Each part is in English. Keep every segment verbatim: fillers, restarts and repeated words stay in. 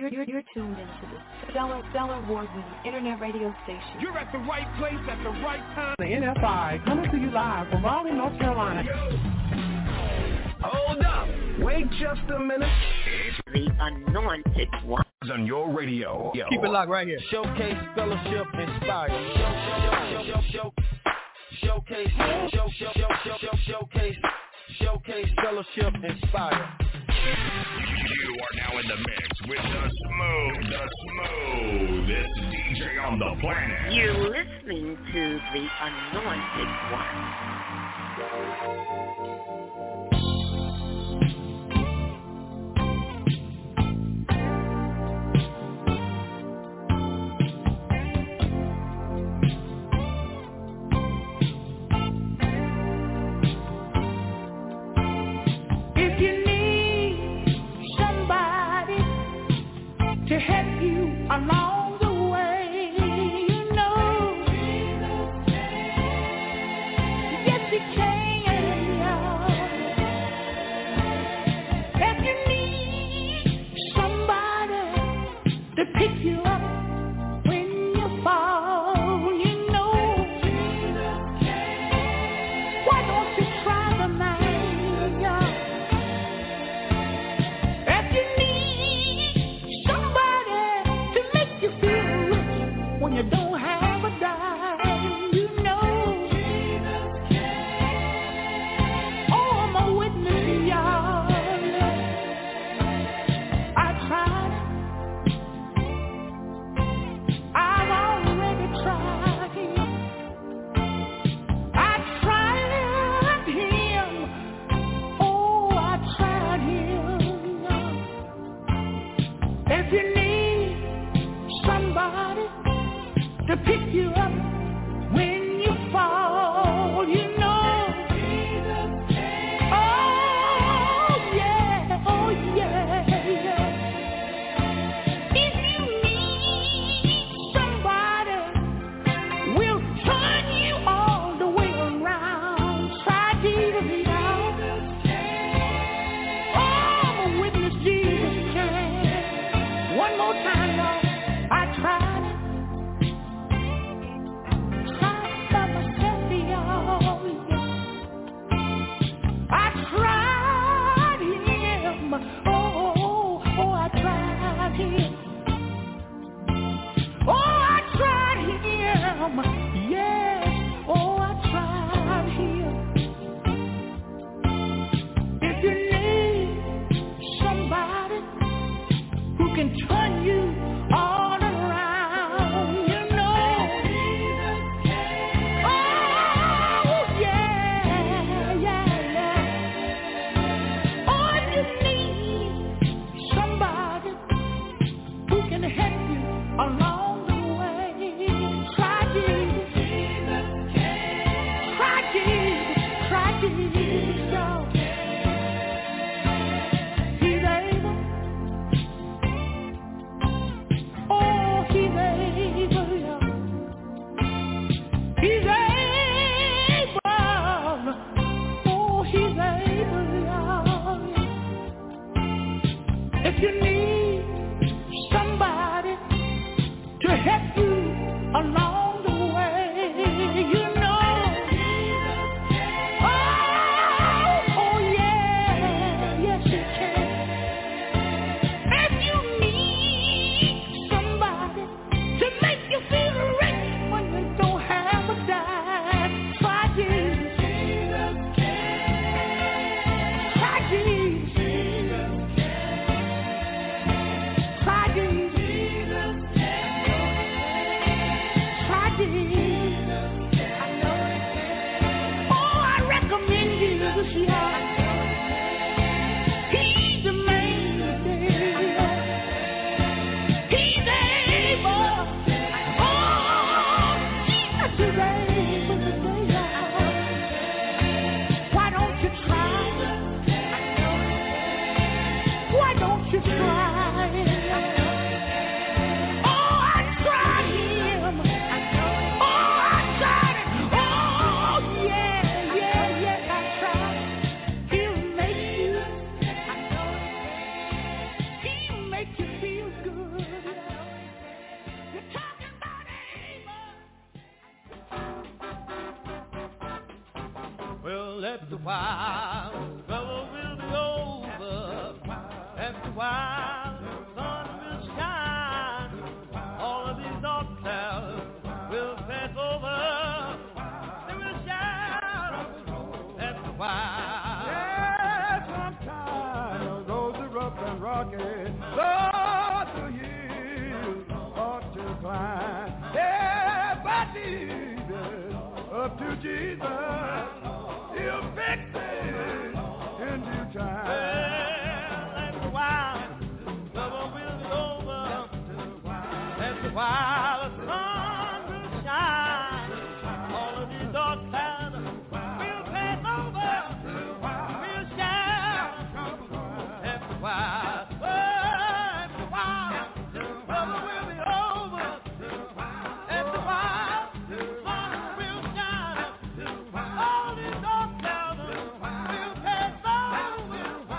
you're, you're tuned into the Stellar, Stellar Award-winning internet radio station. You're at the right place at the right time. The N F I coming to you live from Raleigh, North Carolina. Hold up. Wait just a minute. It's the Anointed One. On your radio. Yo. Keep it locked right here. Showcase, fellowship, inspire. Show, show, show, show, showcase, show, show, show, show, show, showcase, showcase, fellowship, inspire. You are now in the mix with the smooth, the smoothest D J on the planet. You're listening to the Anointed One. To help you along the way, you know, yes, He can. If you need somebody to pick you up when you fall, you know, why don't you try the man? If you need somebody to make you feel rich when you don't have a dime, you know. Oh, I'm a witness, y'all. I tried. I've already tried him. I tried him. Oh, I tried him. If you need somebody to pick you up when you fall, you know. Oh, yeah, oh, yeah, yeah. If you need somebody, we'll turn you all the way around. Try Jesus out. Oh, I'm a witness, Jesus can. One more time, Lord. I tried it. Tried by myself, y'all. I tried him. Oh, oh, oh, I tried him. Oh, I tried him. Yes. Oh, I tried him. If you need somebody who can turn you all around, you know. Oh, yeah, yeah, yeah. Oh, if you need somebody who can help you along the way, try Jesus. Try Jesus. Try Jesus. y'all. He's able. Oh, he's able, y'all. He's able. Oh, he's able, y'all. If you need somebody to help you along the way, you know. Oh, oh yeah, yes you can. If you need somebody to make you feel rich when you don't have a dime, try Jesus. Try Jesus. Try Jesus. after a while, trouble will be over. After a while, the sun will shine. All of these dark clouds will pass over. They will shine after a while. Yeah, sometimes roads are rough and rocky. Lord, the hills ought to climb. Yeah, but Jesus, up to Jesus, he'll fix it in due time. Well, after a while, trouble will be over. After a while, the sun will shine. All of these dark clouds will pass over. We'll shine after a while. Oh, after a while, trouble will be over. After a while, the sun will shine. All these dark clouds will pass over. Oh,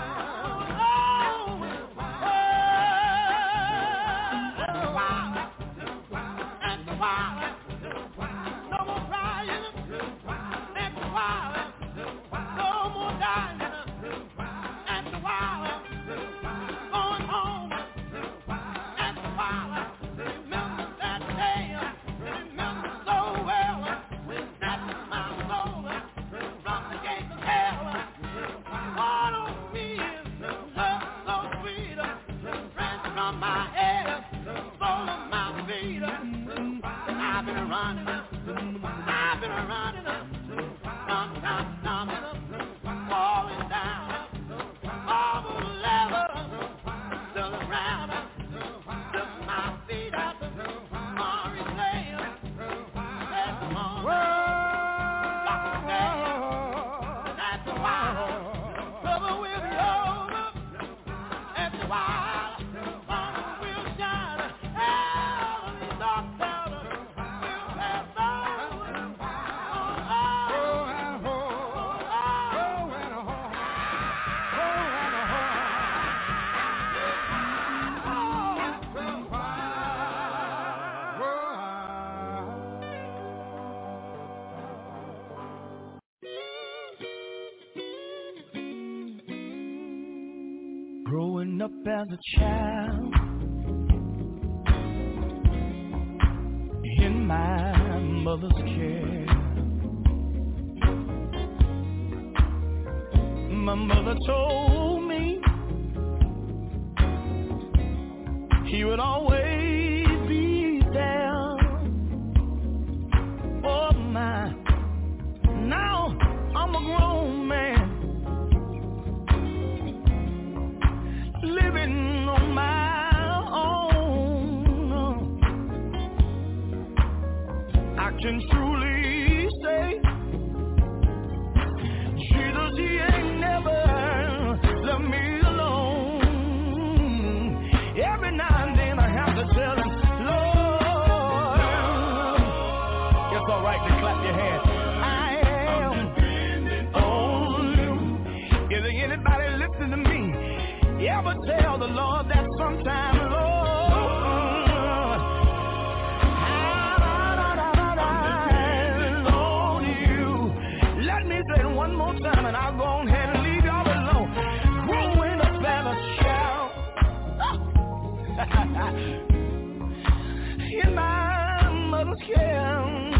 after a while, after a while, no more crying. After a while, no more dying. After a while, going home. After a while, remember that day. Remember so well. Snatched my soul from the gates of hell. All on me is love so sweet. Friends from my head, soul of my feet. I've been running, I've been running, sometimes stumbling, falling down, all the level, to the ground, just my feet up, Maurice Lane, that's the moment, that's a while, trouble will be over, after a while, sun will shine, all of these dark clouds will pass over. Oh, and ho, oh, and a ho, oh, and a ho. Growing up as a child in my mother's care, my mother told me he would always be there. Oh my, now I'm a grown man, living on my own. I can truly say, Jesus, he ain't never left me alone. Every now and then I have to tell him, Lord, it's all right to clap your hands. I am on you. Is there anybody listening to me? You ever tell the Lord that sometime, Lord, I'm on you. Let me say it one more time and I'll go ahead and leave y'all alone. Growing up as a child in my mother's care,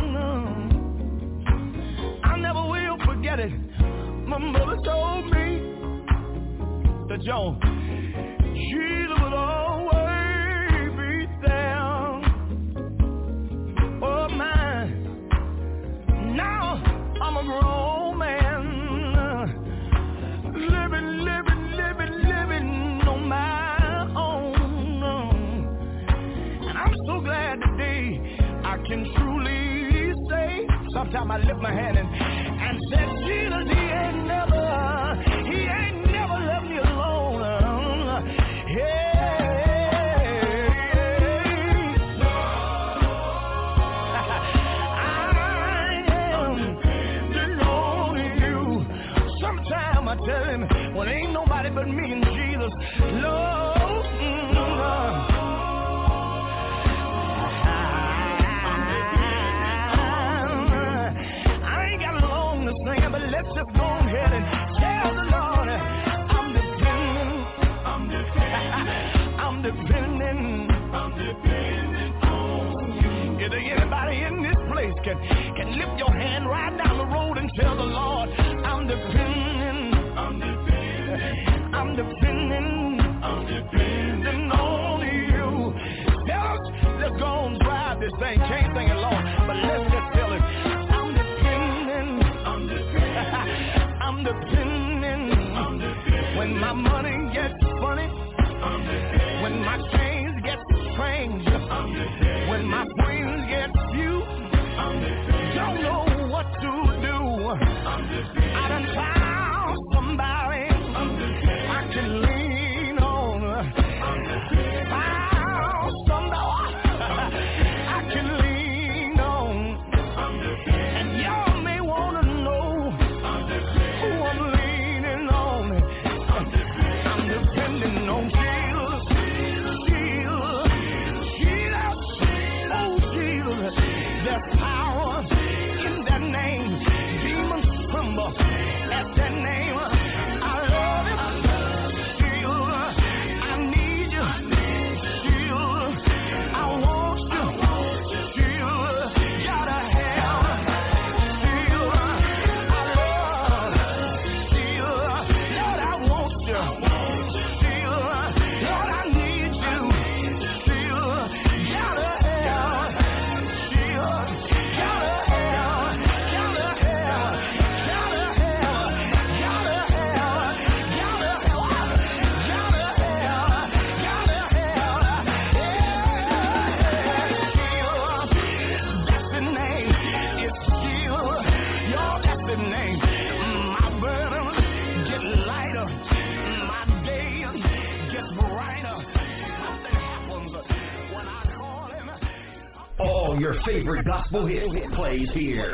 I never will forget it. My mother told me that Joan, Jesus would always be there. Oh my, now I'm a grown man, living, living, living, living on my own. And I'm so glad today I can truly say, sometimes I lift my hand and, and say, Jesus, he ain't never, he ain't never left me alone. Hey. I tell him, well, ain't nobody but me and Jesus, Lord. Mm, I ain't got long to sing, but can, can lift your hand right down the road and tell the Lord, I'm depending, I'm depending, I'm depending, I'm depending on you. Tell us, let's go and drive this thing, can't sing it long, but let's just tell it, I'm depending, I'm depending, I'm depending, I'm depending. When my money gets funny, I'm depending. When my chains get strange, I'm depending. When my friends get few, I'm depending. Don't know what to do, I'm depending. I done found somebody I'm depending. I can lean on, I'm depending. Found somebody I can lean on, I'm depending. And y'all may want to know I'm depending. Who I'm leaning on. I'm depending, I'm depending on Jesus. There's power in that name. Demons tremble at that name. I love it. Still, I need you. Still, I want you. Still, gotta have. Still, I love. Still, Lord, I want you. Still, Lord, I need you. Still, gotta have. All your favorite gospel hits plays here.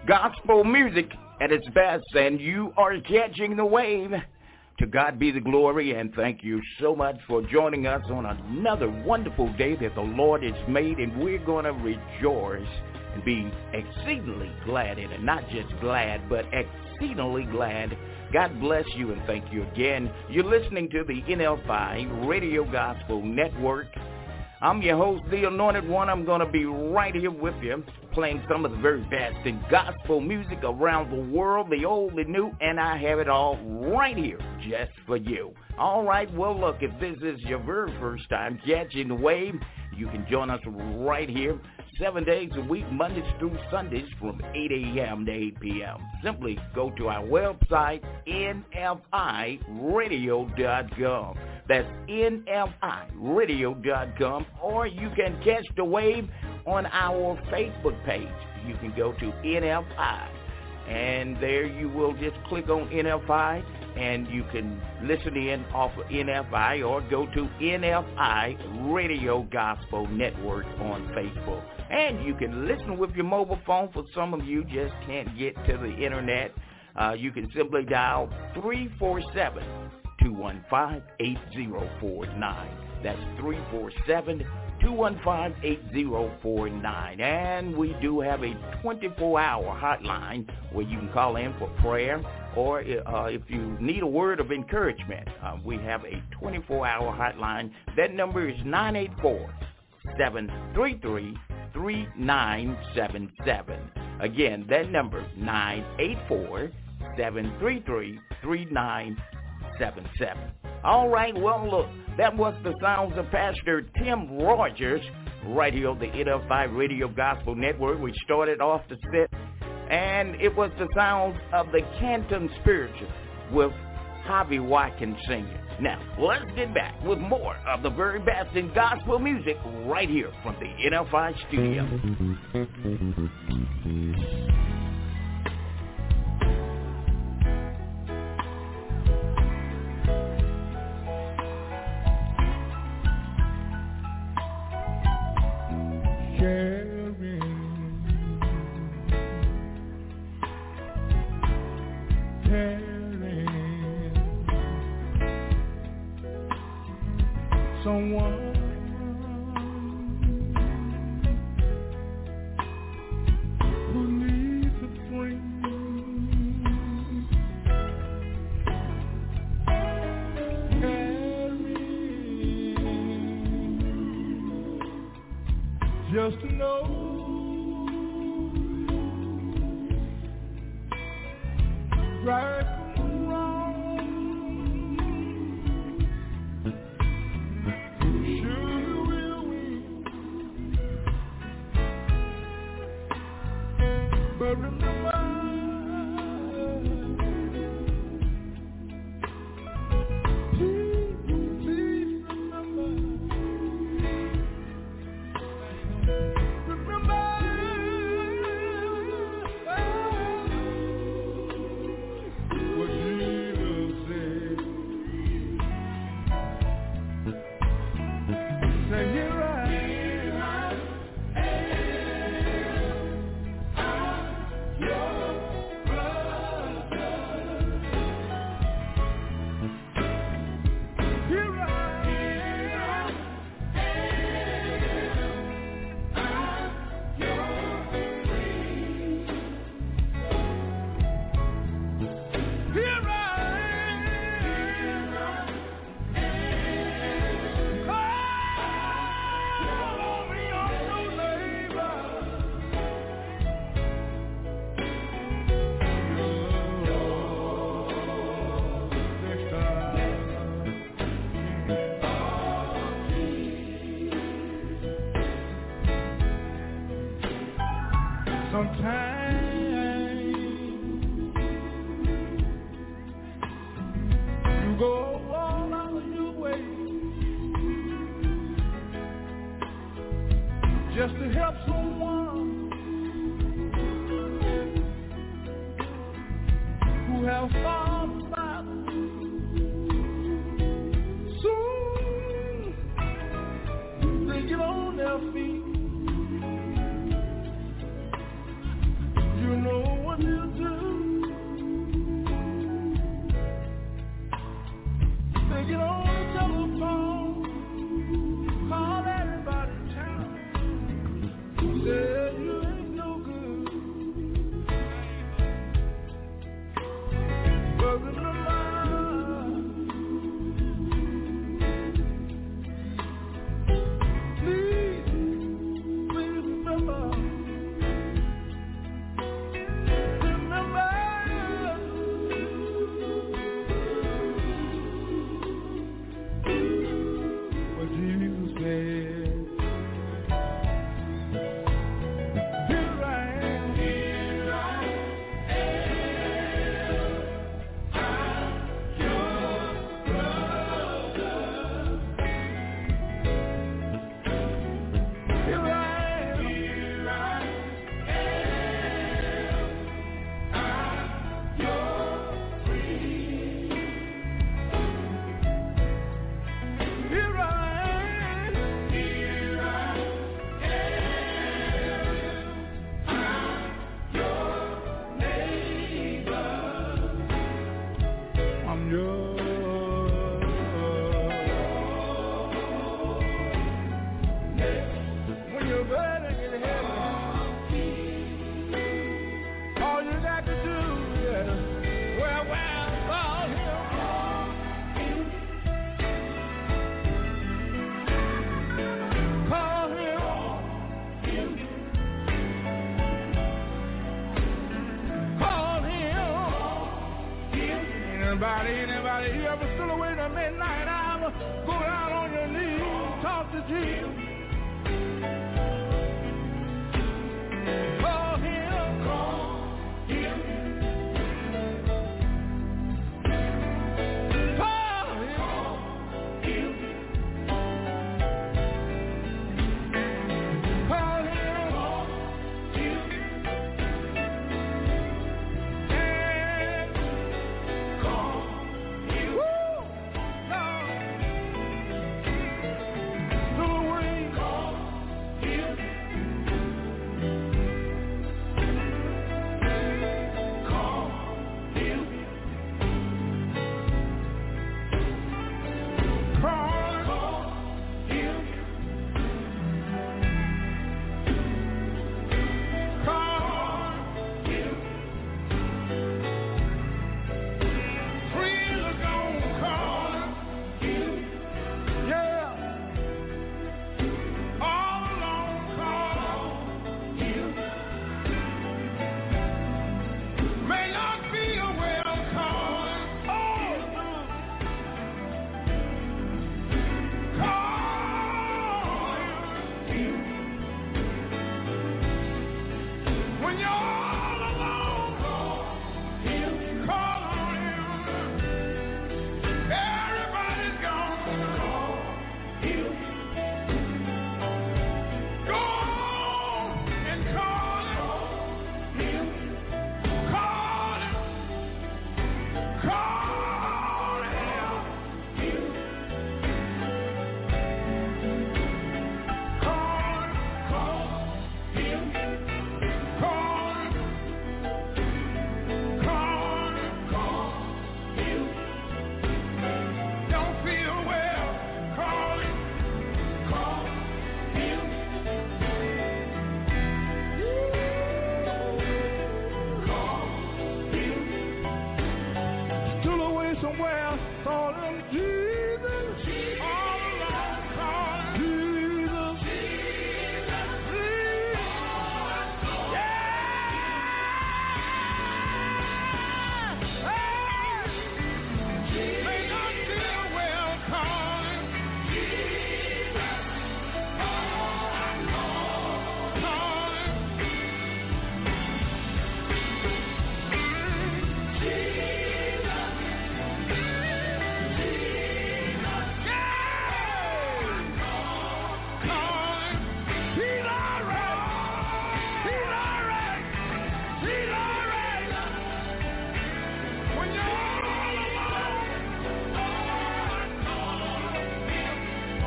Gospel music at its best, and you are catching the wave. To God be the glory, and thank you so much for joining us on another wonderful day that the Lord has made, and we're going to rejoice and be exceedingly glad in it. Not just glad, but exceedingly glad. God bless you, and thank you again. You're listening to the N F I Radio Gospel Network. I'm your host, the Anointed One. I'm going to be right here with you, playing some of the very best in gospel music around the world, the old, the new, and I have it all right here just for you. All right, well, look, if this is your very first time catching the wave, you can join us right here, seven days a week, Mondays through Sundays from eight a.m. to eight p.m. Simply go to our website, N F I radio dot com. That's N F I radio dot com, or you can catch the wave on our Facebook page. You can go to N F I, and there you will just click on N F I, and you can listen in off of N F I, or go to N F I Radio Gospel Network on Facebook. And you can listen with your mobile phone. For some of you just can't get to the internet, uh, you can simply dial three four seven, two one five, eight zero four nine. That's three four seven, two one five, eight zero four nine. And we do have a twenty-four hour hotline where you can call in for prayer, or uh, if you need a word of encouragement, uh, we have a twenty-four hour hotline. That number is nine eight four, seven three three, three nine seven seven. Again, that number, nine eight four, seven three three, three nine seven seven. All right, well, look, that was the sounds of Pastor Tim Rogers right here on the N F I Radio Gospel Network. We started off the set, and it was the sounds of the Canton Spiritual with Javi Watkins singing. Now, let's get back with more of the very best in gospel music right here from the N F I studio. Sharing, caring, someone who needs a friend, caring, just to know right from wrong. Surely will we, but remember, please, please remember, remember what Jesus said. Say, here I am, your brother. Here I am, your friend. Here I am, call on me on your labor. Next time. Sometimes you go all out of your way just to help someone who has fallen aside. Soon they get on their feet. You know Anybody, anybody, you ever still away in the midnight hour? Go down on your knees, talk to Jesus. Call him, call him. Call him, call him. Call him, and call him. Woo! Now, the way, call him. Call him. Call him. Call him. Friends are gonna call him. Yeah. All alone call him. May not be a well calling. Oh, no. Call him. When you're all alone, call him. Call on him. Everybody's gone. Call him. Go on and call him. Call him. Call him. Call, call him. Call him. Call, call him. Don't feel well. Call him. Call him. Call him. Still away somewhere. Call him Jesus. All alone. Call him Jesus. Jesus. Yeah. May not feel well. Call him Jesus. Call him. He's all right. He's all right. He's all right. When you're all alone, call him.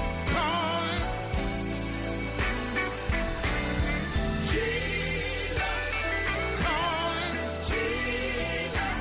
Jesus. Call him. Jesus.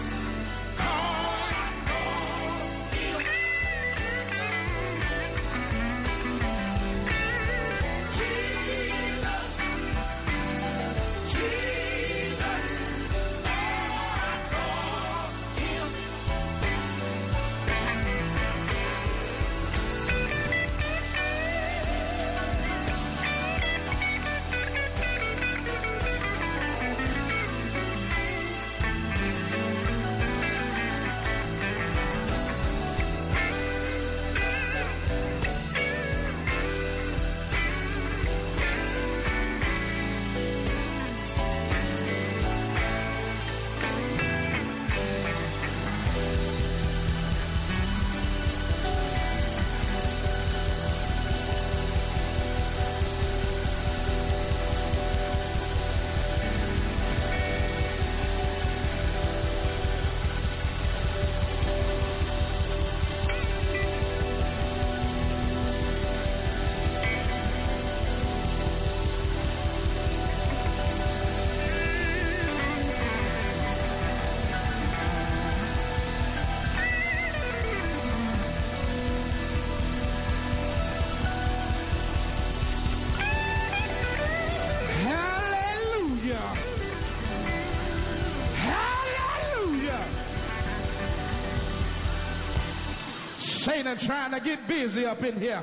Satan trying to get busy up in here.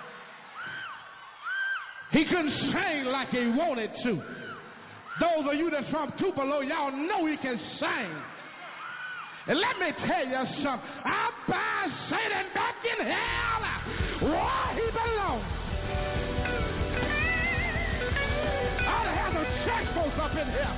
He couldn't sing like he wanted to. Those of you that's from Tupelo, y'all know he can sing. And let me tell you something. I bind Satan back in hell where he belongs. I ought to have some church folks up in here.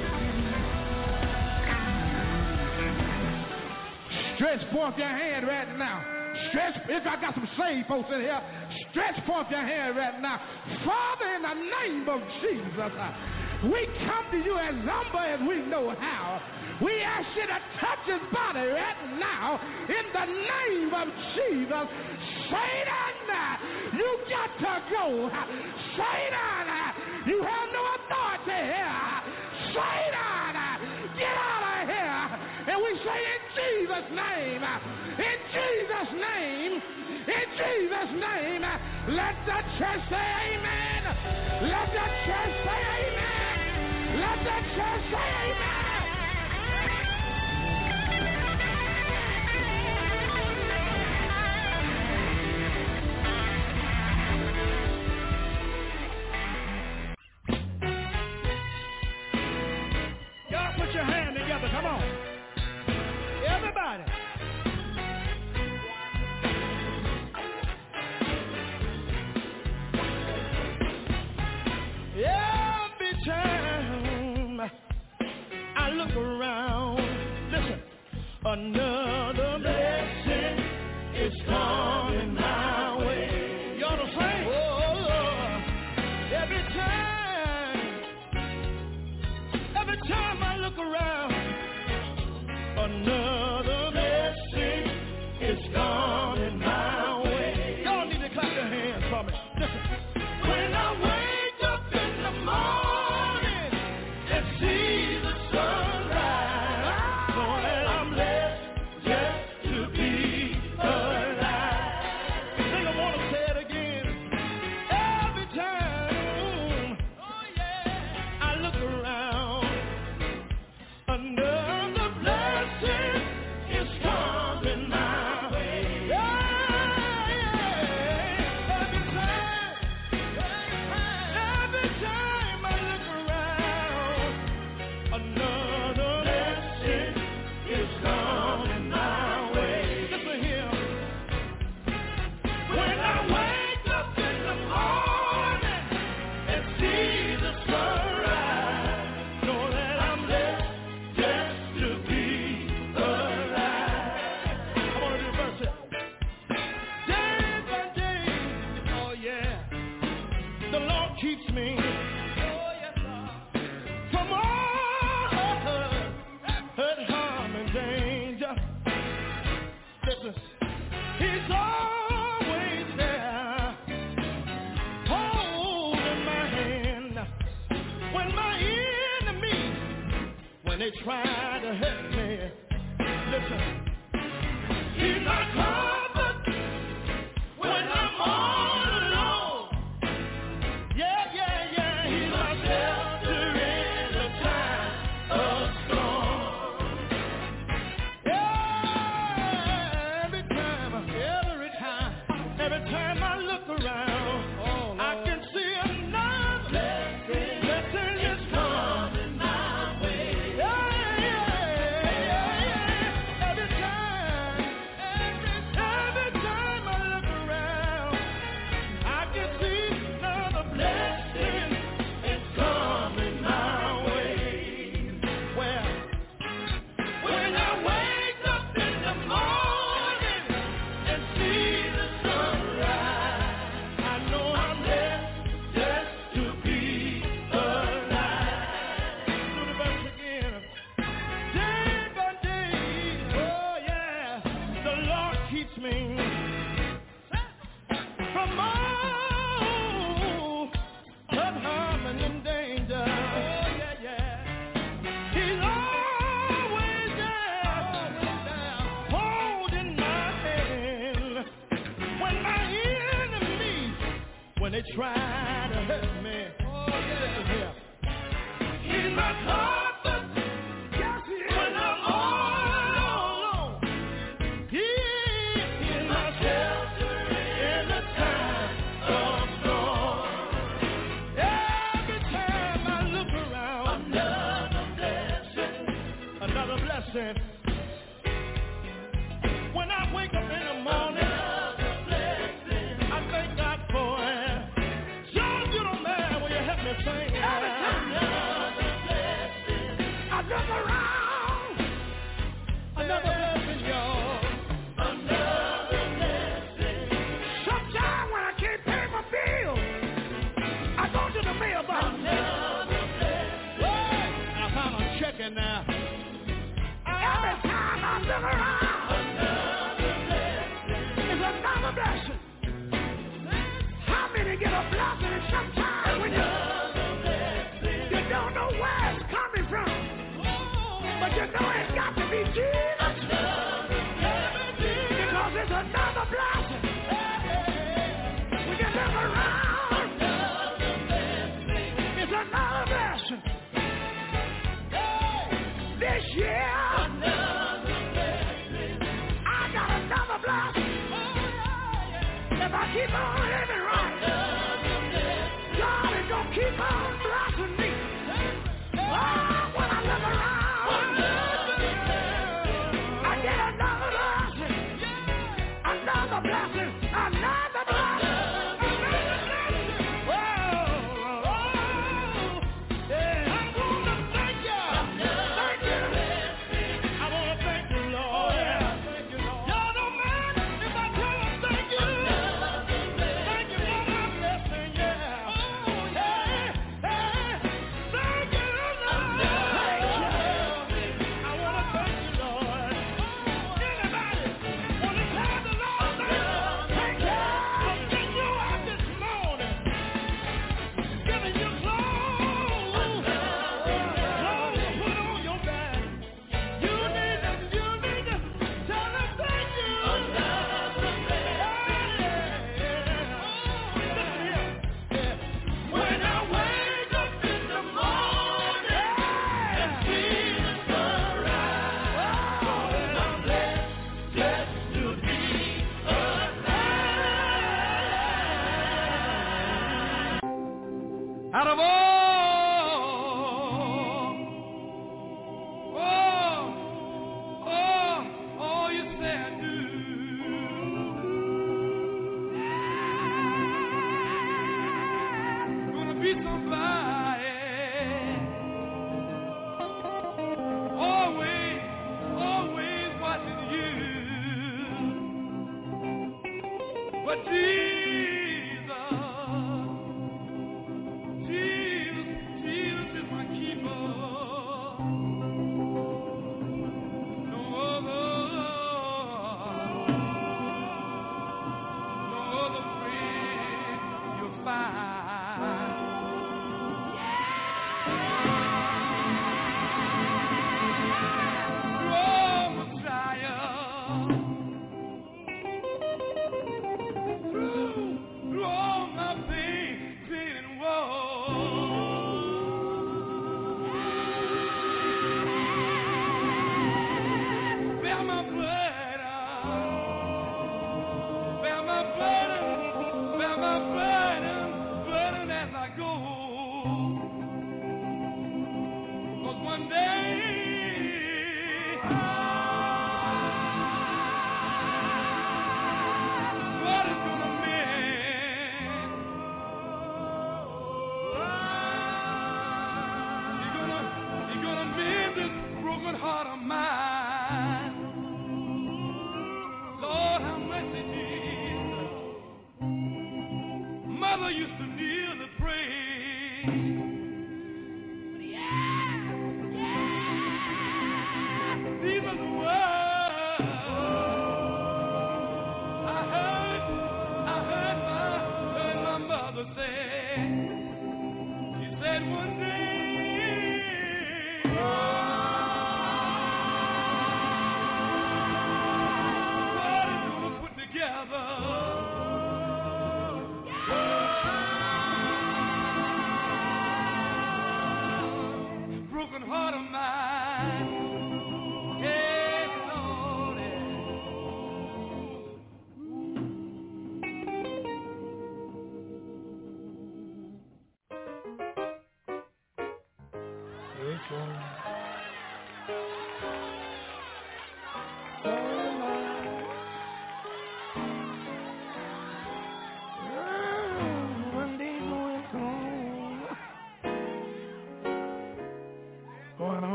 Stretch forth your hand right now. Stretch, if I got some saved folks in here, stretch forth your hand right now. Father, in the name of Jesus, we come to you as humble as we know how. We ask you to touch his body right now in the name of Jesus. Satan, you got to go. Satan, you have no authority here. Satan, get out of here. And we say in Jesus' name, in Jesus' name, in Jesus' name, let the church say amen. Let the church say amen. Let the church say amen. Y'all put your hand together, come on. Everybody. Every time I look around, listen, another blessing is coming my way. You ought to sing. Oh, Lord. Every time, every time I look around, another blessing is coming my way. Y'all need to clap your hands for me. Listen. When I wake up in the morning and see the sunrise, know that I'm blessed just to be alive. I think I want to say it again. Every time, oh yeah, I look around, another blessing is coming my way. Yeah, yeah. Every time, every time I look around, another blessing is coming my way. Listen here. When I wake up in the morning and see the sunrise, know that I'm blessed just to be alive. I want to do the verse here. Day by day, oh yeah, the Lord keeps me, oh yes, Lord, from all hurt, hurt, harm, and danger. Listen, He's always there, holding my hand. When my enemies, when they try to hurt me, listen, He's my comfort when I'm all alone. Yeah, yeah, yeah, He's my shelter in the time of storm. Yeah, every time, every time, every time I look around, I can see another blessing. Blessing is coming my way. Yeah, yeah, yeah, yeah. Every time, every, every time I look around, I can see another blessing is coming my way. Well, when I wake up in the morning and see the sunrise, I know I'm blessed just to be alive. Do the verse again. Day by day, oh yeah, the Lord keeps me from all hurt, harm, and danger. Oh yeah, yeah. He's always there, holding my hand. When my enemies, when they try to hurt me, oh yeah, yeah. He's my comfort. Yes, he is. When I'm all alone, He is my shelter in the time of storm. Every time I look around, another blessing, another blessing Every time I look around, it's another blessing. How many get a blessing and sometimes when you, you don't know where it's coming from, but you know it's got to be Jesus, because it's another blessing. When you look around, it's another blessing. This year, I got another blessing. If I keep on living right, God is going to keep on blessing me. Oh, when I look around, I get another blessing, another blessing, another blessing. Out of all, oh, oh, all you say I do, gonna be somebody, always, always watching you, but Jesus.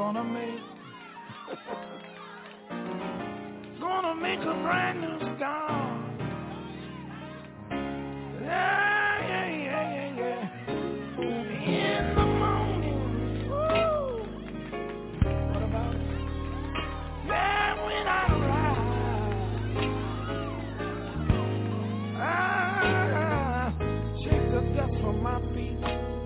gonna make, gonna make a brand new start. Yeah, yeah, yeah, yeah, yeah. In the morning, woo. What about it? Yeah, when I rise, I shake the dust from my feet,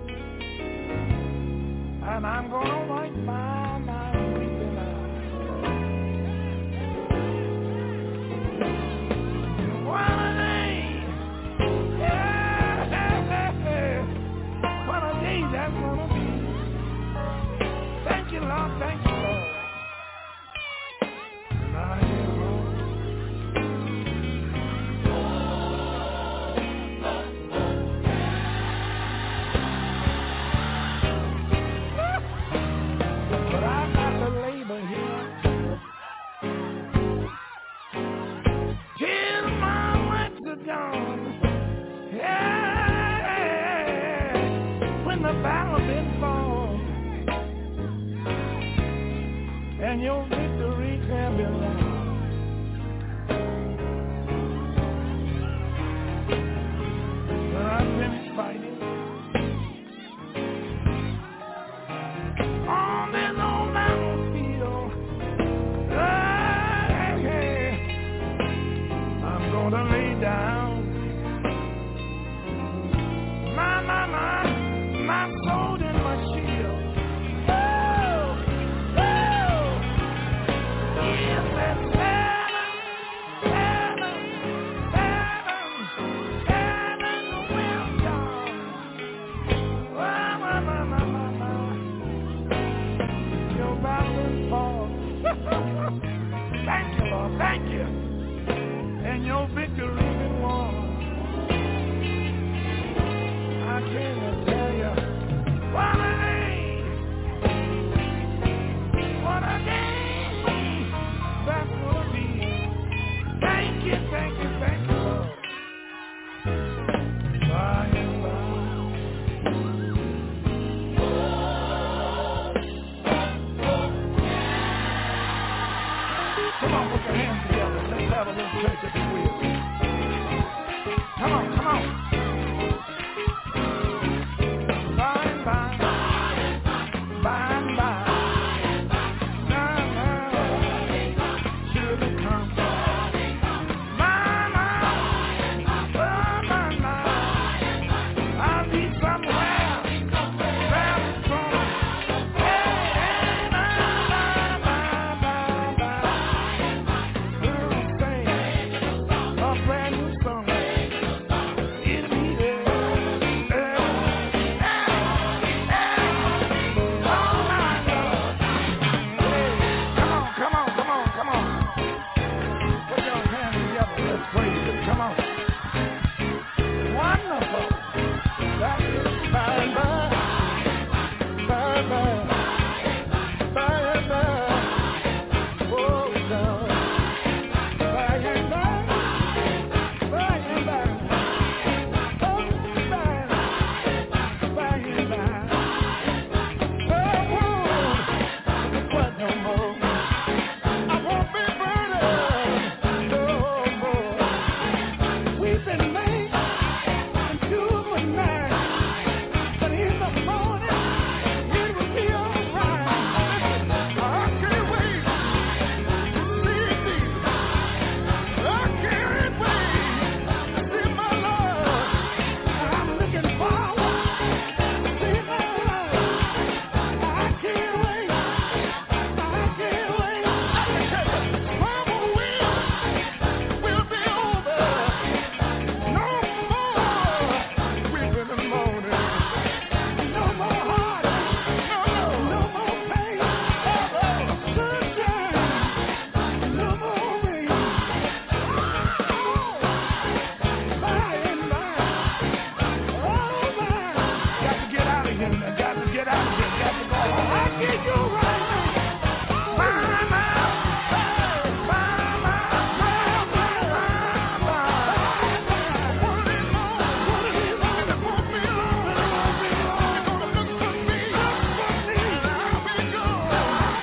and I'm gonna wipe my, my weeping eyes. What a day, yeah, what a day that's gonna be. Thank you, Lord, thank you, Lord. And I am home. But I got to labor here till my works are done. Yeah, when the battle been fought and your victory can be won. When I finish fighting on this old battlefield, hey, I'm gonna lay down my, my, my, my sword and my shield. Woo! Woo! Yes, that's heaven, heaven, heaven, heaven will come. Wah, wah, wah, wah, wah, wah. Your battle is fought. Thank you, Lord, thank you. And your victory is won. I can't tell you what a day, what a day that's gonna be. Thank you, thank you, thank you, Lord. By and by. Come on, put your hands together. Let's have a little church if you will. Come on, come on. By and by. By and by. Now, now. Surely come. My, my. Oh, my, my. I'll be somewhere. Very strong. Hey, hey, my, my, my, my, my. We'll sing a brand new song. It'll be there. Eh, eh, eh. Oh, my God. Hey, come on, come on, come on, come on. Put your hands together. Let's praise it. Come on. Wonderful. That is by and by. By and by. By and by. Oh, God. By and by. By and by. Oh, by. By and by. Oh, what no more. I won't be burdened no more. We've been made into a night, but in the morning it will be alright. I can't wait to see Jesus. I can't wait to see my Lord. I'm looking forward to see my Lord. I can't wait. I can't wait. Mama will will be over. No more weeping in the morning. No more heart. No, no, no more pain. Oh, sunshine. No more rain. Oh, by and by. Oh, my. Got to get out of here. Got to get out of here. Got to go. I get you right now. My, my. My, my. My, my, my, my. What it is, what it is, it won't be long. It won't be long. You're gonna look for me. Look for me. And I'll be gone.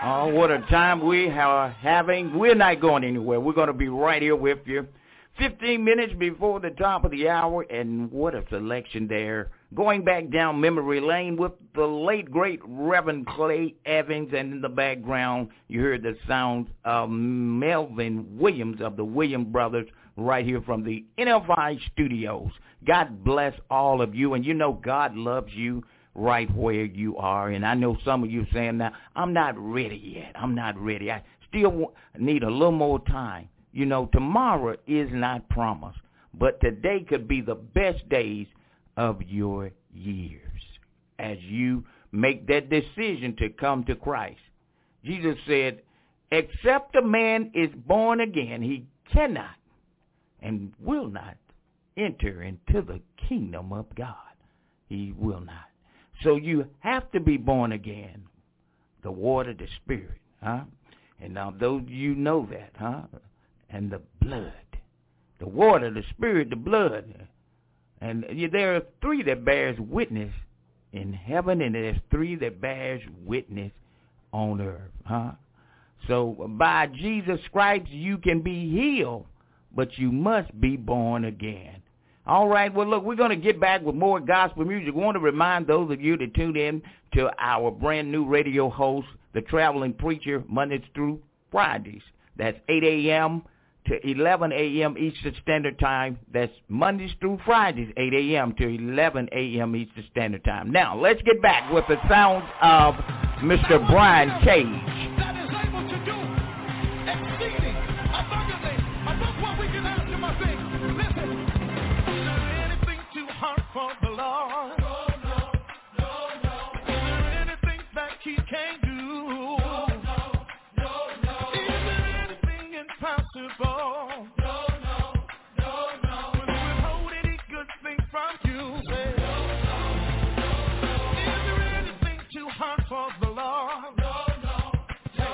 Oh, what a time we are having. We're not going anywhere. We're going to be right here with you. fifteen minutes before the top of the hour, and what a selection there. Going back down memory lane with the late, great Reverend Clay Evans, and in the background, you heard the sound of Melvin Williams of the Williams Brothers right here from the N F I studios. God bless all of you, and you know God loves you right where you are. And I know some of you saying now, I'm not ready yet. I'm not ready. I still need a little more time. You know, tomorrow is not promised, but today could be the best days of your years as you make that decision to come to Christ. Jesus said, except a man is born again, he cannot and will not enter into the kingdom of God. He will not. So you have to be born again. The water, the spirit, huh? And now those of you know that, huh? And the blood. The water, the spirit, the blood. And there are three that bears witness in heaven, and there's three that bears witness on earth, huh? So by Jesus' stripes, you can be healed, but you must be born again. All right, well, look, we're going to get back with more gospel music. I want to remind those of you to tune in to our brand new radio host, the Traveling Preacher, Mondays through Fridays. That's eight a.m. to eleven a.m. Eastern Standard Time. That's Mondays through Fridays, eight a.m. to eleven a.m. Eastern Standard Time. Now, let's get back with the sounds of Mister Brian Cage. For the Lord, no, no, no.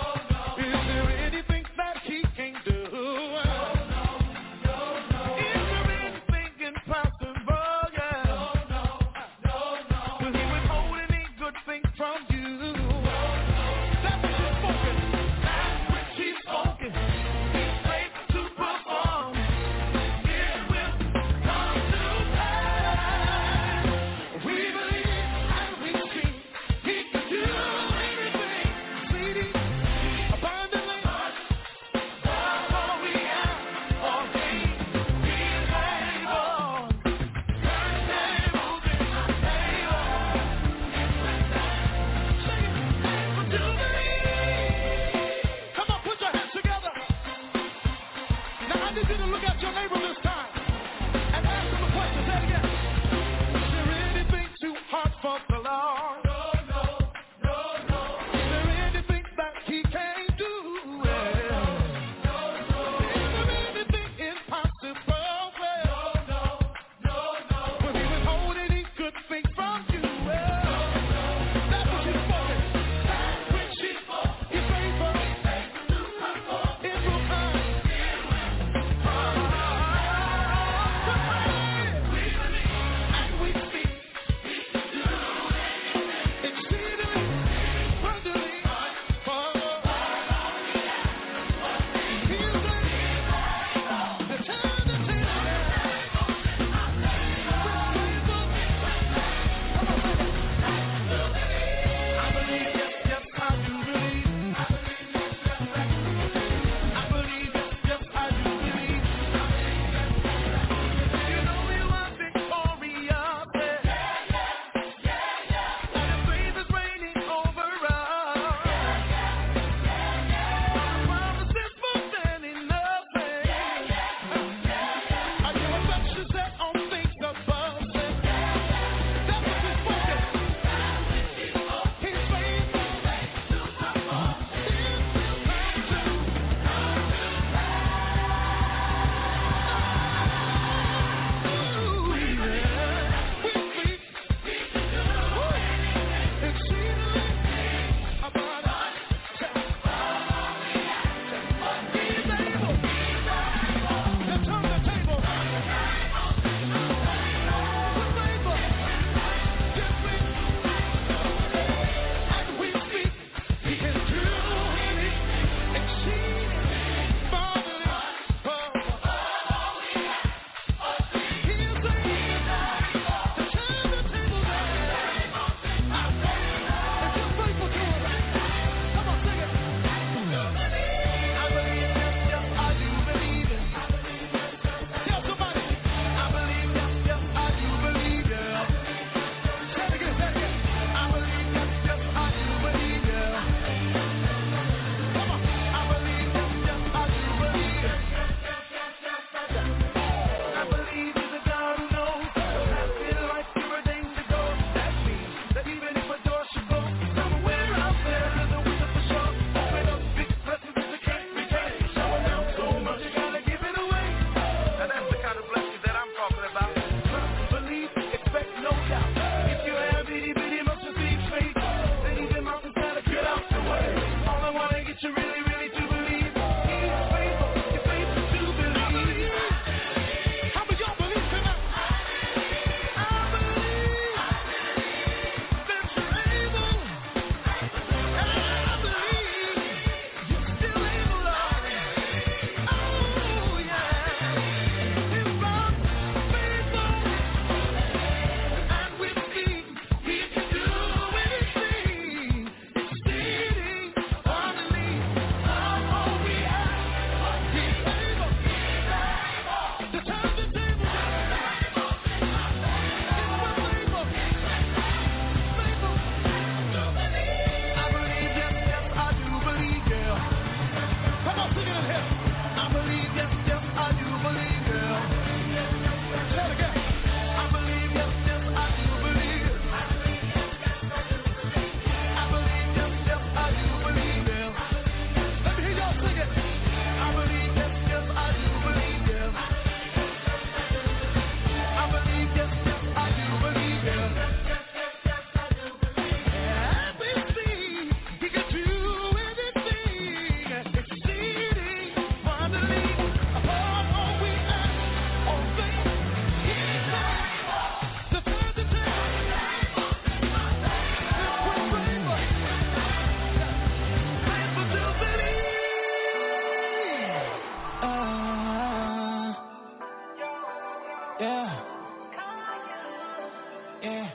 yeah.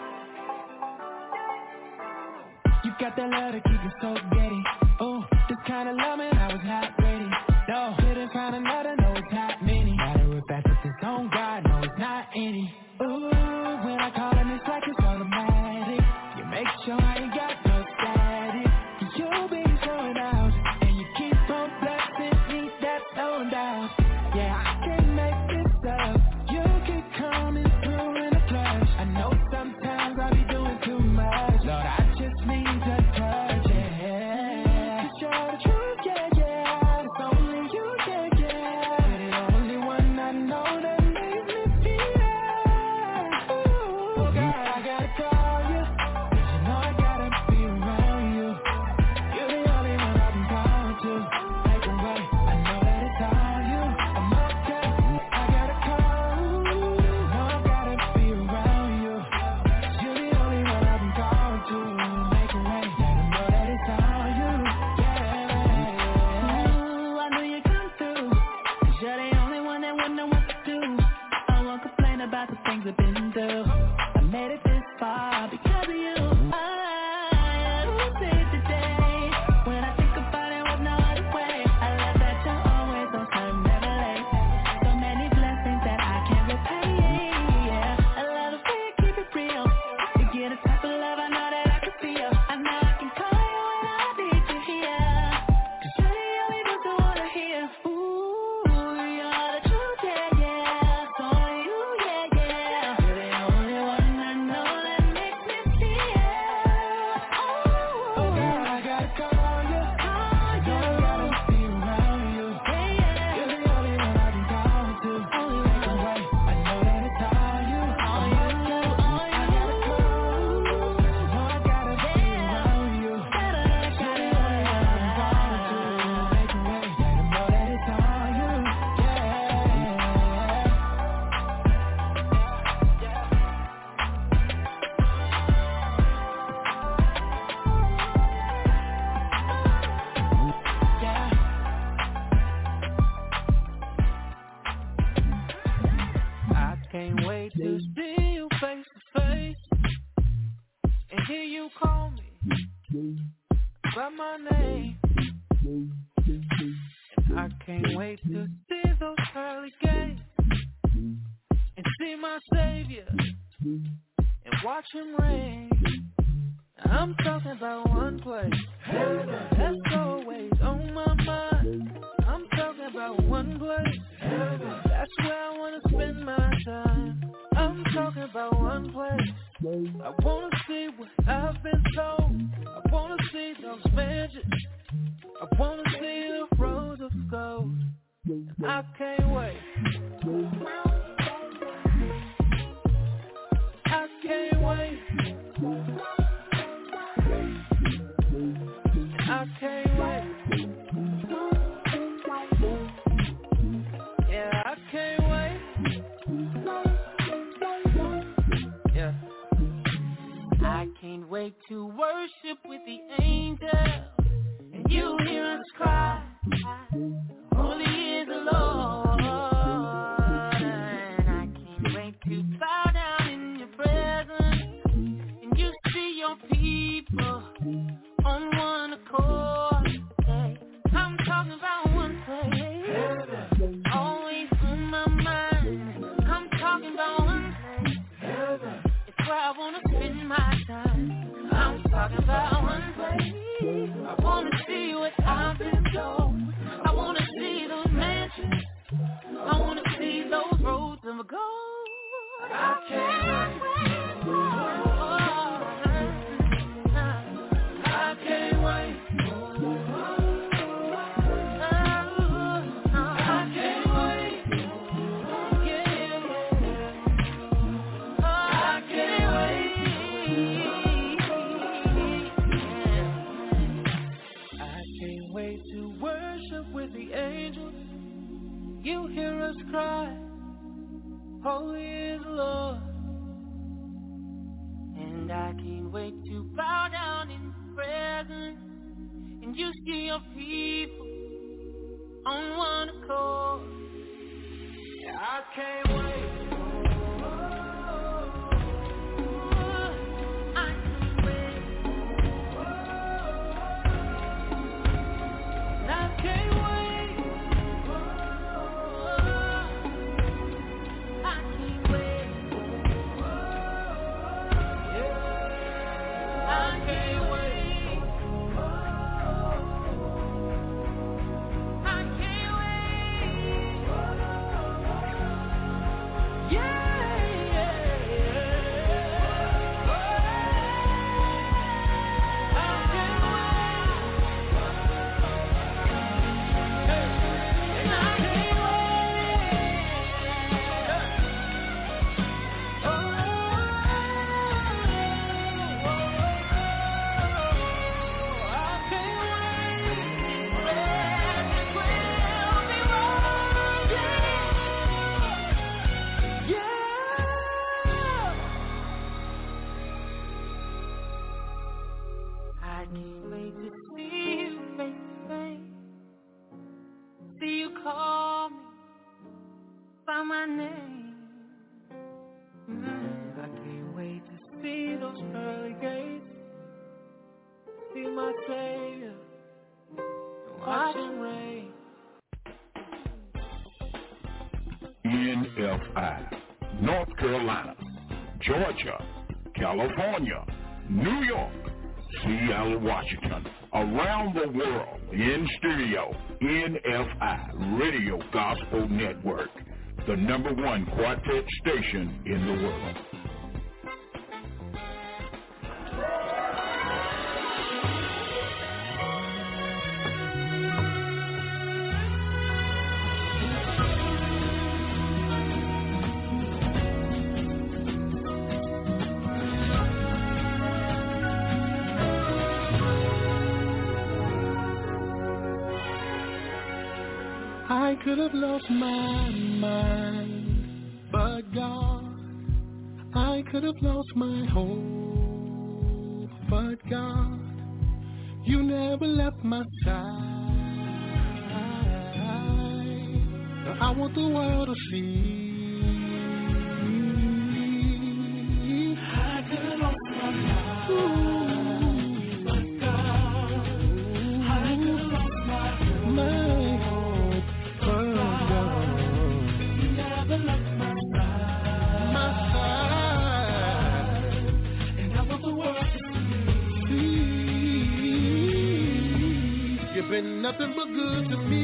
You got that love to keep you so giddy. Ooh, this kind of love, man, I was not ready. No, couldn't find another, no, it's not many. Matter of fact, it's his own God, no, it's not any. Ooh, when I call him, it's like it's automatic. You make sure I ain't got no static. You'll be showing out, and you keep on blessing me, that's no doubt. Yeah, I can't make this up. You keep coming through in a flash. I know sometimes I be doing too much. Lord, I just need to touch it. Cause you're the truth, yeah, yeah. It's only you, yeah, yeah. You're the only one I know that makes me feel. Ooh, God, I gotta call you. Cause you know I gotta be around you. You're the only one I've been calling to. Make a way, I know that it's all you. I'm okay, I gotta call you. Know I gotta be around you. You're the only one I've been calling to. Make a way, let 'em know that it's all you. Yeah. Ooh, I knew you'd come through. Cause you're the only one that would know what to do. I won't complain about the things I've been through. I made it this far because of you. I will say today, when I think about it, was no other way. I love that you're always on time, never late. So many blessings that I can't repay. Yeah, I love the way you keep it real. You get a type of love I know that I can feel. I know I can call you when I need you here. Cause you're the only voice I wanna hear. Ooh, you're the truth, yeah, yeah. It's only you, yeah, yeah. You're the only one I know that makes me feel. Oh, girl, I gotta call you. I know I gotta be around you. You're the only one I've been calling to. Make a way, I know that it's all you. I'm okay, I gotta call you. Know I gotta be around you. You're the only one I've been calling to. Make a way, let 'em know that it's all you. Yeah. I can't wait to see you face to face and hear you call me by my name. And I can't wait to see those pearly gates and see my Savior and watch him reign. I'm talking about one place that's always on my mind. I'm talking about one place that's where I wanna spend my time. I'm talking about one place I wanna see what I've been told. I wanna see those mansions. I wanna see the roads of gold. And I can't wait. I can't wait. I can't wait. Yeah, I can't wait. Yeah. I can't wait to worship with the angels, and you hear us cry, holy is the Lord. And I can't wait to bow down in your presence, and you see your people on one accord. Hey, I'm talking about one place, always on my mind. I'm talking about one place, it's where I wanna spend my time. I'm talking about one place, I wanna see what I've been told. I wanna see those mansions, I wanna see those roads of gold. I can't wait. I can't wait. I can't wait. Yeah, I can't wait. I can't wait to worship with the angels. You hear us cry, holy is the Lord. And I can't wait to bow down in His presence, and you see your people on one accord. I can't wait. name. Mm, I can't wait to see those pearly gates, see my Savior, and watch him reign. N F I, North Carolina, Georgia, California, New York, Seattle, Washington, around the world, in studio, N F I Radio Gospel Network, the number one quartet station in the world. I could have lost my mind, but God, I could have lost my hope, but God, you never left my side. Now I want the world to see. I could have lost my mind. Ooh. Been nothing but good to me.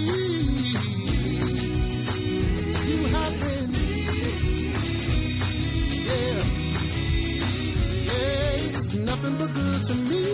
You have been, yeah, yeah, nothing but good to me.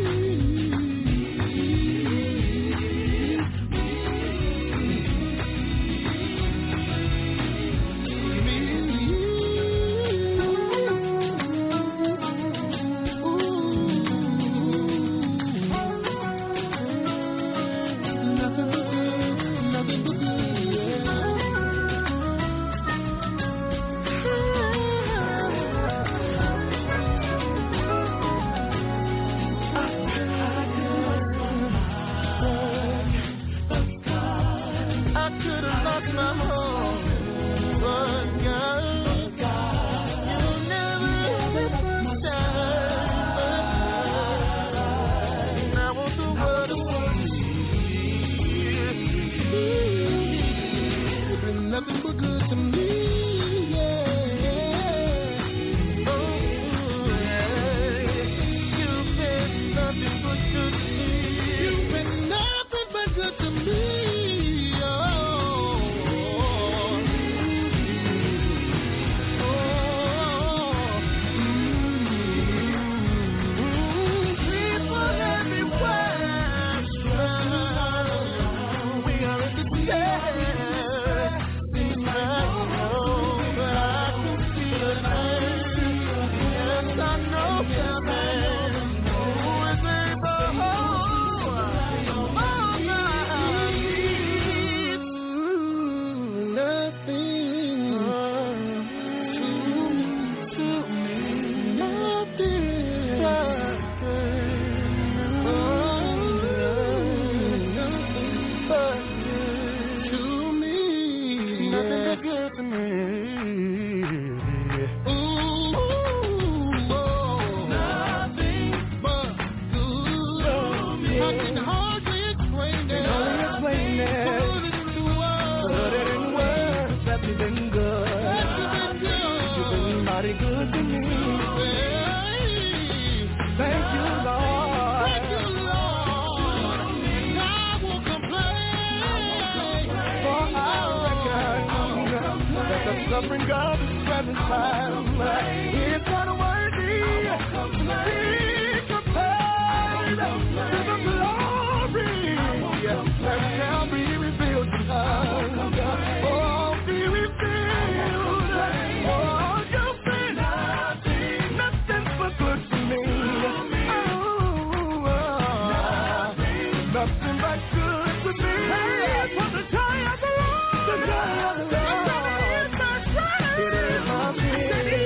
Suffering God is satisfied. It's unworthy to be compared to the glory that shall be revealed to us. Oh, be revealed. Oh, you've been nothing but good to me. Oh, nothing but good to me. For the joy of the Lord, the joy of the Lord. It is my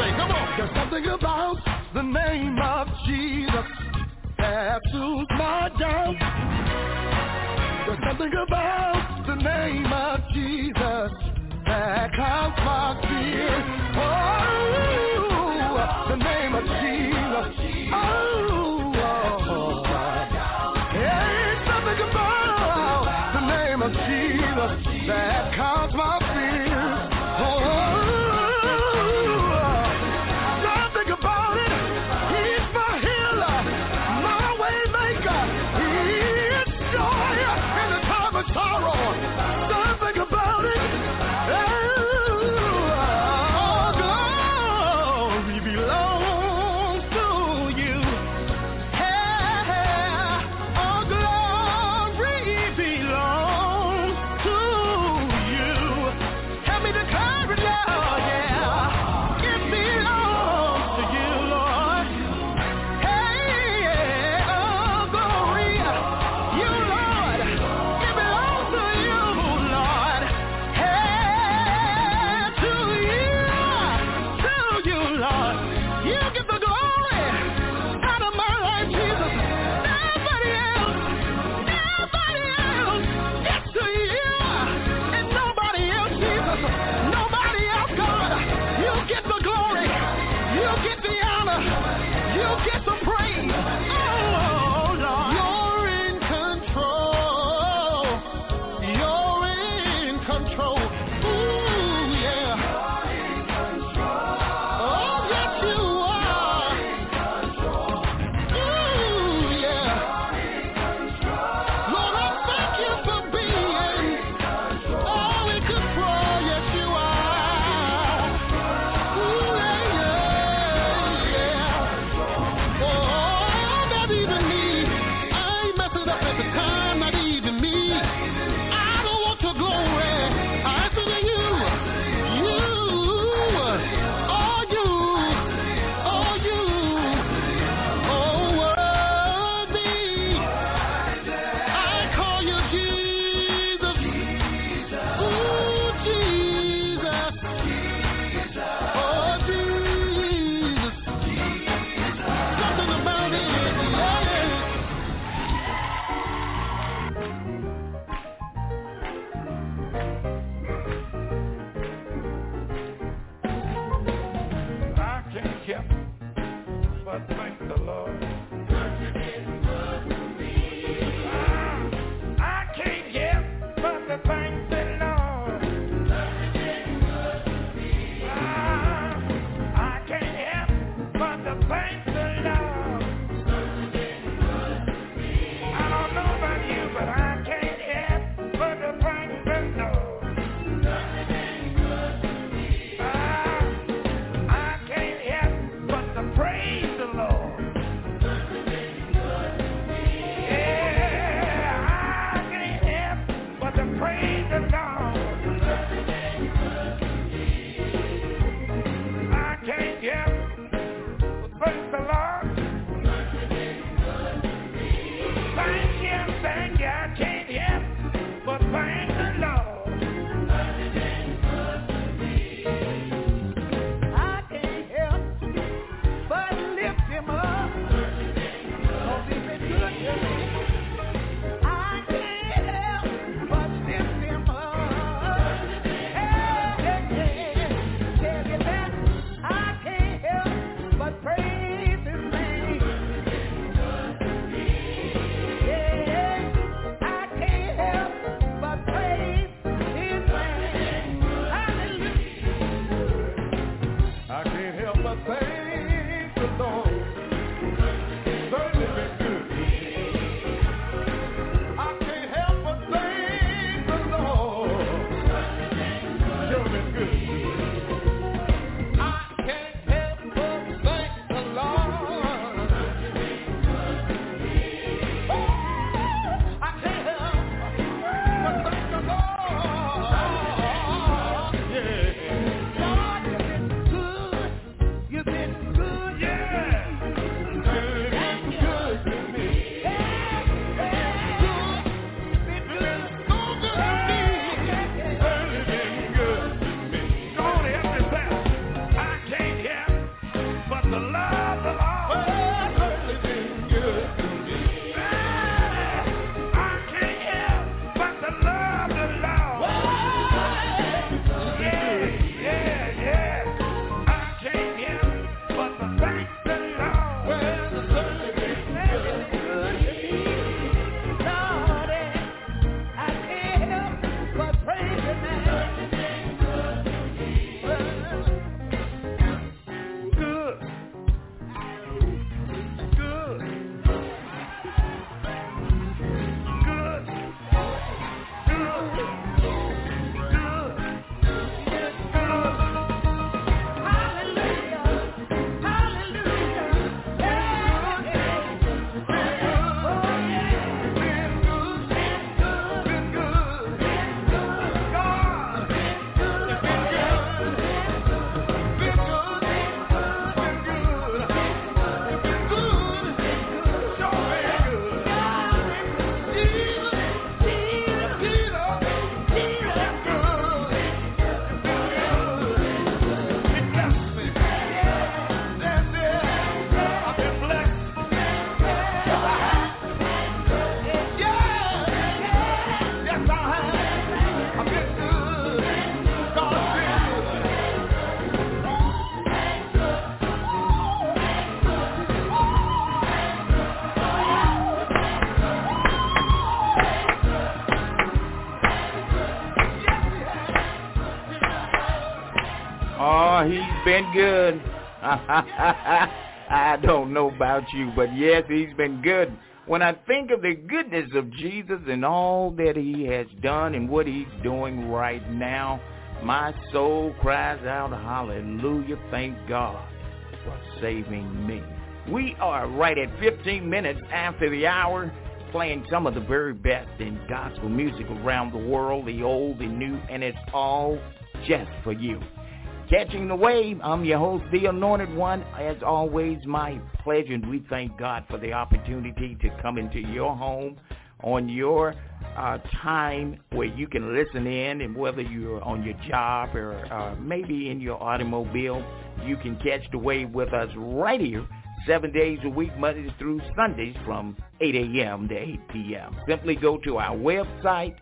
say, come on. There's something about the name of Jesus that soothes my doubt. There's something about the name of Jesus that calms my fear. Oh, the name of Jesus. Oh, oh. There's something about the name of Jesus that calms my fear. Oh, something about it. He's my healer, my way maker. He's joy in the time of sorrow. Something about it. Oh, Oh, he's been good. I don't know about you, but yes, he's been good. When I think of the goodness of Jesus and all that he has done and what he's doing right now, my soul cries out, hallelujah, thank God for saving me. We are right at fifteen minutes after the hour, playing some of the very best in gospel music around the world, the old, the new, and it's all just for you. Catching the Wave, I'm your host, The Anointed One. As always, my pleasure, and we thank God for the opportunity to come into your home on your uh, time where you can listen in, and whether you're on your job or uh, maybe in your automobile, you can catch the wave with us right here, seven days a week, Mondays through Sundays from eight a.m. to eight p.m. Simply go to our website,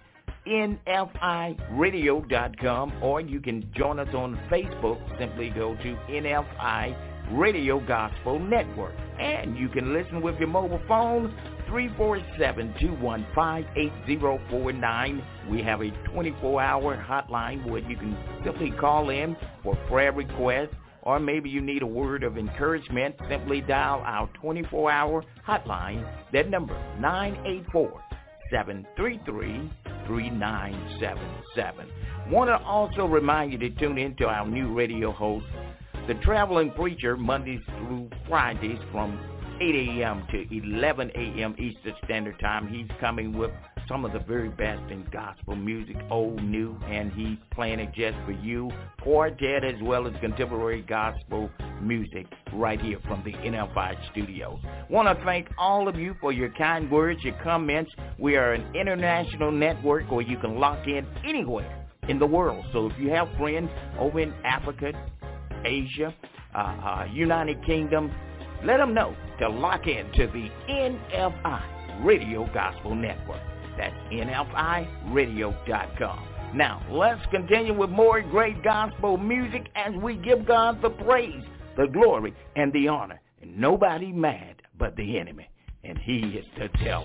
N F I radio dot com, or you can join us on Facebook. Simply go to N F I Radio Gospel Network. And you can listen with your mobile phone, three four seven, two one five, eight zero four nine. We have a twenty-four hour hotline where you can simply call in for prayer requests, or maybe you need a word of encouragement. Simply dial our twenty-four hour hotline. That number, nine eight four, seven three three, three nine seven seven. Want to also remind you to tune in to our new radio host, The Traveling Preacher, Mondays through Fridays from eight a.m. to eleven a.m. Eastern Standard Time. He's coming with some of the very best in gospel music, old, new, and he's playing it just for you, quartet as well as contemporary gospel music right here from the N F I studios. Want to thank all of you for your kind words, your comments. We are an international network where you can lock in anywhere in the world. So if you have friends over in Africa, Asia, uh, uh, United Kingdom, let them know to lock in to the N F I Radio Gospel Network. That's N F I radio dot com. Now, let's continue with more great gospel music as we give God the praise, the glory, and the honor. And nobody mad but the enemy, and he is the devil.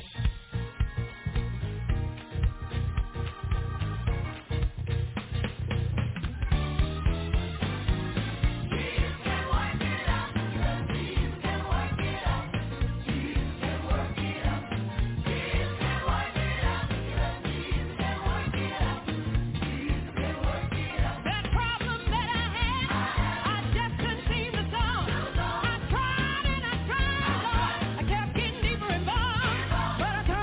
I kept getting deeper involved, but I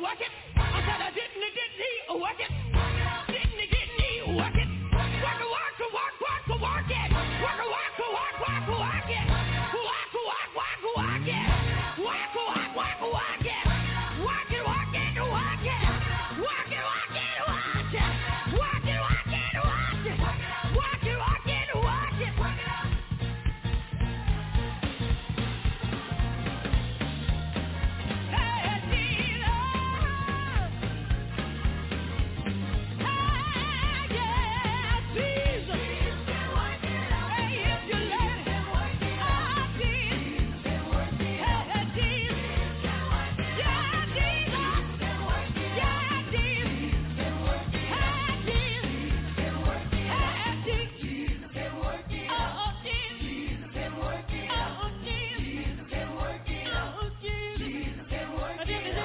work it? I said, I didn't, didn't he work it? Didn't he, didn't he work it? Work it, work it, work, work it, work it. Work it, work it, work, work it, work it. Work it, work, work it, work it. Work it, work, work it, work it. Work it, work it, work it. Work it, work it, work it. Work it, work it, work it. Work it, work it, work it. Hey, Jesus. Hey, yeah, Jesus. Hey, if you let him work it out, Jesus. Hey, Jesus. Yeah, Jesus. Yeah, Jesus. Hey, Jesus. Hey, Jesus. Oh, Jesus. Oh, Jesus. Oh, Jesus.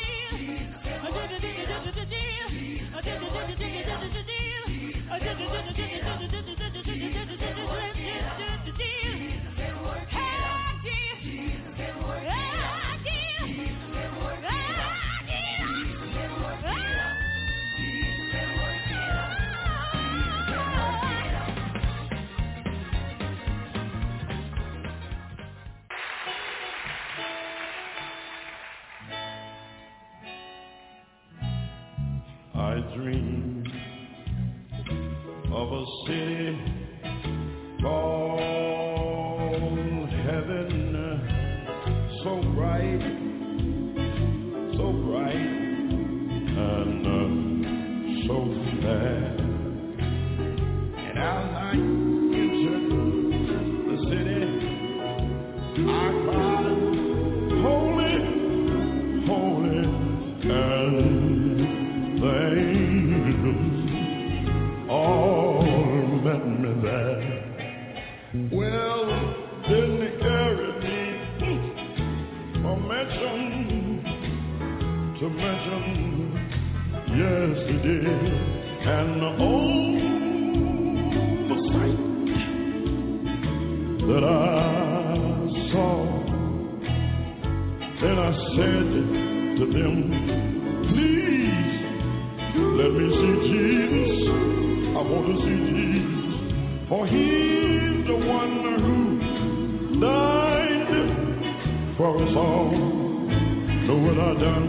I dream of a city called heaven, so bright, so bright, and uh, so fair. And as I entered the city, I cried, holy, holy, and the angels all met me there. Well, didn't the charity or mention to mention? Yes, it did. And oh, the sight that I saw. Then I said to them, please, let me see Jesus. I want to see Jesus. For he's the one who died for us all. Know what I done?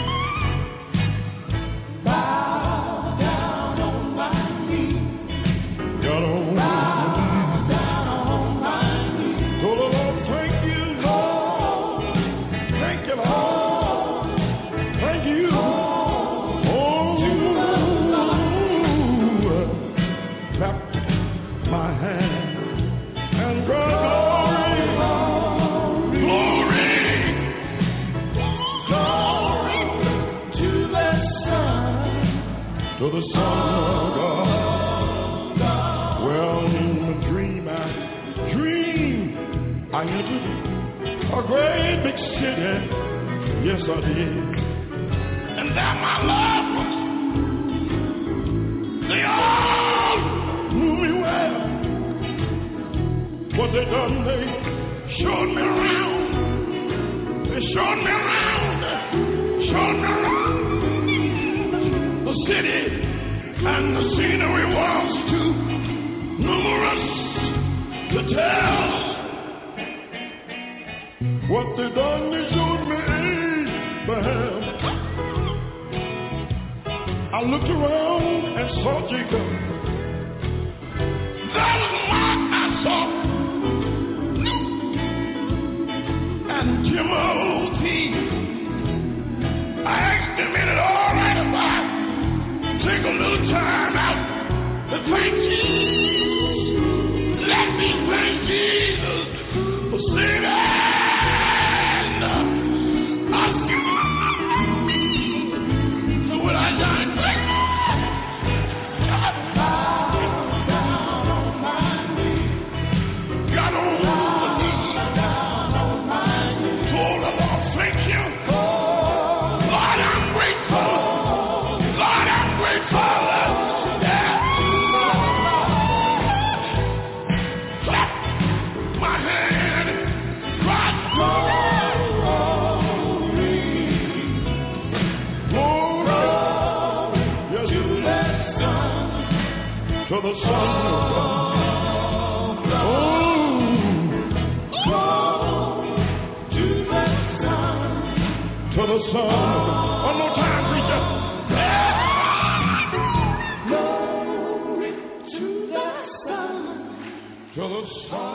Bow down on my knees. Got on Bow down on my knees. Told the Lord, thank you, Lord. Thank you, Lord. Thank you. My hand and glory, glory, glory to the Son, to the Son of God. Well, in the dream, I dream I entered a great big city. Yes, I did. And there my loved ones, they all knew me well. What they done, they showed me around. They showed me around. Showed me around the city, and the scenery was too numerous to tell. What they done, they showed me Abraham. I looked around and saw Jacob. That was what I saw. And Timothy, I asked him, is it all right if I take a little time out to thank Jesus? Let me thank Jesus for saving us. So what I done? Got on. to the Son of God. Oh, to the Son. To the Son of God. One more time, preacher. Glory to the Son. To the Son.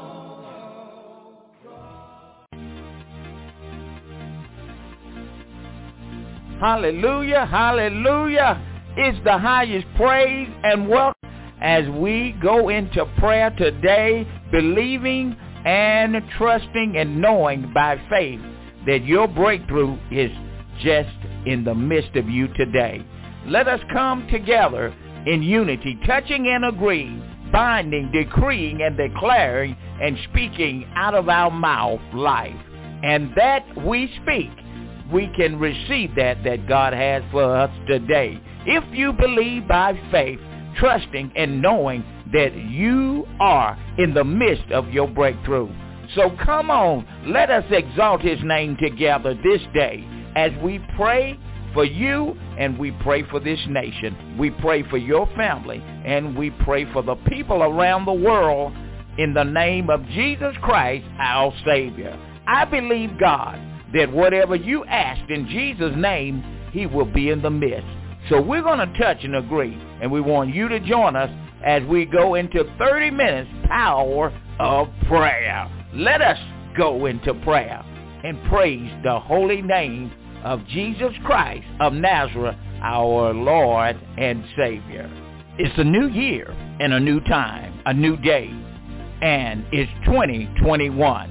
Hallelujah, hallelujah. It's the highest praise and welcome as we go into prayer today, believing and trusting and knowing by faith that your breakthrough is just in the midst of you today. Let us come together in unity, touching and agreeing, binding, decreeing, and declaring and speaking out of our mouth life. And that we speak, we can receive that that God has for us today. If you believe by faith, trusting and knowing that you are in the midst of your breakthrough. So come on, let us exalt his name together this day as we pray for you and we pray for this nation. We pray for your family and we pray for the people around the world in the name of Jesus Christ, our Savior. I believe, God, that whatever you ask in Jesus' name, he will be in the midst. So we're going to touch and agree, and we want you to join us as we go into thirty minutes power of prayer. Let us go into prayer and praise the holy name of Jesus Christ of Nazareth, our Lord and Savior. It's a new year and a new time, a new day, and it's twenty twenty-one.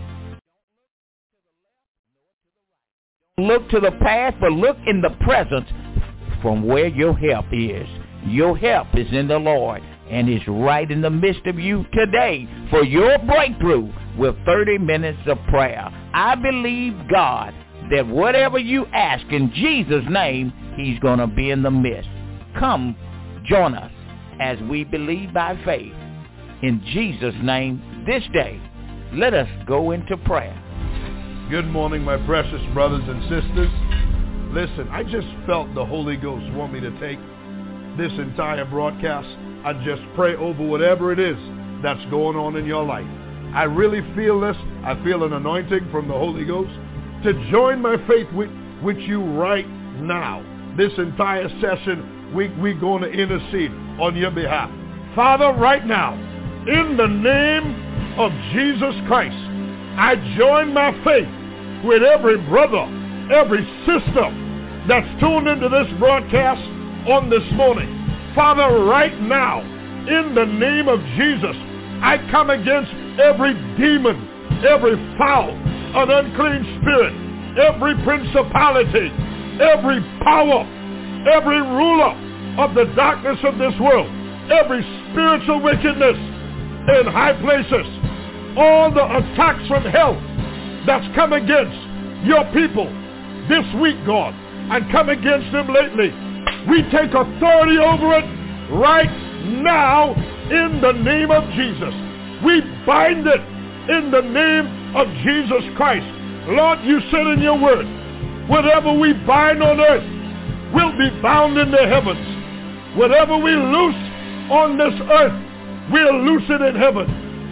Look to the past, but look in the present from where your help is. Your help is in the Lord and is right in the midst of you today for your breakthrough with thirty minutes of prayer. I believe, God, that whatever you ask in Jesus' name, he's going to be in the midst. Come, join us as we believe by faith in Jesus' name this day. Let us go into prayer. Good morning, my precious brothers and sisters. Listen, I just felt the Holy Ghost want me to take this entire broadcast and just pray over whatever it is that's going on in your life. I really feel this. I feel an anointing from the Holy Ghost to join my faith with, with you right now. This entire session, we, we're going to intercede on your behalf. Father, right now, in the name of Jesus Christ, I join my faith with every brother, every sister that's tuned into this broadcast on this morning. Father, right now, in the name of Jesus, I come against every demon, every foul, an unclean spirit, every principality, every power, every ruler of the darkness of this world, every spiritual wickedness in high places, all the attacks from hell that's come against your people this week, God, and come against them lately. We take authority over it right now in the name of Jesus. We bind it in the name of Jesus Christ. Lord, you said in your word, whatever we bind on earth will be bound in the heavens. Whatever we loose on this earth, we'll loose it in heaven.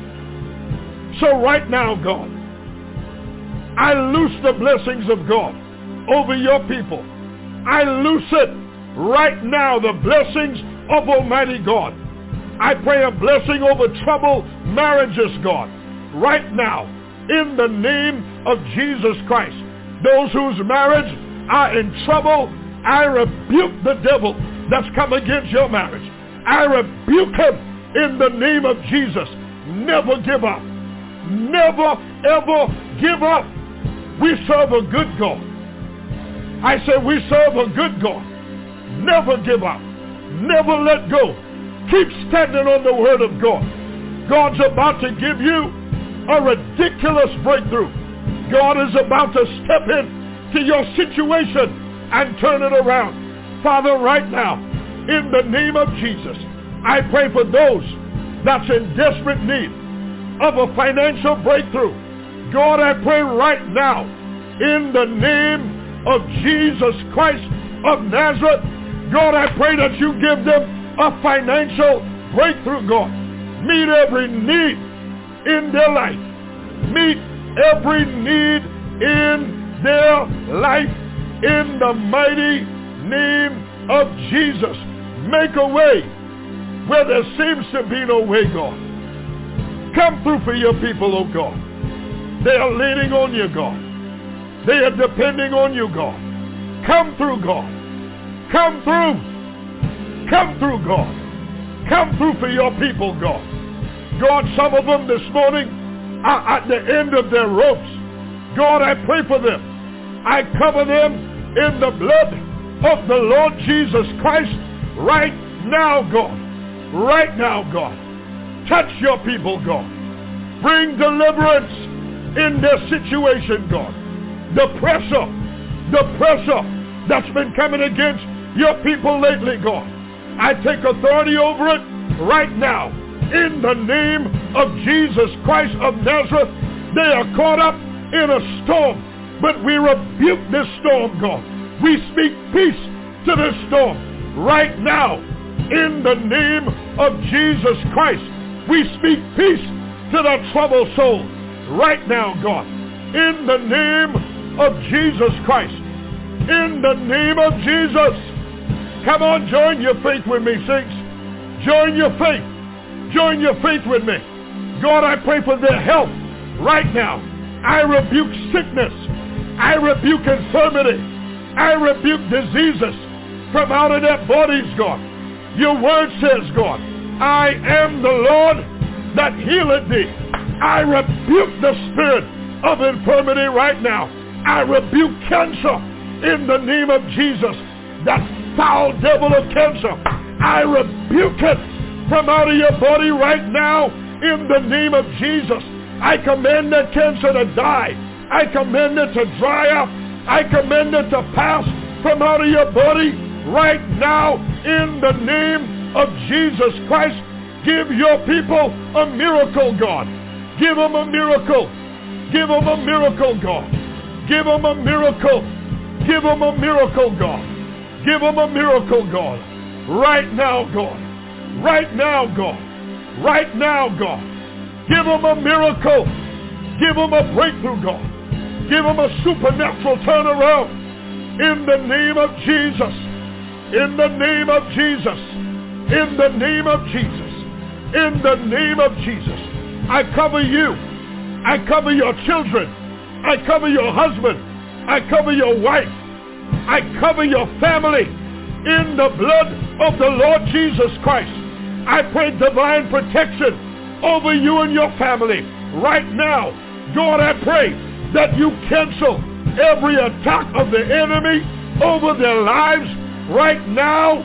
So right now, God, I loose the blessings of God over your people. I loose it right now, the blessings of Almighty God. I pray a blessing over troubled marriages, God, right now, in the name of Jesus Christ. Those whose marriage are in trouble, I rebuke the devil that's come against your marriage. I rebuke him in the name of Jesus. Never give up. Never, ever give up. We serve a good God. I say we serve a good God. Never give up. Never let go. Keep standing on the word of God. God's about to give you a ridiculous breakthrough. God is about to step in to your situation and turn it around. Father, right now, in the name of Jesus, I pray for those that's in desperate need of a financial breakthrough. God, I pray right now, in the name of Jesus Christ of Nazareth, God, I pray that you give them a financial breakthrough, God. Meet every need in their life. Meet every need in their life in the mighty name of Jesus. Make a way where there seems to be no way, God. Come through for your people, oh God. They are leaning on you, God. They are depending on you, God. Come through, God. Come through. Come through, God. Come through for your people, God. God, some of them this morning are at the end of their ropes. God, I pray for them. I cover them in the blood of the Lord Jesus Christ right now, God. Right now, God. Touch your people, God. Bring deliverance in their situation, God. The pressure, the pressure that's been coming against your people lately, God. I take authority over it right now. In the name of Jesus Christ of Nazareth, they are caught up in a storm, but we rebuke this storm, God. We speak peace to this storm right now. In the name of Jesus Christ, we speak peace to that troubled soul right now, God. In the name of Jesus Christ. In the name of Jesus. Come on, join your faith with me, saints. Join your faith. Join your faith with me. God, I pray for their health right now. I rebuke sickness. I rebuke infirmity. I rebuke diseases from out of their bodies, God. Your word says, God, I am the Lord that healeth thee. I rebuke the spirit of infirmity right now. I rebuke cancer in the name of Jesus. That foul devil of cancer, I rebuke it from out of your body right now in the name of Jesus. I command that cancer to die. I command it to dry up. I command it to pass from out of your body right now in the name of Jesus Christ. Give your people a miracle, God. Give them a miracle. Give them a miracle, God. Give them a miracle. Give them a miracle, God. Give them a miracle, God. Right now, God. Right now, God. Right now, God. Give them a miracle. Give them a breakthrough, God. Give them a supernatural turnaround. In the name of Jesus. In the name of Jesus. In the name of Jesus. In the name of Jesus. I cover you. I cover your children. I cover your husband. I cover your wife. I cover your family in the blood of the Lord Jesus Christ. I pray divine protection over you and your family right now. God, I pray that you cancel every attack of the enemy over their lives right now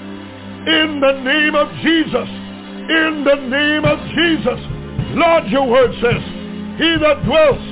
in the name of Jesus. In the name of Jesus. Lord, your word says, he that dwells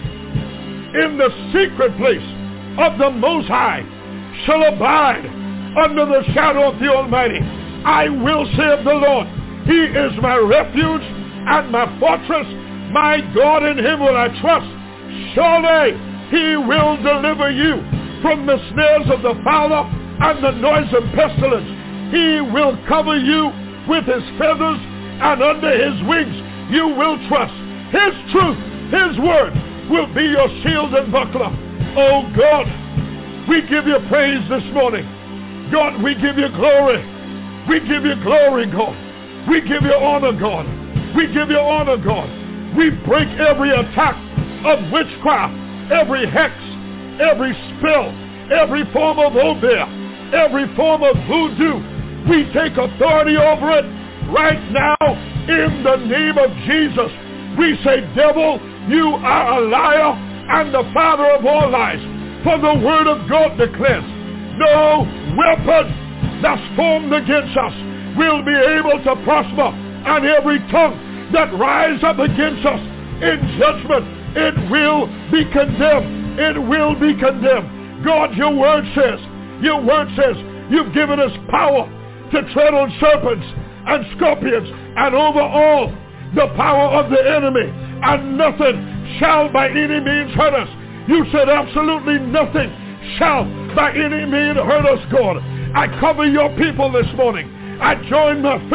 in the secret place of the Most High shall abide under the shadow of the Almighty. I will say of the Lord, he is my refuge and my fortress. My God, in him will I trust. Surely he will deliver you from the snares of the fowler and the noisome pestilence. He will cover you with his feathers, and under his wings you will trust. His truth, his word, will be your shield and buckler. Oh God, we give you praise this morning. God, we give you glory. We give you glory, God. We give you honor, God. We give you honor, God. We break every attack of witchcraft, every hex, every spell, every form of obeah, every form of voodoo. We take authority over it right now in the name of Jesus. We say, devil, you are a liar and the father of all lies. For the word of God declares, no weapon that's formed against us will be able to prosper, and every tongue that rise up against us in judgment, it will be condemned. It will be condemned. God, your word says, your word says, you've given us power to tread on serpents and scorpions and over all the power of the enemy, and nothing shall by any means hurt us. You said absolutely nothing shall by any means hurt us, God. I cover your people this morning. I join my faith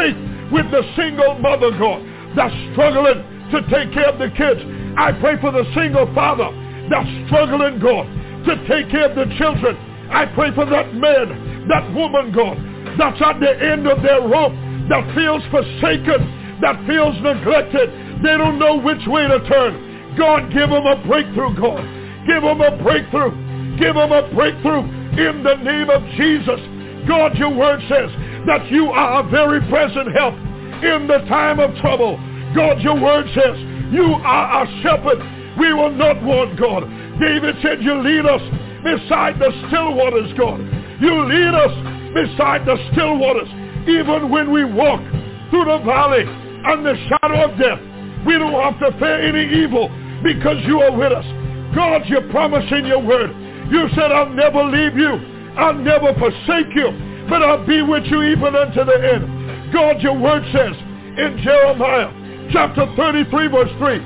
with the single mother, God, that's struggling to take care of the kids. I pray for the single father that's struggling, God, to take care of the children. I pray for that man, that woman, God, that's at the end of their rope, that feels forsaken, that feels neglected. They don't know which way to turn. God, give them a breakthrough, God. Give them a breakthrough. Give them a breakthrough in the name of Jesus. God, your word says that you are a very present help in the time of trouble. God, your word says you are our shepherd. We will not want, God. David said you lead us beside the still waters, God. You lead us beside the still waters. Even when we walk through the valley and the shadow of death, we don't have to fear any evil because you are with us. God, you promised in your word. You said, I'll never leave you. I'll never forsake you, but I'll be with you even unto the end. God, your word says in Jeremiah chapter thirty-three verse three,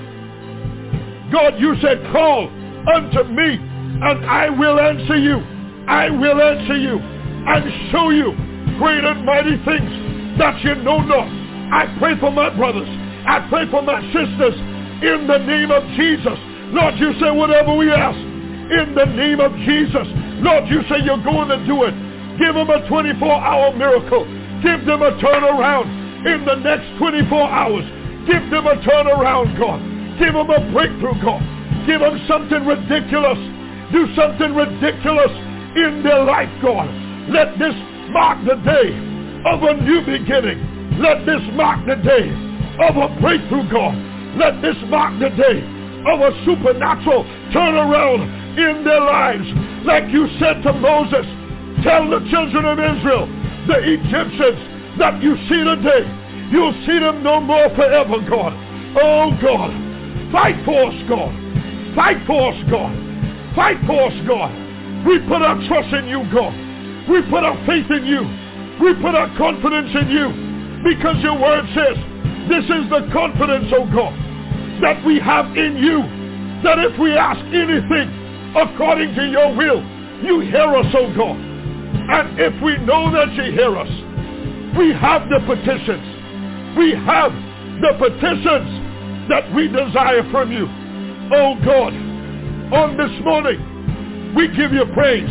God, you said, call unto me and I will answer you. I will answer you and show you great and mighty things that you know not. I pray for my brothers. I pray for my sisters in the name of Jesus. Lord, you say whatever we ask in the name of Jesus. Lord, you say you're going to do it. Give them a twenty-four hour miracle. Give them a turnaround in the next twenty-four hours. Give them a turnaround, God. Give them a breakthrough, God. Give them something ridiculous. Do something ridiculous in their life, God. Let this mark the day of a new beginning. Let this mark the day of a breakthrough, God. Let this mark the day of a supernatural turnaround in their lives. Like you said to Moses, tell the children of Israel, the Egyptians that you see today, you'll see them no more forever, God. Oh, God, fight for us, God. Fight for us, God. Fight for us, God. We put our trust in you, God. We put our faith in you. We put our confidence in you because your word says, this is the confidence, oh God, that we have in you, that if we ask anything according to your will, you hear us, oh God. And if we know that you hear us, we have the petitions. We have the petitions that we desire from you. Oh God, on this morning, we give you praise.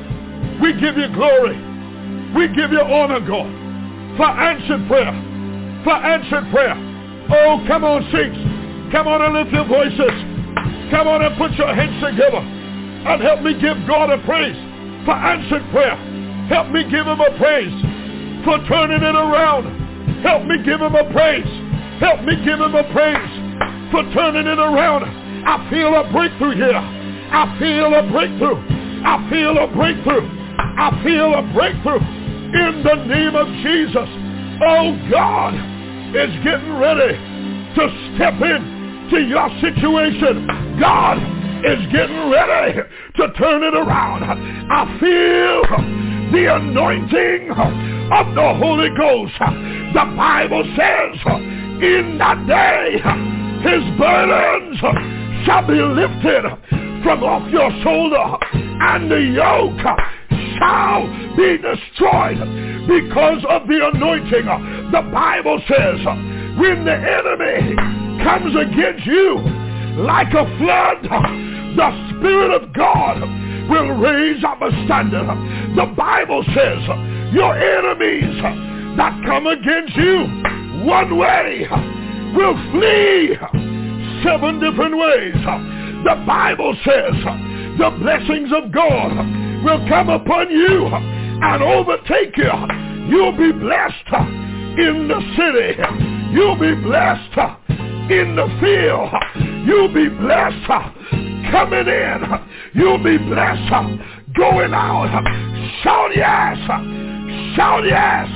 We give you glory. We give you honor, God, for answered prayer. For answered prayer. Oh, come on, saints. Come on and lift your voices. Come on and put your hands together. And help me give God a praise for answered prayer. Help me give him a praise for turning it around. Help me give him a praise. Help me give him a praise for turning it around. I feel a breakthrough here. I feel a breakthrough. I feel a breakthrough. I feel a breakthrough in the name of Jesus. Oh, God is getting ready to step in to your situation. God is getting ready to turn it around. I feel the anointing of the Holy Ghost. The Bible says, in that day, his burdens shall be lifted from off your shoulder, and the yoke shall be destroyed because of the anointing. The Bible says, when the enemy comes against you like a flood, the Spirit of God will raise up a standard. The Bible says, your enemies that come against you one way will flee seven different ways. The Bible says the blessings of God will come upon you and overtake you. You'll be blessed in the city. You'll be blessed in the field. You'll be blessed coming in. You'll be blessed going out. Shout yes. Shout yes.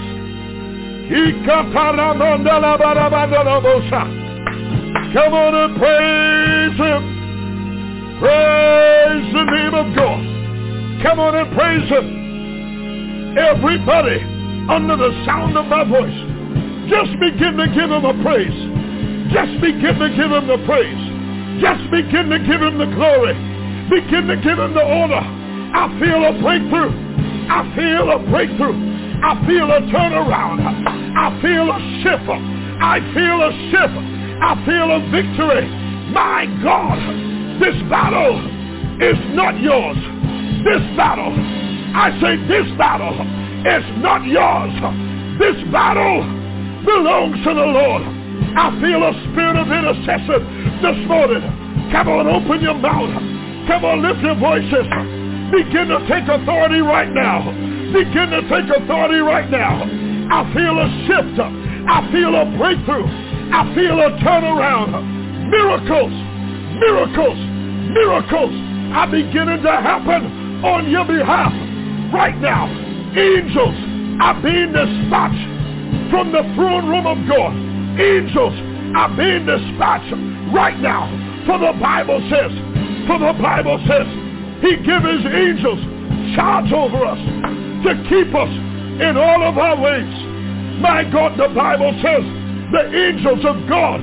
Come on and praise him. Praise the name of God. Come on and praise him. Everybody under the sound of my voice, just begin to give him a praise. Just begin to give him the praise. Just begin to give him the glory. Begin to give him the honor. I feel a breakthrough. I feel a breakthrough. I feel a turnaround. I feel a shift. I feel a shift. I feel a victory. My God, this battle is not yours. This battle, I say this battle is not yours. This battle belongs to the Lord. I feel a spirit of intercession this morning. Come on, open your mouth. Come on, lift your voices. Begin to take authority right now. Begin to take authority right now. I feel a shift. I feel a breakthrough. I feel a turnaround. Miracles, miracles, miracles are beginning to happen on your behalf right now. Angels are being dispatched from the throne room of God. Angels are being dispatched right now. For the Bible says, for the Bible says, he gives his angels charge over us to keep us in all of our ways. My God, the Bible says, the angels of God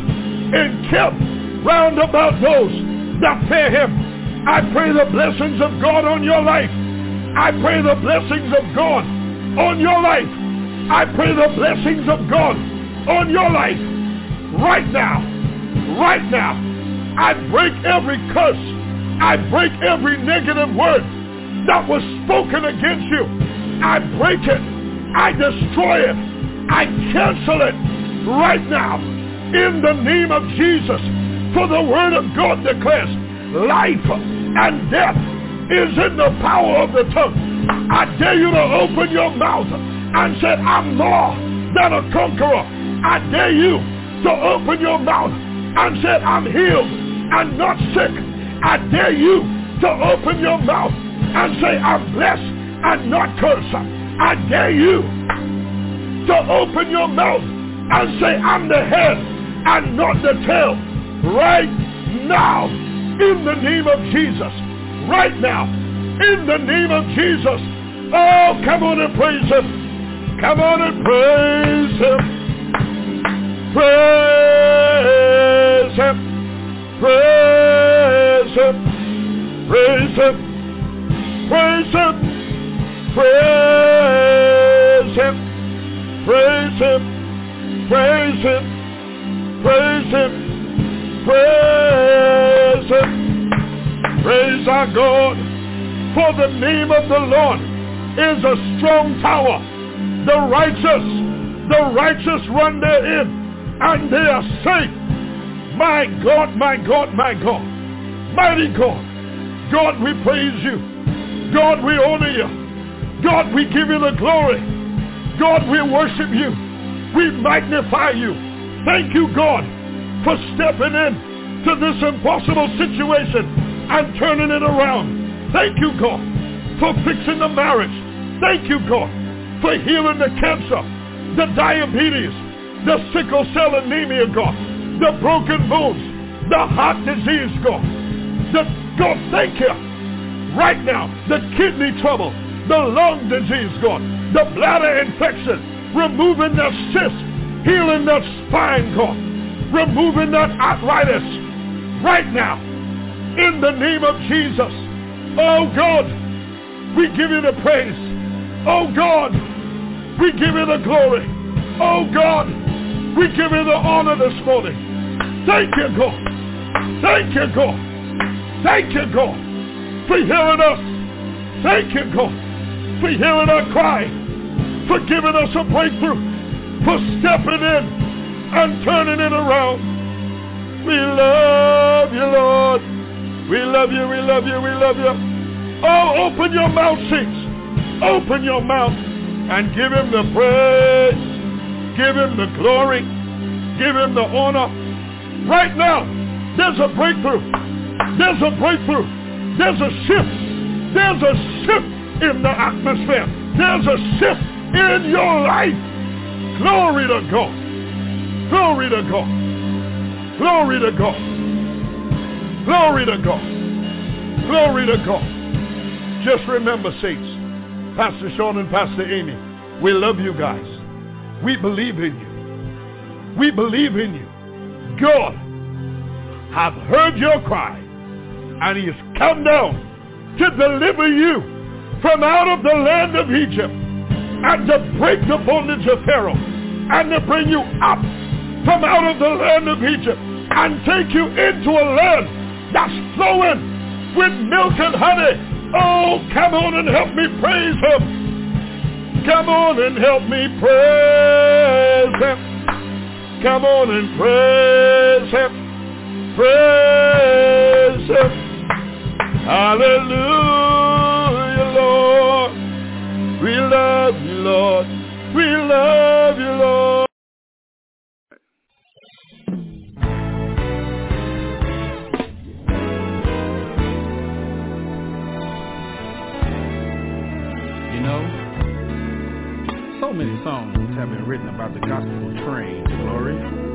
encamped round about those that fear him. I pray the blessings of God on your life. I pray the blessings of God on your life. I pray the blessings of God on your life. Right now, right now, I break every curse. I break every negative word that was spoken against you. I break it. I destroy it. I cancel it right now in the name of Jesus. For the word of God declares life and death is in the power of the tongue. I dare you to open your mouth and say, I'm more than a conqueror. I dare you to open your mouth and say, I'm healed and not sick. I dare you to open your mouth and say, I'm blessed and not cursed. I dare you to open your mouth and say, I'm the head and not the tail. Right now, in the name of Jesus. Right now, in the name of Jesus. Oh, come on and praise him. Come on and praise him. Praise him. Praise him. Praise him. Praise him. Praise him. Praise him. Praise him. Praise him. Praise him. Praise our God. For the name of the Lord is a strong tower. The righteous, the righteous run therein, and they are safe. My God, my God, my God. Mighty God. God, we praise you. God, we honor you. God, we give you the glory. God, we worship you. We magnify you. Thank you, God, for stepping in to this impossible situation and turning it around. Thank you, God, for fixing the marriage. Thank you, God, for healing the cancer, the diabetes, the sickle cell anemia, God, the broken bones, the heart disease, God. The, God, thank you. Right now, the kidney trouble, the lung disease, God, the bladder infection, removing that cyst, healing that spine, God, removing that arthritis. Right now, in the name of Jesus. Oh, God, we give you the praise. Oh, God, we give you the glory. Oh, God, we give you the honor this morning. Thank you, God. Thank you, God. Thank you, God, for hearing us. Thank you, God, for hearing our cry, for giving us a breakthrough, for stepping in and turning it around. We love you, Lord. We love you, we love you, we love you. Oh, open your mouth, saints. Open your mouth and give him the praise. Give him the glory. Give him the honor. Right now, there's a breakthrough. There's a breakthrough. There's a shift. There's a shift in the atmosphere. There's a shift in your life. Glory to God. Glory to God. Glory to God. Glory to God. Glory to God. Just remember, saints, Pastor Sean and Pastor Amy, we love you guys. We believe in you. We believe in you. God have heard your cry, and he has come down to deliver you from out of the land of Egypt and to break the bondage of Pharaoh. and to bring you up from out of the land of Egypt and take you into a land that's flowing with milk and honey. Oh, come on and help me praise him. Come on and help me praise him. Come on and praise him. Praise him. Hallelujah, Lord. We love you, Lord. We love you, Lord. You know, so many songs have been written about the gospel train to glory.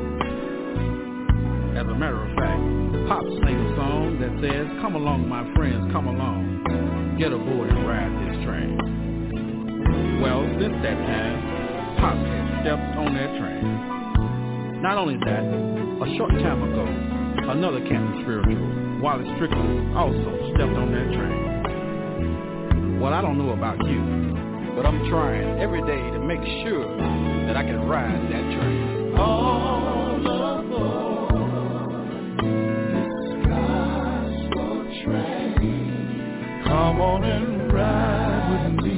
As a matter of fact, Pop sang a song that says, "Come along, my friends, come along. Get aboard and ride this train." Well, since that time, Pop has stepped on that train. Not only that, a short time ago, another Canton spiritual, Wallace Strickland, also stepped on that train. Well, I don't know about you, but I'm trying every day to make sure that I can ride that train. All aboard this gospel train. Come on and ride with me.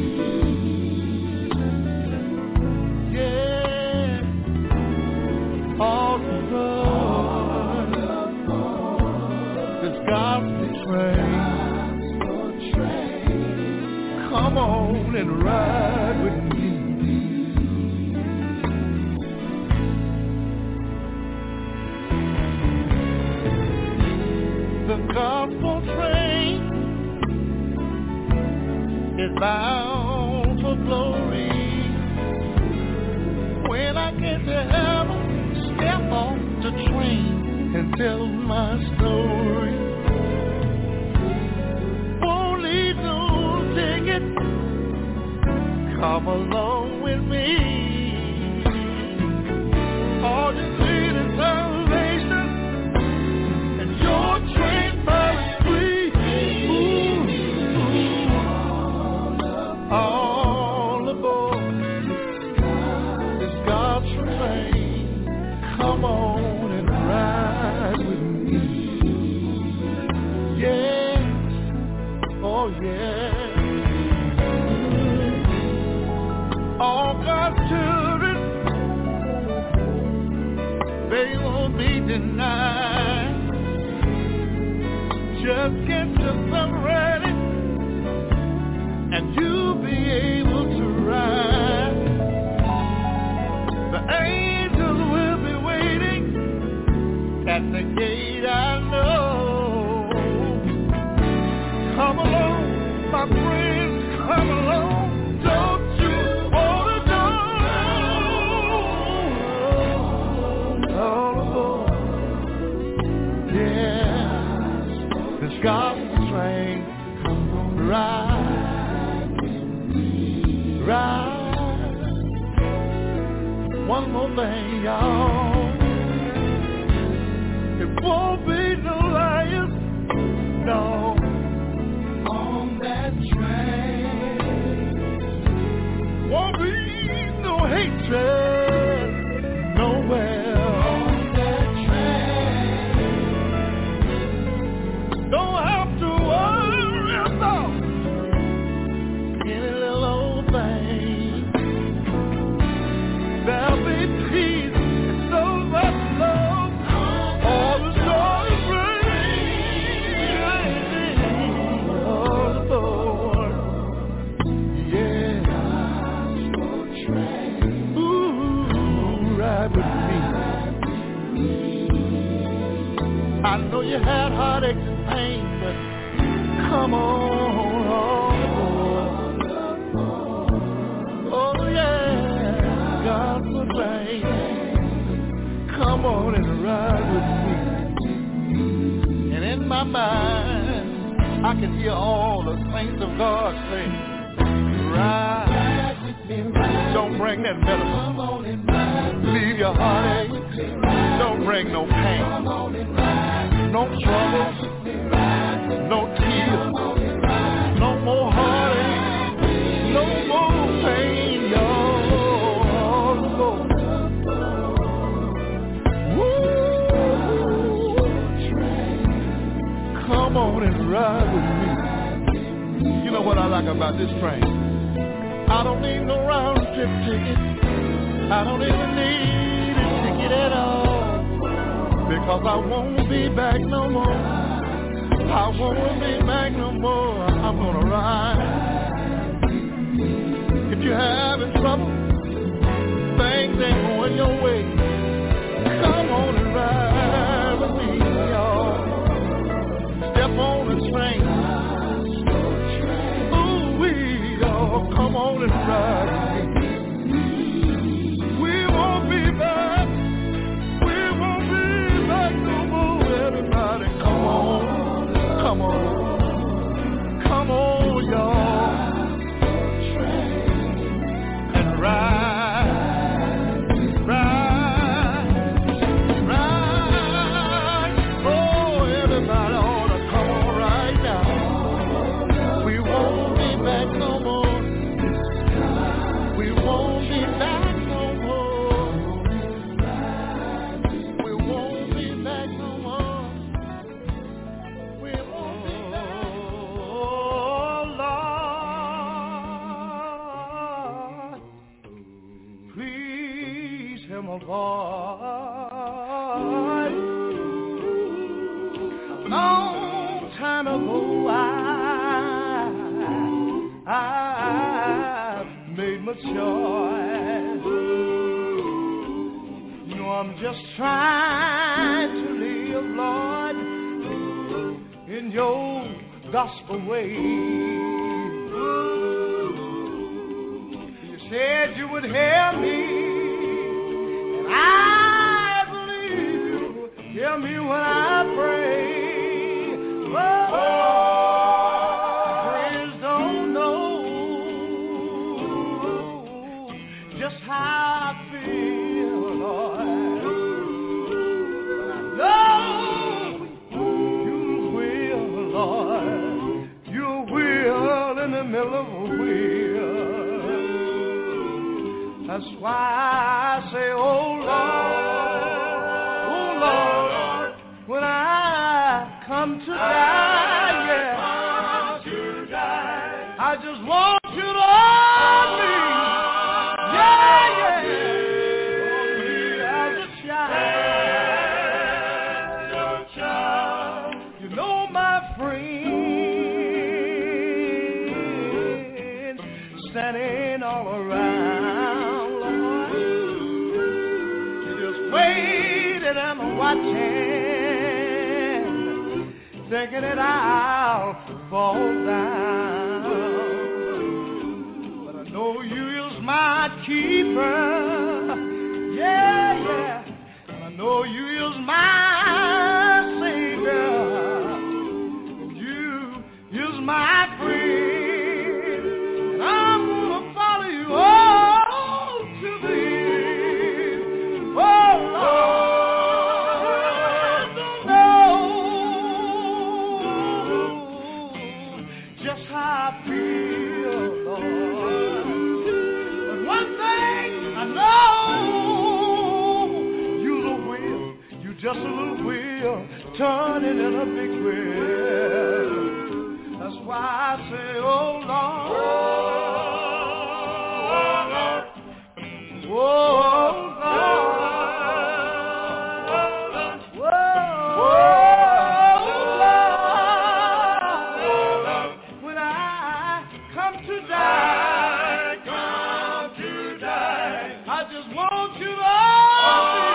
Yeah. All aboard this gospel train. Come on and ride with me. The gospel train is bound for glory. When I get to heaven, step on the train and tell my story. Won't need no ticket. Come along with me. All you need is salvation, and your train might free. Ooh, all aboard this God's train. Come on and ride with me. Yeah, oh yeah. All God's children, they won't be denied. Just get yourself ready, and you'll be able to ride. The angels will be waiting at the gate, I know. Come along, my friends, come along. Don't you gospel train, ride, ride. One more thing, y'all. It won't be no liars, no, on that train. Won't be no hatred, nowhere. Don't have to worry about any little old thing. There'll be peace and so much love. All the joy is raining. All aboard, yeah. Ooh, ride with me. I know you had heartaches. But come on, oh yeah, gospel train. Come on and ride with me. And in my mind, I can hear all the saints of God say, ride with me, ride. Don't bring that medicine. Leave your heartache. Don't bring no pain, no trouble. No tears, no more heartache, no more pain, y'all. about this train. I don't need no round trip ticket. I don't even need a ticket at all. Because I won't be back no more. I won't be back no more. I'm gonna ride. If you're having trouble, things ain't going your way, come on and ride with me, y'all. Step on the train. Ooh, we y'all, come on and ride with me. We won't be back. We won't be back no more. Everybody, come on, come on, come on, y'all, and ride. Long time ago I, I made my choice. You know I'm just trying to live, Lord, in your gospel way. You said you would help me, and I believe you. Hear me when I pray. Oh, friends don't know just how I feel, Lord. But I know you will, Lord. You will in the middle of a wheel. That's why I say, oh, Lord, oh, Lord, when I come to die, yeah. Come to die. I just want you to hold me, yeah, yeah. Hold me as a child, as a child. You know my friends standing all around, Lord. You're just waiting and watching, thinking that I'll fall down. But I know you is my keeper, yeah, yeah. And I know you is my savior. You is my friend. And I'm gonna follow you all to the end. Oh, Lord. Just a little wheel turning in a big wheel. That's why I say, oh Lord, oh Lord, oh Lord, when I come to die, come to die, I just want you to hold me.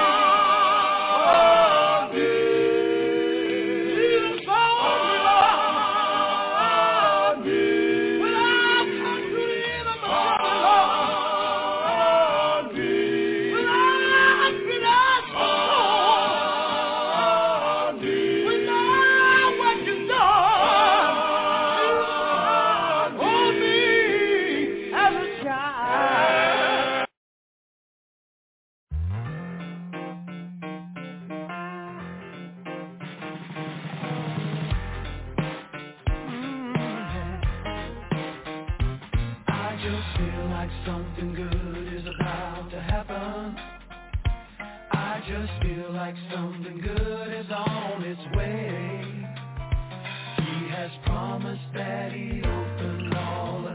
Like something good is on its way. He has promised that he'd open all the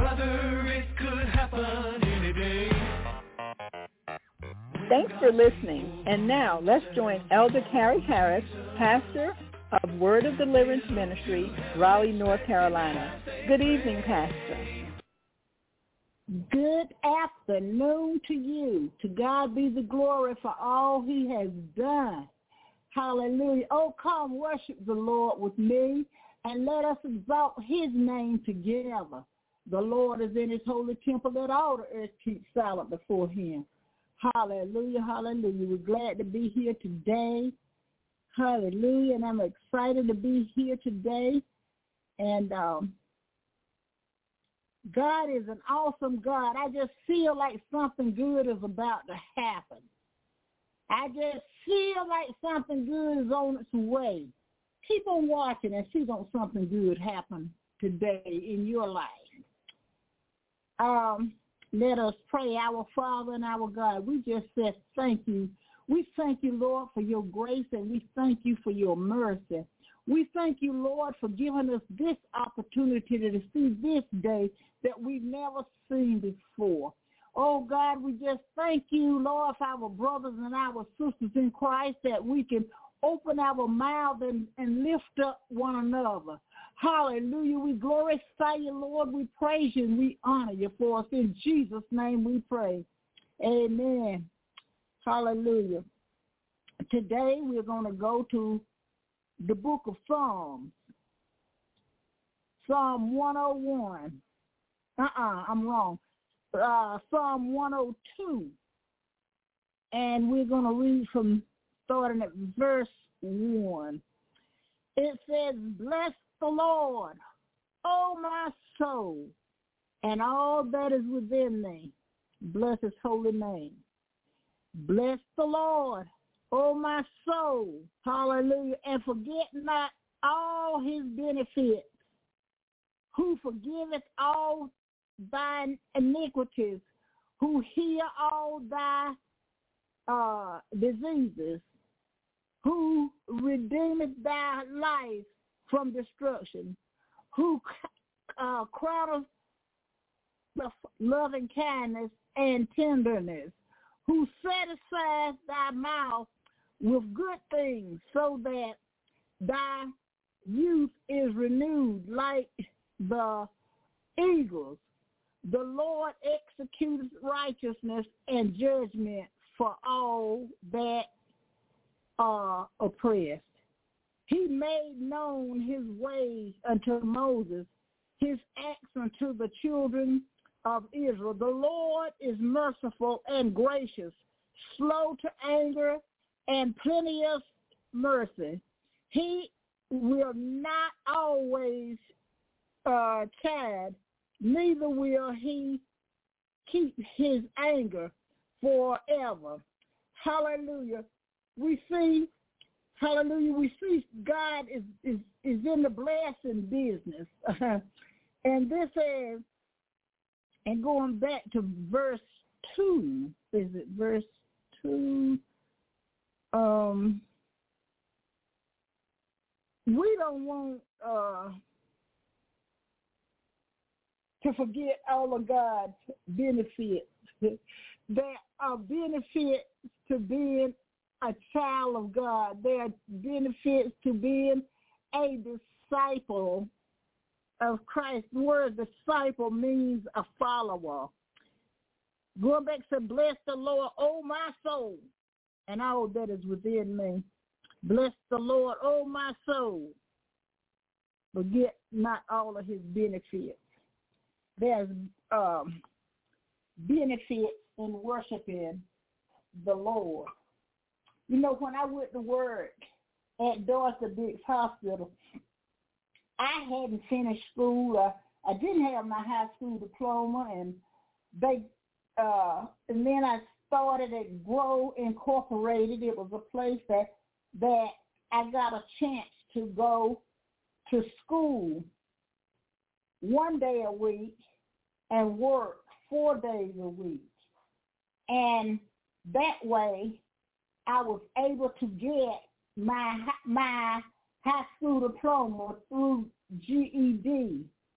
brother, it could happen any day. Thanks for listening. And now let's join Elder Carrie Harris, pastor of Word of Deliverance Ministry, Raleigh, North Carolina. Good evening, Pastor. Good afternoon to you. To God be the glory for all he has done. Hallelujah. Oh, come worship the Lord with me and let us exalt his name together. The Lord is in his holy temple. Let all the earth keep silent before him. Hallelujah, hallelujah. We're glad to be here today. Hallelujah. And I'm excited to be here today. And um, God is an awesome God. I just feel like something good is about to happen. I just feel like something good is on its way. Keep on watching and see if something good happen today in your life. Um, let us pray. Our Father and our God, we just said thank you. We thank you, Lord, for your grace, and we thank you for your mercy. We thank you, Lord, for giving us this opportunity to see this day that we've never seen before. Oh, God, we just thank you, Lord, for our brothers and our sisters in Christ, that we can open our mouth and, and lift up one another. Hallelujah. We glorify you, Lord. We praise you and we honor you for us. In Jesus' name we pray. Amen. Hallelujah. Today we're going to go to the book of Psalms. Psalm one oh one. Uh-uh, I'm wrong. Uh, Psalm one oh two. And we're going to read from starting at verse one. It says, bless the Lord, O my soul, and all that is within me. Bless his holy name. Bless the Lord, O my soul, hallelujah, and forget not all his benefits, who forgiveth all thine iniquities, who heal all thy uh, diseases, who redeemeth thy life from destruction, who uh, crowneth with loving kindness and tenderness, who satisfies thy mouth with good things, so that thy youth is renewed like the eagles. The Lord executes righteousness and judgment for all that are oppressed. He made known his ways unto Moses, his acts unto the children of Israel. The Lord is merciful and gracious, slow to anger, and plenteous mercy. He will not always uh, chide, neither will he keep his anger forever. Hallelujah. We see, hallelujah, we see God is, is, is in the blessing business. And this is, and going back to verse two, is it verse two? Um, we don't want uh, to forget all of God's benefits. There are benefits to being a child of God. There are benefits to being a disciple of Christ. The word disciple means a follower. Going back to bless the Lord, O my soul, and all that is within me. Bless the Lord, O my soul. Forget not all of his benefits. There's um, benefits in worshiping the Lord. You know, when I went to work at Dorset Biggs Hospital, I hadn't finished school. I, I didn't have my high school diploma, and they uh, and then I started at Grow Incorporated. It was a place that that I got a chance to go to school one day a week and work four days a week. And that way I was able to get my my high school diploma through G E D.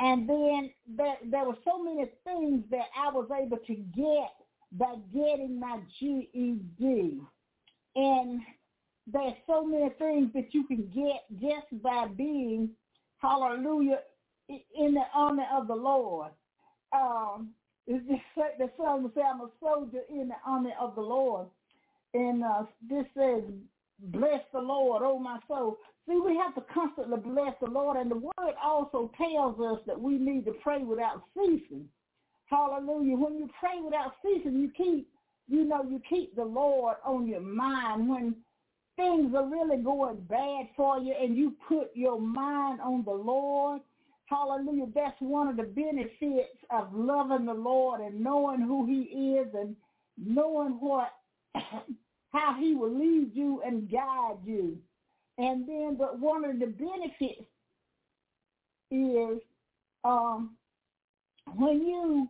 And then there, there were so many things that I was able to get by getting my G E D. And there's so many things that you can get just by being, hallelujah, in the army of the Lord. Um, it's just like the song says, I'm a soldier in the army of the Lord. And uh, this says, bless the Lord, oh my soul. See, we have to constantly bless the Lord. And the word also tells us that we need to pray without ceasing. Hallelujah. When you pray without ceasing, you keep, you know, you keep the Lord on your mind. When things are really going bad for you and you put your mind on the Lord, hallelujah, that's one of the benefits of loving the Lord and knowing who he is and knowing what, how he will lead you and guide you. And then, but one of the benefits is um, when you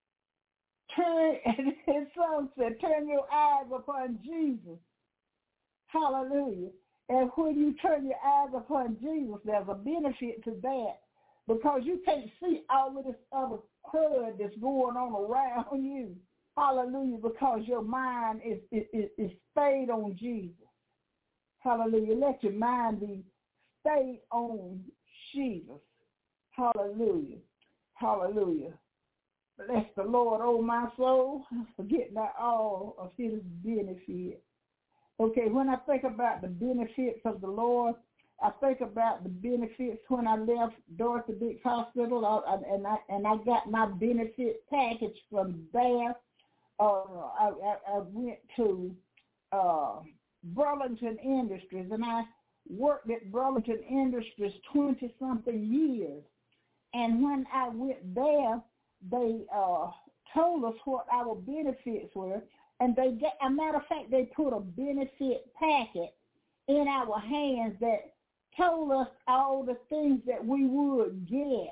turn, and his song said, turn your eyes upon Jesus. Hallelujah. And when you turn your eyes upon Jesus, there's a benefit to that because you can't see all of this other crud that's going on around you. Hallelujah, because your mind is, is, is stayed on Jesus. Hallelujah. Let your mind be stayed on Jesus. Hallelujah. Hallelujah. Bless the Lord, oh my soul. Forget not all of his benefits. Okay, when I think about the benefits of the Lord, I think about the benefits when I left Dorothy Dix Hospital, I, and I and I got my benefit package from there. Uh, I, I, I went to uh, Burlington Industries, and I worked at Burlington Industries twenty-something years. And when I went there, they uh, told us what our benefits were. And they get, a matter of fact, they put a benefit packet in our hands that told us all the things that we would get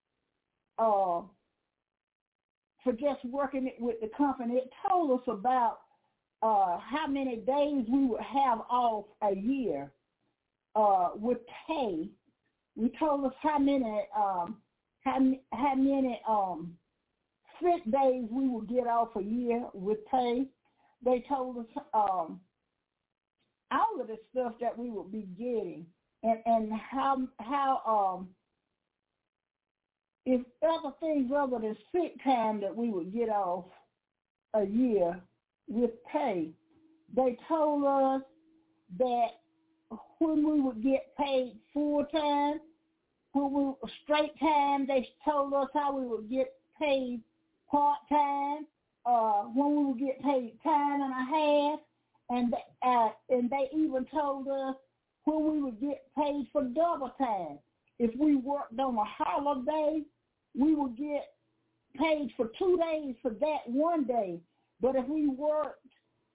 uh, for just working it with the company. It told us about uh, how many days we would have off a year uh, with pay. We told us how many um, how, how many um, sick days we would get off a year with pay. They told us um, all of the stuff that we would be getting, and, and how how um, if other things other than sick time that we would get off a year with pay. They told us that when we would get paid full time, when we straight time, they told us how we would get paid part time, uh, when we would get paid time and a half, and uh, and they even told us when we would get paid for double time. If we worked on a holiday, we would get paid for two days for that one day. But if we worked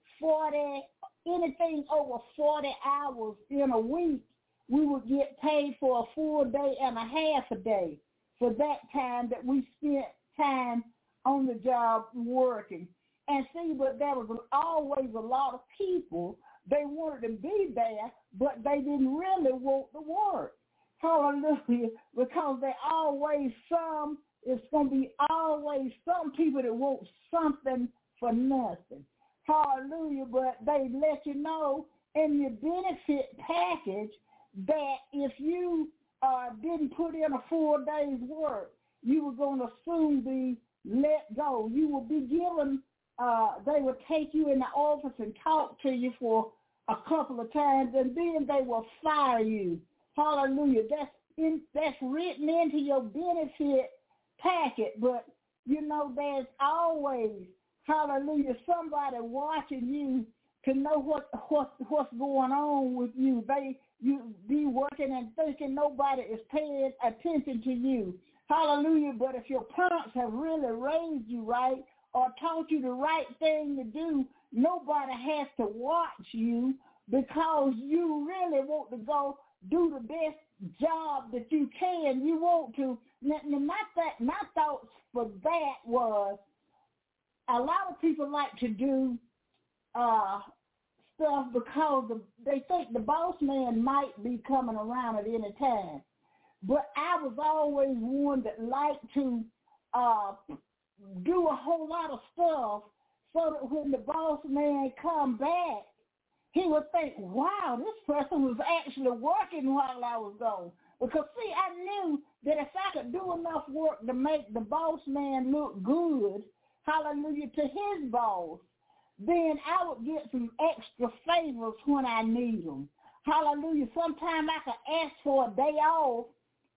forty, anything over forty hours in a week, we would get paid for a full day and a half a day for that time that we spent time on the job working. And see, but there was always a lot of people, they wanted to be there, but they didn't really want to work. Hallelujah. Because they always some, it's going to be always some people that want something for nothing. Hallelujah. But they let you know in your benefit package that if you uh, didn't put in a full day's work, you were going to soon be let go. You will be given, uh, they will take you in the office and talk to you for a couple of times, and then they will fire you. Hallelujah. That's in, that's written into your benefit packet, but, you know, there's always, hallelujah, somebody watching you to know what, what what's going on with you. They you be working and thinking nobody is paying attention to you. Hallelujah. But if your parents have really raised you right or taught you the right thing to do, nobody has to watch you because you really want to go do the best job that you can. You want to. Now, my, th- my thoughts for that was a lot of people like to do uh, stuff because the, they think the boss man might be coming around at any time. but I was always one that liked to uh, do a whole lot of stuff so that when the boss man come back, he would think, wow, this person was actually working while I was gone. Because, see, I knew that if I could do enough work to make the boss man look good, hallelujah, to his boss, then I would get some extra favors when I need them. Hallelujah. Sometimes I could ask for a day off,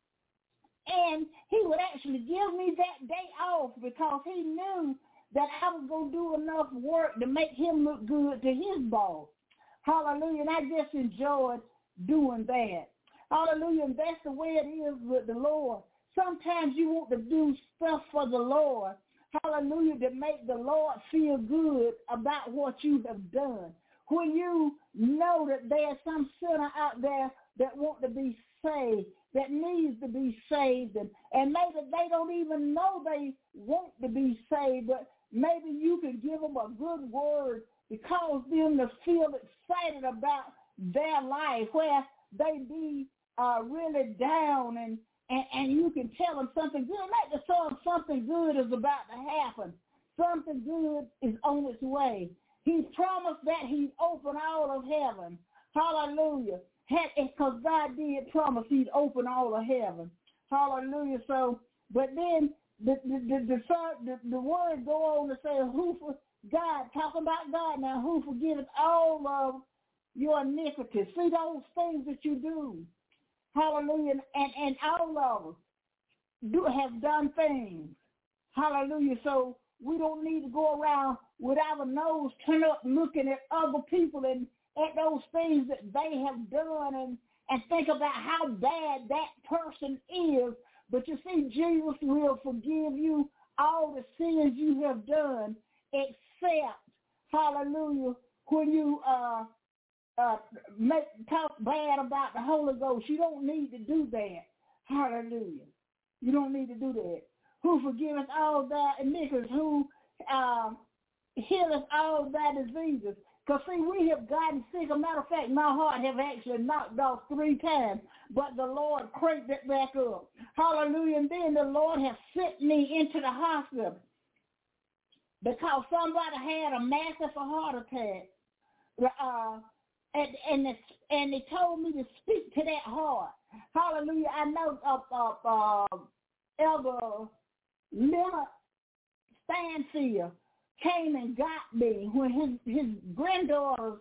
and he would actually give me that day off because he knew that I was going to do enough work to make him look good to his boss. Hallelujah. And I just enjoyed doing that. Hallelujah. And that's the way it is with the Lord. Sometimes you want to do stuff for the Lord. Hallelujah. To make the Lord feel good about what you have done. When you know that there's some sinner out there that want to be saved, that needs to be saved, and, and maybe they don't even know they want to be saved, but maybe you could give them a good word to cause them to feel excited about their life, where they be uh, really down, and, and, and you can tell them something good. Let them tell them something good is about to happen. Something good is on its way. He promised that he'd open all of heaven. Hallelujah. Because God did promise he'd open all of heaven. Hallelujah. So, but then the the the, the, the, the word go on to say, who for God, talking about God now, who forgiveth all of your iniquities. See those things that you do. Hallelujah. And, and all of us do have done things. Hallelujah. So we don't need to go around with our nose turned up looking at other people and at those things that they have done and, and think about how bad that person is. But you see, Jesus will forgive you all the sins you have done, except, hallelujah, when you uh, uh, make, talk bad about the Holy Ghost. You don't need to do that. Hallelujah. You don't need to do that. Who forgiveth all thy iniquities, who uh, healeth all thy diseases. Because, see, we have gotten sick. As a matter of fact, my heart have actually knocked off three times, but the Lord cranked it back up. Hallelujah. And then the Lord has sent me into the hospital because somebody had a massive heart attack. Uh, and, and, the, and they told me to speak to that heart. Hallelujah. I know uh, uh, uh, Elder Leonard Stanfield came and got me when his, his granddaughter's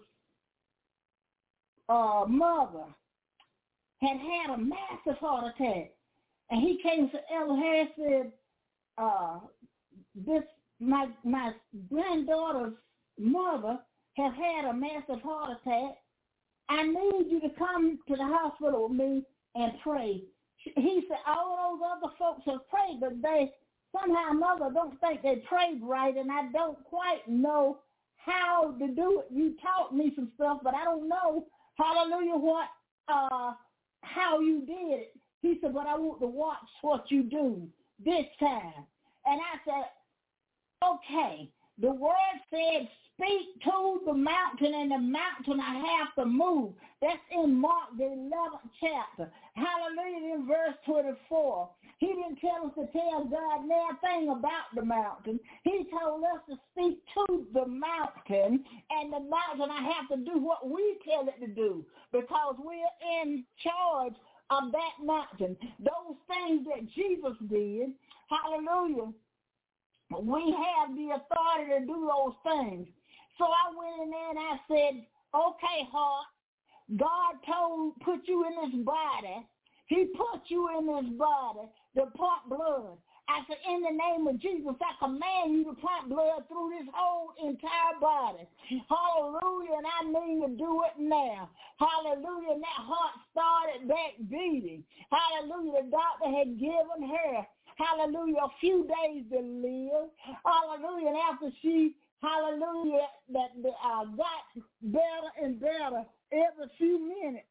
uh, mother had had a massive heart attack. And he came to Elder Harris and said, uh, this, my, my granddaughter's mother has had a massive heart attack. I need you to come to the hospital with me and pray. He said, all those other folks have prayed, but they somehow mother don't think they prayed right, and I don't quite know how to do it. You taught me some stuff, but I don't know, hallelujah, what, uh, how you did it. He said, but I want to watch what you do this time. And I said, okay. The word said, speak to the mountain, and the mountain I have to move. That's in Mark, the eleventh chapter. Hallelujah, in verse twenty-four. He didn't tell us to tell God nothing about the mountain. He told us to speak to the mountain, and the mountain I have to do what we tell it to do because we're in charge of that mountain. Those things that Jesus did, hallelujah, we have the authority to do those things. So I went in there and I said, okay, heart, God told, put you in this body. He put you in this body to pump blood. I said, in the name of Jesus, I command you to pump blood through this whole entire body. Hallelujah, and I mean to do it now. Hallelujah, and that heart started back beating. Hallelujah, the doctor had given her, hallelujah, a few days to live. Hallelujah, and after she, hallelujah, that uh, got better and better every few minutes.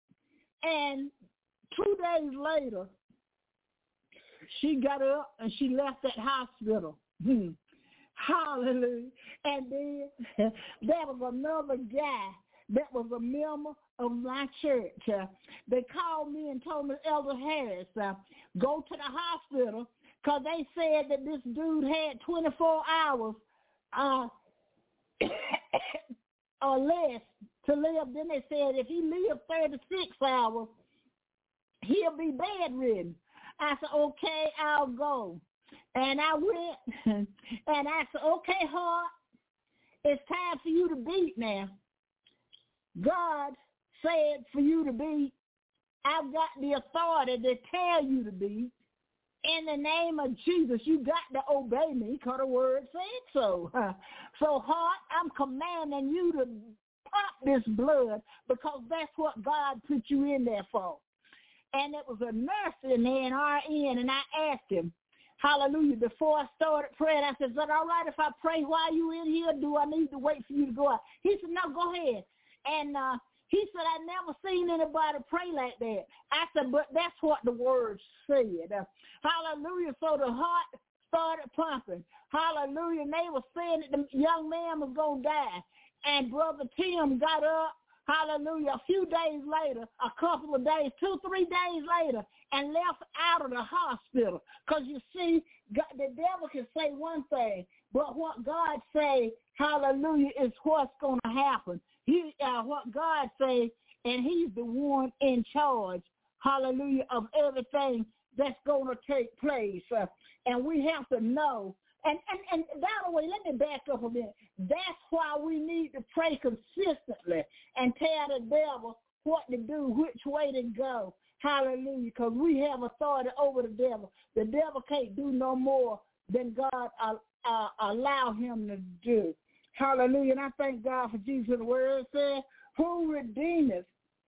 And two days later, she got up and she left that hospital. Hmm. Hallelujah. And then there was another guy that was a member of my church. Uh, they called me and told me, Elder Harris, uh, go to the hospital because they said that this dude had twenty-four hours uh, or less to live. Then they said if he lived thirty-six hours, he'll be bedridden. I said, okay, I'll go. And I went, and I said, okay, heart, it's time for you to beat now. God said for you to beat. I've got the authority to tell you to beat. In the name of Jesus, you got to obey me because the word said so. So, heart, I'm commanding you to pop this blood because that's what God put you in there for. And it was a nurse in there, an R N, and I asked him, hallelujah, before I started praying, I said, is that all right if I pray while you in here? Do I need to wait for you to go out? He said, no, go ahead. And uh, he said, I never seen anybody pray like that. I said, but that's what the word said. Uh, hallelujah. So the heart started pumping. Hallelujah. And they were saying that the young man was going to die. And Brother Tim got up. Hallelujah. A few days later, a couple of days, two, three days later, and left out of the hospital. Because you see, God, the devil can say one thing, but what God say, hallelujah, is what's going to happen. He, uh, what God say, and he's the one in charge, hallelujah, of everything that's going to take place. Uh, and we have to know. And, and, and by the way, let me back up a minute. That's why we need to pray consistently and tell the devil what to do, which way to go. Hallelujah, because we have authority over the devil. The devil can't do no more than God uh, uh, allow him to do. Hallelujah, and I thank God for Jesus. The word says, who redeemeth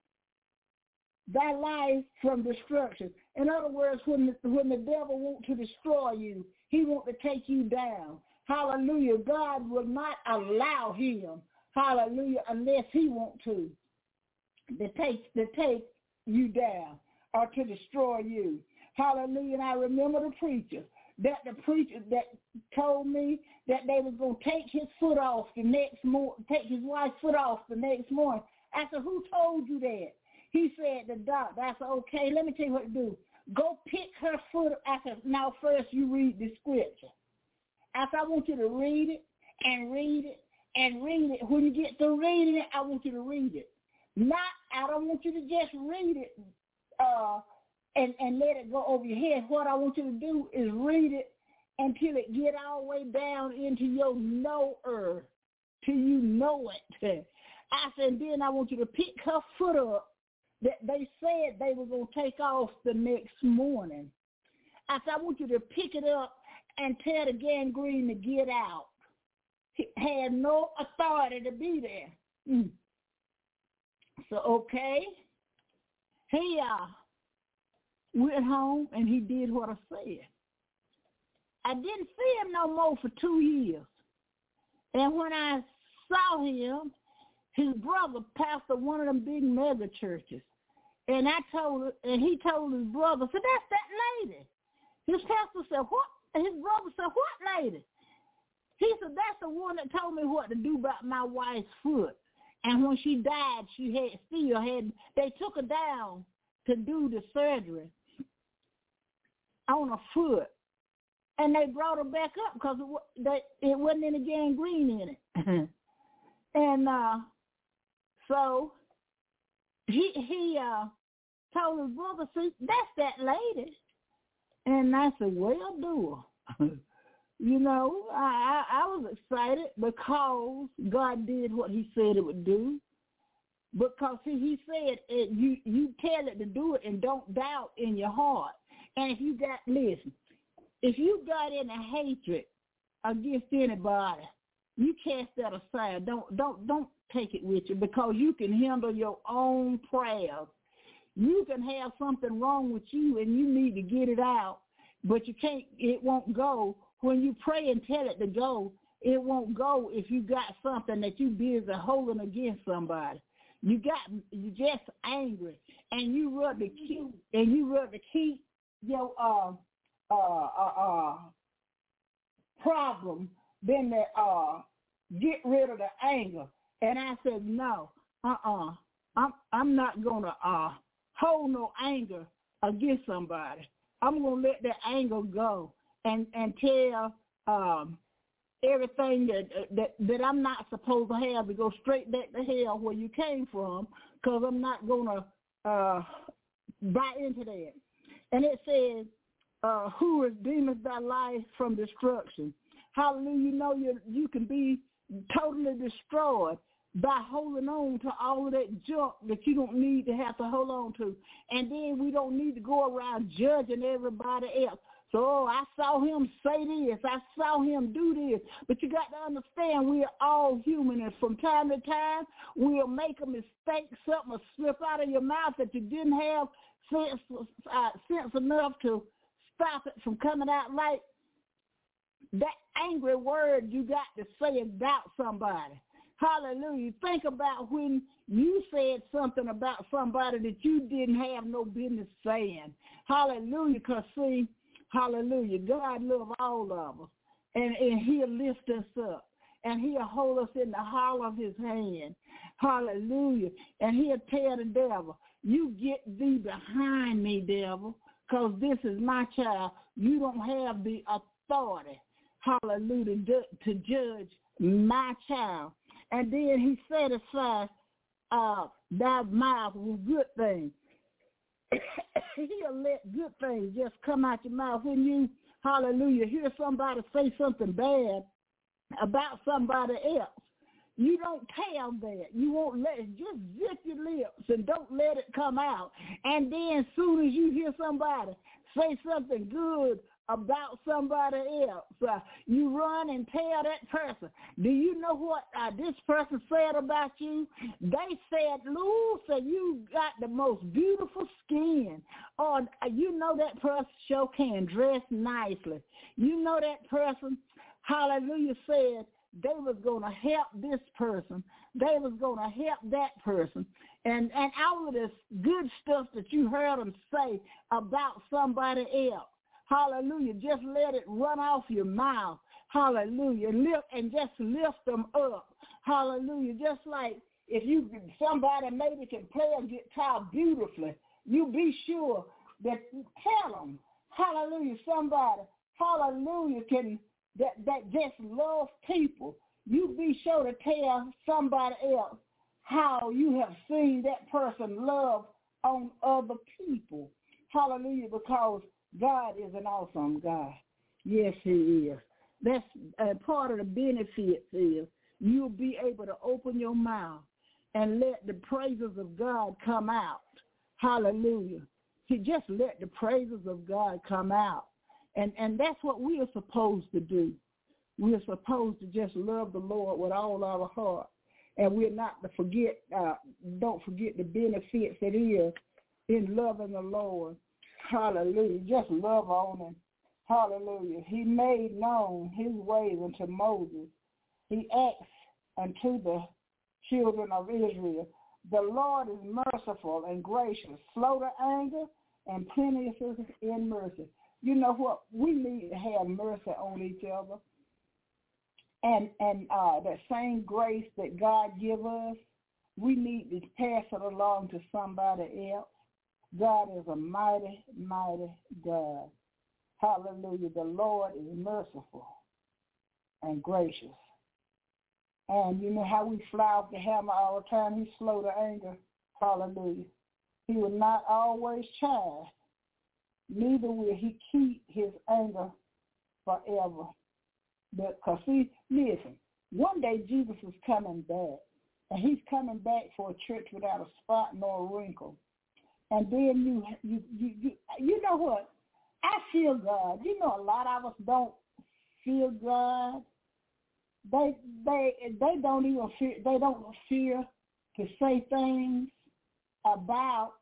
thy life from destruction? In other words, when the, when the devil wants to destroy you, he wants to take you down. Hallelujah. God will not allow him, hallelujah, unless he wants to, to take, to take you down or to destroy you. Hallelujah. And I remember the preacher, that the preacher that told me that they was going to take his foot off the next morning, take his wife's foot off the next morning. I said, who told you that? He said, the doctor. I said, okay, let me tell you what to do. Go pick her foot. I said, now first you read the scripture. I said, I want you to read it and read it and read it. When you get through reading it, I want you to read it. Not, I don't want you to just read it uh, and, and let it go over your head. What I want you to do is read it until it get all the way down into your knower, till you know it. I said, then I want you to pick her foot up that they said they were going to take off the next morning. I said, I want you to pick it up and tell the gangrene to get out. He had no authority to be there. Mm. So, okay, he uh, went home and he did what I said. I didn't see him no more for two years. And when I saw him, his brother pastored one of them big mega churches. And I told, and he told his brother, so that's that lady. His pastor said, what? And his brother said, what lady? He said, that's the one that told me what to do about my wife's foot. And when she died, she had still had, they took her down to do the surgery on her foot. And they brought her back up because it, they, it wasn't any gangrene in it. And uh, so he he uh, told his brother, see, that's that lady. And I said, well, do her. You know, I, I, I was excited because God did what he said it would do. Because see, he said it, you, you tell it to do it and don't doubt in your heart. And if you got, listen, if you got any hatred against anybody, you cast that aside. Don't don't don't take it with you because you can handle your own prayers. You can have something wrong with you and you need to get it out, but you can't. It won't go when you pray and tell it to go. It won't go if you got something that you busy holding against somebody. You got you just angry and you rather keep and you rather keep your uh uh uh, uh problem than to uh get rid of the anger. And I said, no, uh-uh. I'm I'm not gonna uh hold no anger against somebody. I'm gonna let that anger go and and tell um everything that that that I'm not supposed to have to go straight back to hell where you came from, because I'm not gonna uh buy into that. And it says, uh, "Who redeemeth thy life from destruction?" Hallelujah! You know you you can be totally destroyed by holding on to all of that junk that you don't need to have to hold on to. And then we don't need to go around judging everybody else. So, oh, I saw him say this. I saw him do this. But you got to understand, we are all human. And from time to time, we'll make a mistake. Something will slip out of your mouth that you didn't have sense, uh, sense enough to stop it from coming out right. That angry word you got to say about somebody. Hallelujah. Think about when you said something about somebody that you didn't have no business saying. Hallelujah. Because, see, hallelujah, God loves all of us. And, and he'll lift us up. And he'll hold us in the hollow of his hand. Hallelujah. And he'll tell the devil, you get thee behind me, devil, because this is my child. You don't have the authority, hallelujah, to judge my child. And then he satisfies uh, thy mouth with good things. He'll let good things just come out your mouth. When you, hallelujah, hear somebody say something bad about somebody else, you don't tell that. You won't let it. Just zip your lips and don't let it come out. And then as soon as you hear somebody say something good about somebody else, uh, you run and tell that person. Do you know what uh, this person said about you? They said, Lou, said you got the most beautiful skin. Or uh, you know that person sure can dress nicely. You know that person, hallelujah, said they was going to help this person. They was going to help that person. And, and all of this good stuff that you heard them say about somebody else, hallelujah, just let it run off your mouth. Hallelujah. Lift, and just lift them up. Hallelujah. Just like if you somebody maybe can play a guitar beautifully, you be sure that you tell them, hallelujah, somebody, hallelujah, can that, that just loves people. You be sure to tell somebody else how you have seen that person love on other people. Hallelujah, because God is an awesome God. Yes, he is. That's uh, part of the benefits is you'll be able to open your mouth and let the praises of God come out. Hallelujah. See, just let the praises of God come out. And, and that's what we are supposed to do. We are supposed to just love the Lord with all our heart. And we're not to forget, uh, don't forget the benefits that is in loving the Lord. Hallelujah. Just love on him. Hallelujah. He made known his ways unto Moses. He acts unto the children of Israel. The Lord is merciful and gracious, slow to anger, and plenteous in mercy. You know what? We need to have mercy on each other. And and uh, that same grace that God give us, we need to pass it along to somebody else. God is a mighty, mighty God. Hallelujah. The Lord is merciful and gracious. And you know how we fly off the hammer all the time? He's slow to anger. Hallelujah. He will not always chide. Neither will he keep his anger forever. But, cause see, listen, one day Jesus is coming back. And he's coming back for a church without a spot nor a wrinkle. And then you, you, you, you, you know what? I feel God. You know, a lot of us don't feel God. They, they, they don't even fear. They don't fear to say things about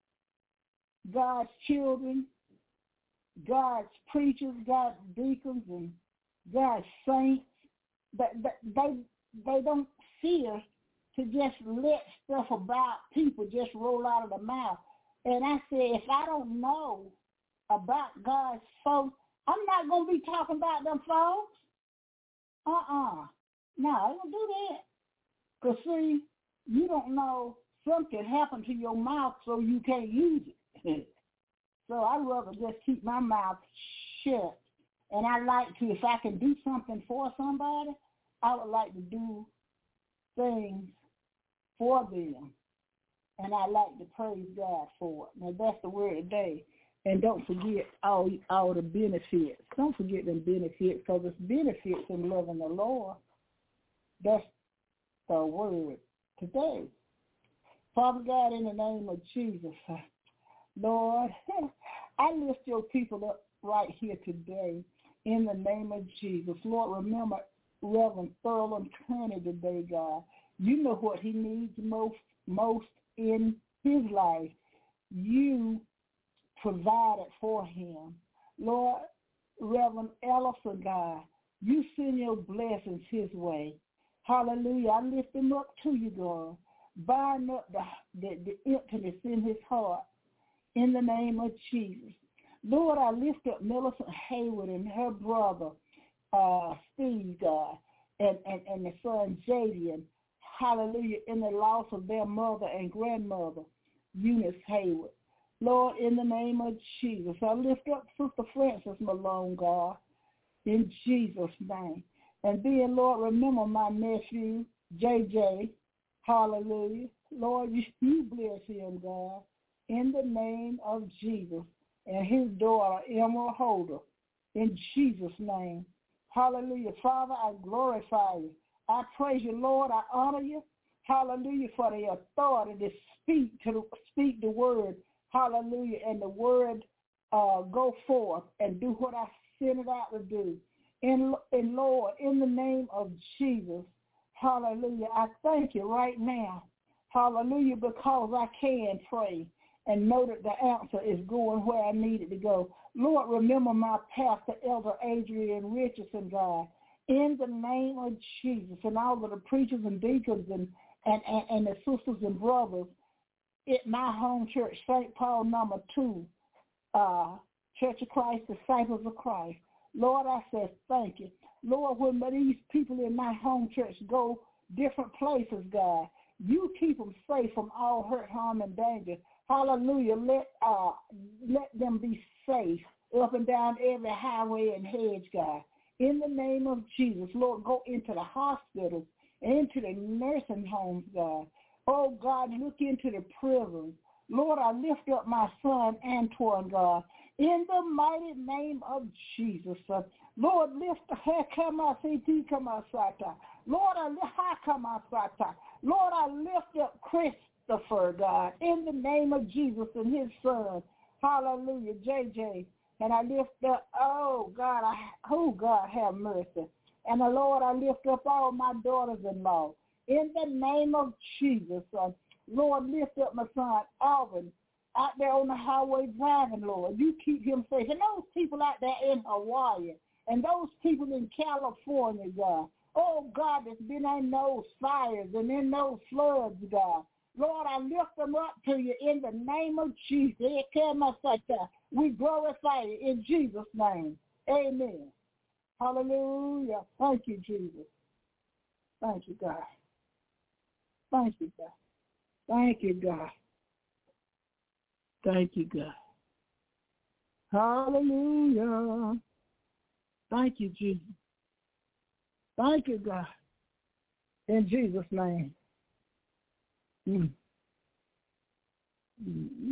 God's children, God's preachers, God's deacons, and God's saints. But they, they don't fear to just let stuff about people just roll out of the mouth. And I said, if I don't know about God's folks, I'm not going to be talking about them folks. Uh-uh. No, I don't do that. Because, see, you don't know something happened to your mouth so you can't use it. So I'd rather just keep my mouth shut. And I like to, if I can do something for somebody, I would like to do things for them. And I like to praise God for it. Now, that's the word today. And don't forget all, all the benefits. Don't forget them benefits, because it's benefits in loving the Lord. That's the word today. Father God, in the name of Jesus, Lord, I lift your people up right here today in the name of Jesus. Lord, remember Reverend Thurland Kearney today, God. You know what he needs most, most in his life. You provided for him. Lord, Reverend Ellison, God, you send your blessings his way. Hallelujah. I lift him up to you, God. Bind up the, the, the emptiness in his heart in the name of Jesus. Lord, I lift up Millicent Hayward and her brother, uh, Steve, God, and, and, and the son, Jadian, hallelujah, in the loss of their mother and grandmother, Eunice Hayward. Lord, in the name of Jesus, I lift up Sister Frances Malone, God, in Jesus' name. And then, Lord, remember my nephew, J J, hallelujah. Lord, you, you bless him, God, in the name of Jesus. And his daughter, Emerald Holder, in Jesus' name. Hallelujah. Father, I glorify you. I praise you, Lord. I honor you. Hallelujah, for the authority to speak, to speak the word. Hallelujah. And the word uh, go forth and do what I sent it out to do. And, and Lord, in the name of Jesus, hallelujah, I thank you right now. Hallelujah, because I can pray and know that the answer is going where I need it to go. Lord, remember my pastor, Elder Adrian Richardson, God, in the name of Jesus, and all of the preachers and deacons and, and, and, and the sisters and brothers at my home church, Saint Paul number two, uh, Church of Christ, Disciples of Christ. Lord, I said thank you. Lord, when these people in my home church go different places, God, you keep them safe from all hurt, harm, and danger. Hallelujah. Let uh, let them be safe up and down every highway and hedge, God. In the name of Jesus, Lord, go into the hospitals, into the nursing homes, God. Oh, God, look into the prisons. Lord, I lift up my son, Antoine, God, in the mighty name of Jesus. Uh, Lord, lift the Lord, I lift Lord, I lift up Christopher, God, in the name of Jesus and his son. Hallelujah, J J. And I lift up, oh, God, I, oh, God, have mercy. And the Lord, I lift up all my daughters-in-law. In the name of Jesus, uh, Lord, lift up my son, Alvin, out there on the highway driving, Lord. You keep him safe. And those people out there in Hawaii and those people in California, God. Oh, God, that's been in those fires and in those floods, God. Lord, I lift them up to you in the name of Jesus. We glorify you in Jesus' name. Amen. Hallelujah. Thank you, Jesus. Thank you, God. Thank you, God. Thank you, God. Thank you, God. Hallelujah. Thank you, Jesus. Thank you, God. In Jesus' name. Mm. Mm-hmm.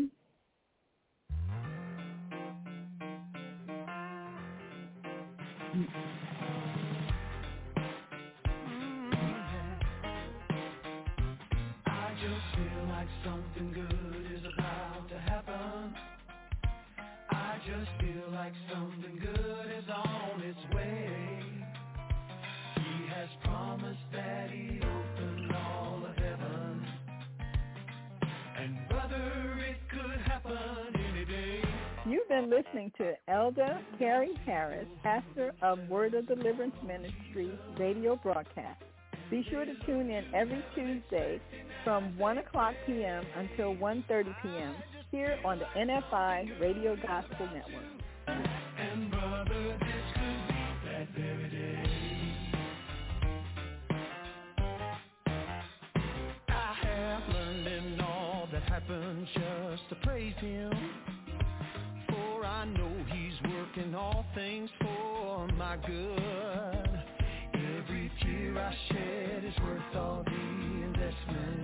I just feel like something good is about to happen. I just feel like something good is on its way. He has promised that he'd open all of heaven. And brother, it could happen any day. You've been listening to Elder Carrie Harris, pastor of Word of Deliverance Ministries radio broadcast. Be sure to tune in every Tuesday from one o'clock p.m. until one thirty p.m. here on the N F I Radio Gospel Network. And brother, this could be that very day. I come just to praise him, for I know he's working all things for my good. Every tear I shed is worth all the investment.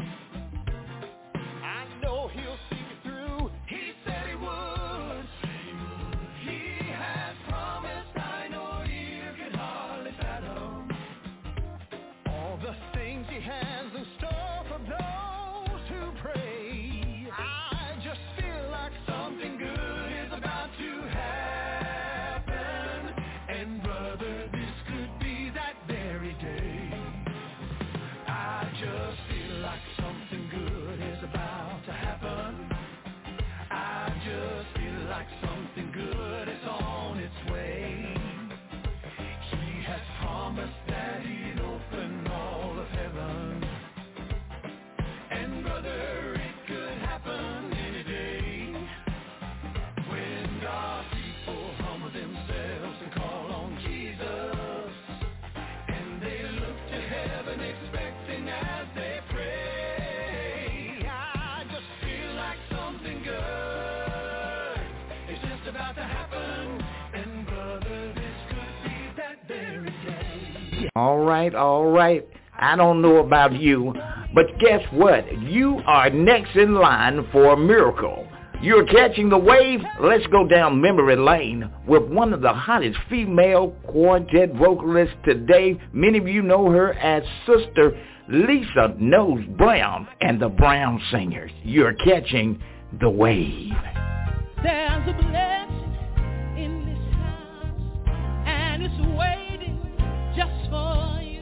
I know he'll see me through. He said he would. He has promised. I know you can hardly fathom all the things he has in store for those who pray. I just feel like something good is about to happen, and brother, this could be that very day. I just feel like something good is about to happen. I just feel like something good is on its way. He has promised that he'd open all of heaven, and brother, it could happen any day. When God's people humble themselves and call on Jesus, and they look to heaven expecting as they pray, I just feel like something good is just about to happen, and brother, this could be that very day. All right, all right. I don't know about you, but guess what? You are next in line for a miracle. You're catching the wave. Let's go down memory lane with one of the hottest female quartet vocalists today. Many of you know her as Sister Lisa Knowles Brown and the Brown Singers. You're catching the wave. There's a blessing in this house, and it's waiting just for you.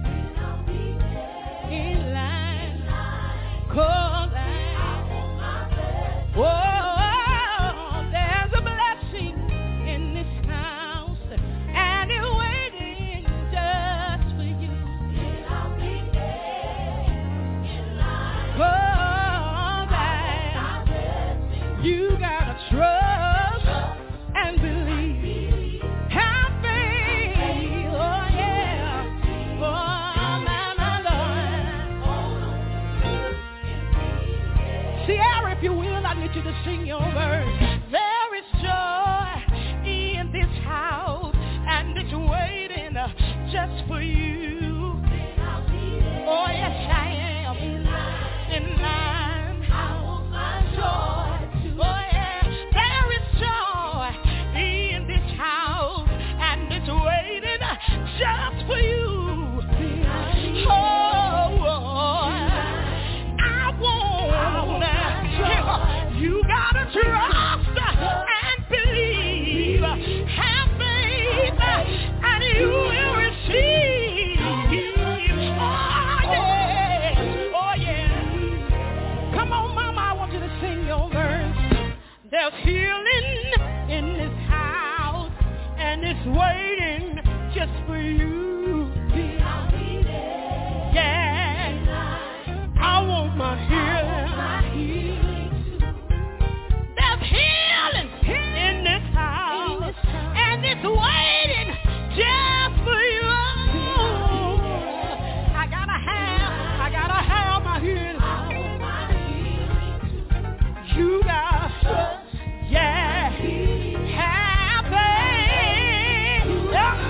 In line, cause I, oh, there's a blessing in this house, and it's waiting just for you. Cause I, you gotta trust and believe. Have faith, oh yeah, oh my, my Lord. Sierra, if you will, I need you to sing your verse. There is joy in this house, and it's waiting uh, just for you. Oh yes, I am in line. I want my joy. Oh yeah, there is joy in this house, and it's waiting uh, just for you. Oh, I want uh, you gotta trust and believe. Have faith and you will receive. Oh yeah, oh yeah. Come on, mama, I want you to sing your verse. There's healing in this house, and it's waiting just for you. Yeah, I want my healing. There's healing in this house, and it's waiting just for you. I gotta have, I gotta have my healing. You gotta trust, yeah, have faith.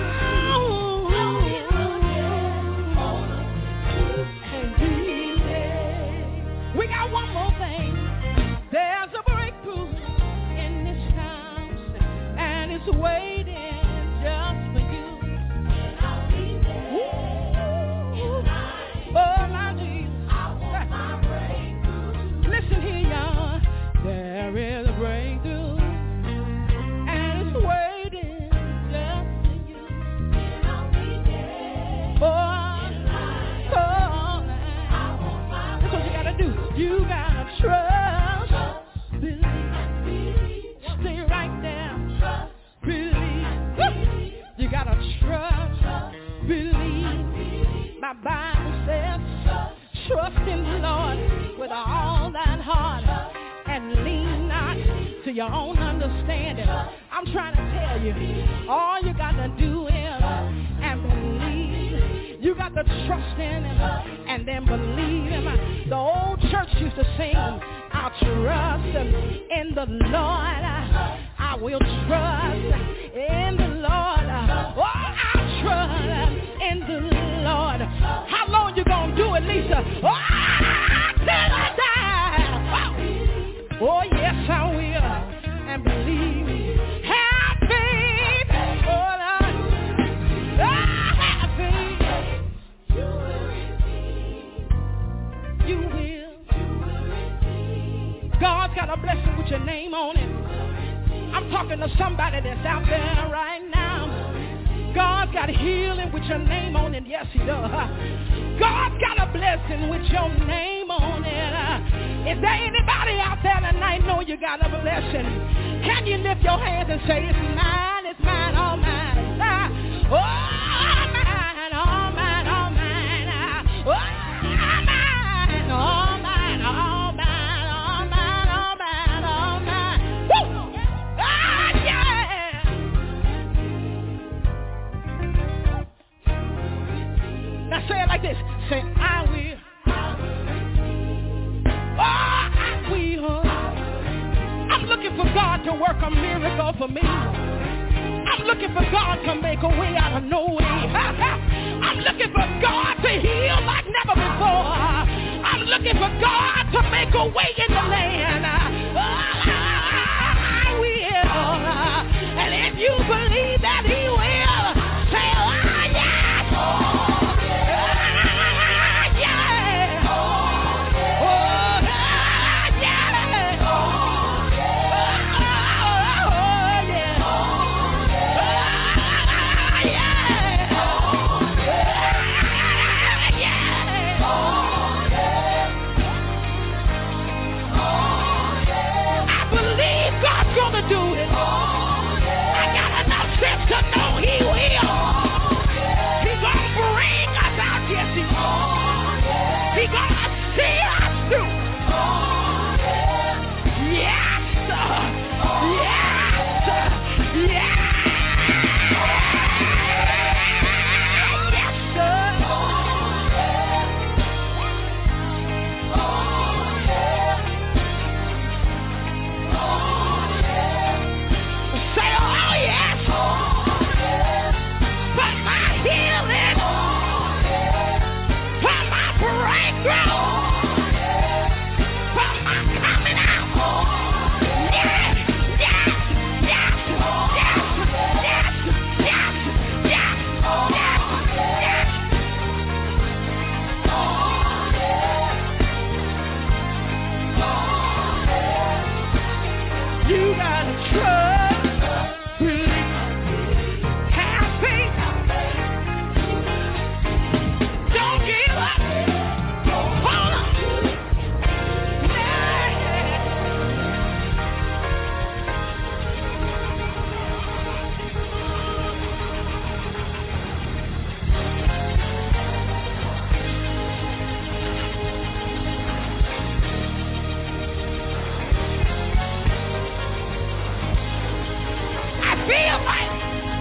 Oh. We got one more thing. There's a breakthrough in this house, and it's waiting just for you. Ooh. Oh, my Jesus. Listen here, y'all. There is a breakthrough, and it's waiting just for you. Oh, oh, that's what you gotta do. You gotta trust, believe. Stay right there. Believe. You gotta trust, believe. My Bible says, trust in the Lord with all thine heart, and lean not to your own understanding. I'm trying to tell you, all you got to do is and believe. You got to trust in him and then believe him. The old church used to sing, I'll trust in the Lord. I will trust in the Lord. Oh, I'll trust in the Lord. How long you gonna do it, Lisa? Oh, till I die. Oh, oh yes, I will. And believe me. Have faith. Oh, Lord. Oh, have faith. You will receive. You will. God's got a blessing with your name on it. I'm talking to somebody that's out there right now. God's got healing with your name on it. Yes, he does. God's got a blessing with your name on it. Is there anybody out there tonight know you got a blessing? Can you lift your hands and say, it's mine, it's mine, all mine. Oh, mine, all mine, all mine. Oh, mine, all mine, all mine, all mine, all mine, all mine. Woo! Ah, yeah! Now say it like this. Say, I will. Oh, I will. I'm looking for God to work a miracle for me. I'm looking for God to make a way out of no way. I'm looking for God to heal like never before. I'm looking for God to make a way in the land. Oh, I will. And if you believe that he will, say, oh, yes. To know he will. He's gonna bring us out, yes he will. He's gonna see us through. Yes, sir. Yes, sir. Yes, yes, sir. Say, oh yes. You gotta trust, believe, have faith. Don't give up. Hold on. Feel like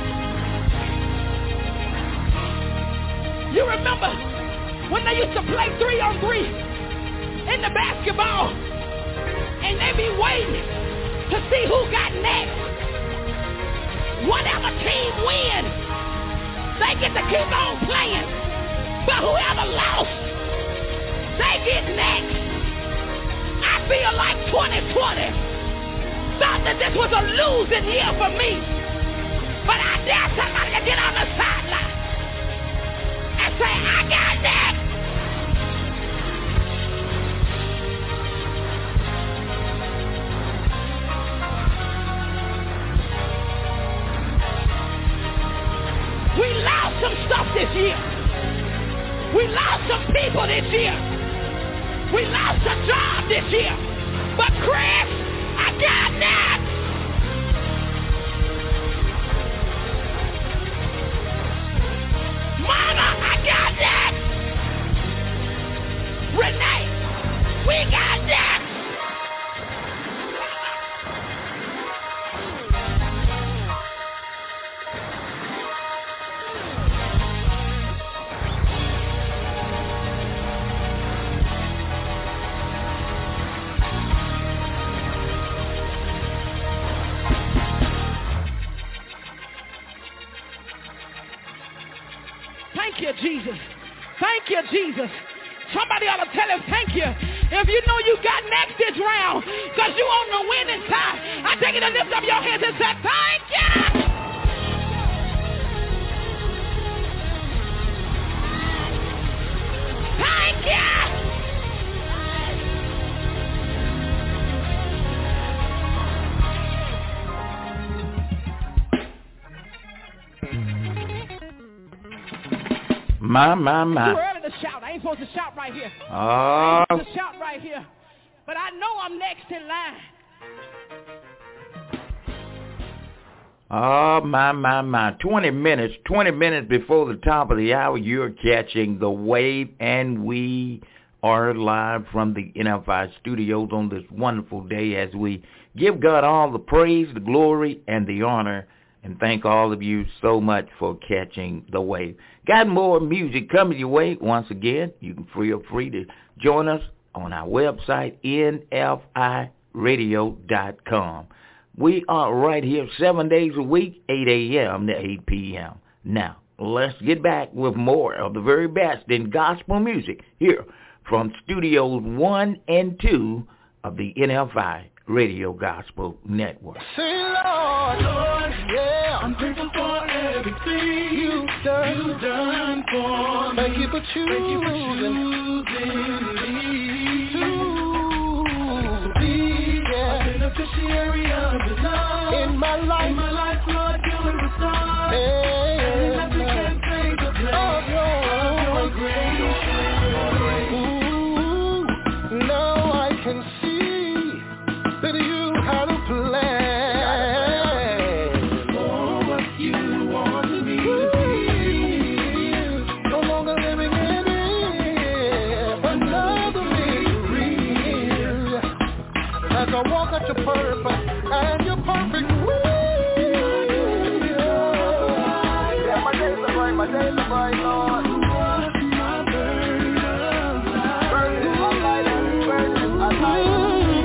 you remember when they used to play three on three in the basketball and they be waiting to see who got next. Whatever team wins, they get to keep on playing. But whoever lost, they get next. I feel like twenty twenty thought that this was a losing year for me. But I dare somebody to get on the sideline and say, I got that. We lost some stuff this year. We lost some people this year. We lost a job this year. But Chris, I got that. Mama, I got that. Renee, we got that. Thank you, Jesus. Thank you, Jesus. Somebody ought to tell him thank you. If you know you got next this round, because you on the winning side, I take you to lift up your hands and say, thank you. Thank you. My, my, my. Too early to shout. I ain't supposed to shout right here. Oh. I ain't supposed to shout right here. But I know I'm next in line. Oh, my, my, my. twenty minutes, twenty minutes before the top of the hour, you're catching the wave, and we are live from the N F I studios on this wonderful day as we give God all the praise, the glory, and the honor, and thank all of you so much for catching the wave. Got more music coming your way. Once again, you can feel free to join us on our website, N F I radio dot com. We are right here seven days a week, eight a.m. to eight p.m. Now, let's get back with more of the very best in gospel music here from Studios one and two of the N F I Radio Gospel Network. Say, Lord, Lord, yeah, I'm grateful for everything you've done, you've done for me. Thank you for choosing, Thank you for choosing me to be yeah. a beneficiary of your love in my life. In my life, Lord, you are the star. Hey, and nothing can take the place of your grace. Ooh, now I can see that you had a plan for what you wanted me to be. No longer living in it, another victory. As I walk at your purpose and your perfect will. Yeah, my days are bright, my days are bright, Lord. My burden of life. Burden of life, burden of life.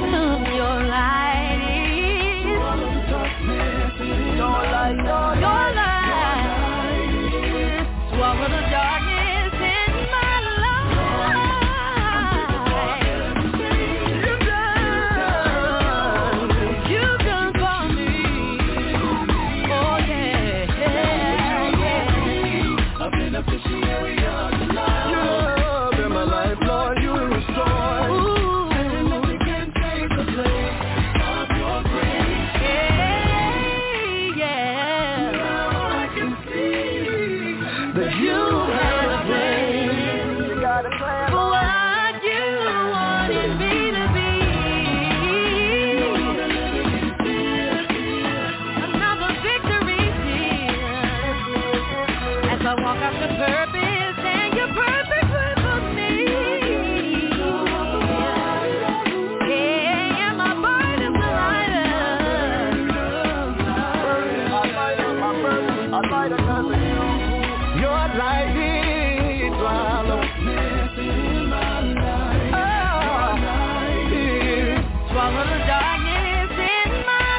Your light, swallow the darkness in my life. You've done, you've done for me. Oh yeah, yeah, yeah. A beneficiary of your love. Your love in my life, Lord, you restore. Ooh, and nothing can take the place of your grace. Yeah. That you have a plan, you got a plan for what you wanted me to be. Another victory here, as I walk out the purpose and your perfect will for me. Yeah, my burden's lighter. My burden, I lighter because of you. Your light is swallow in my life. Oh, swallow the darkness in my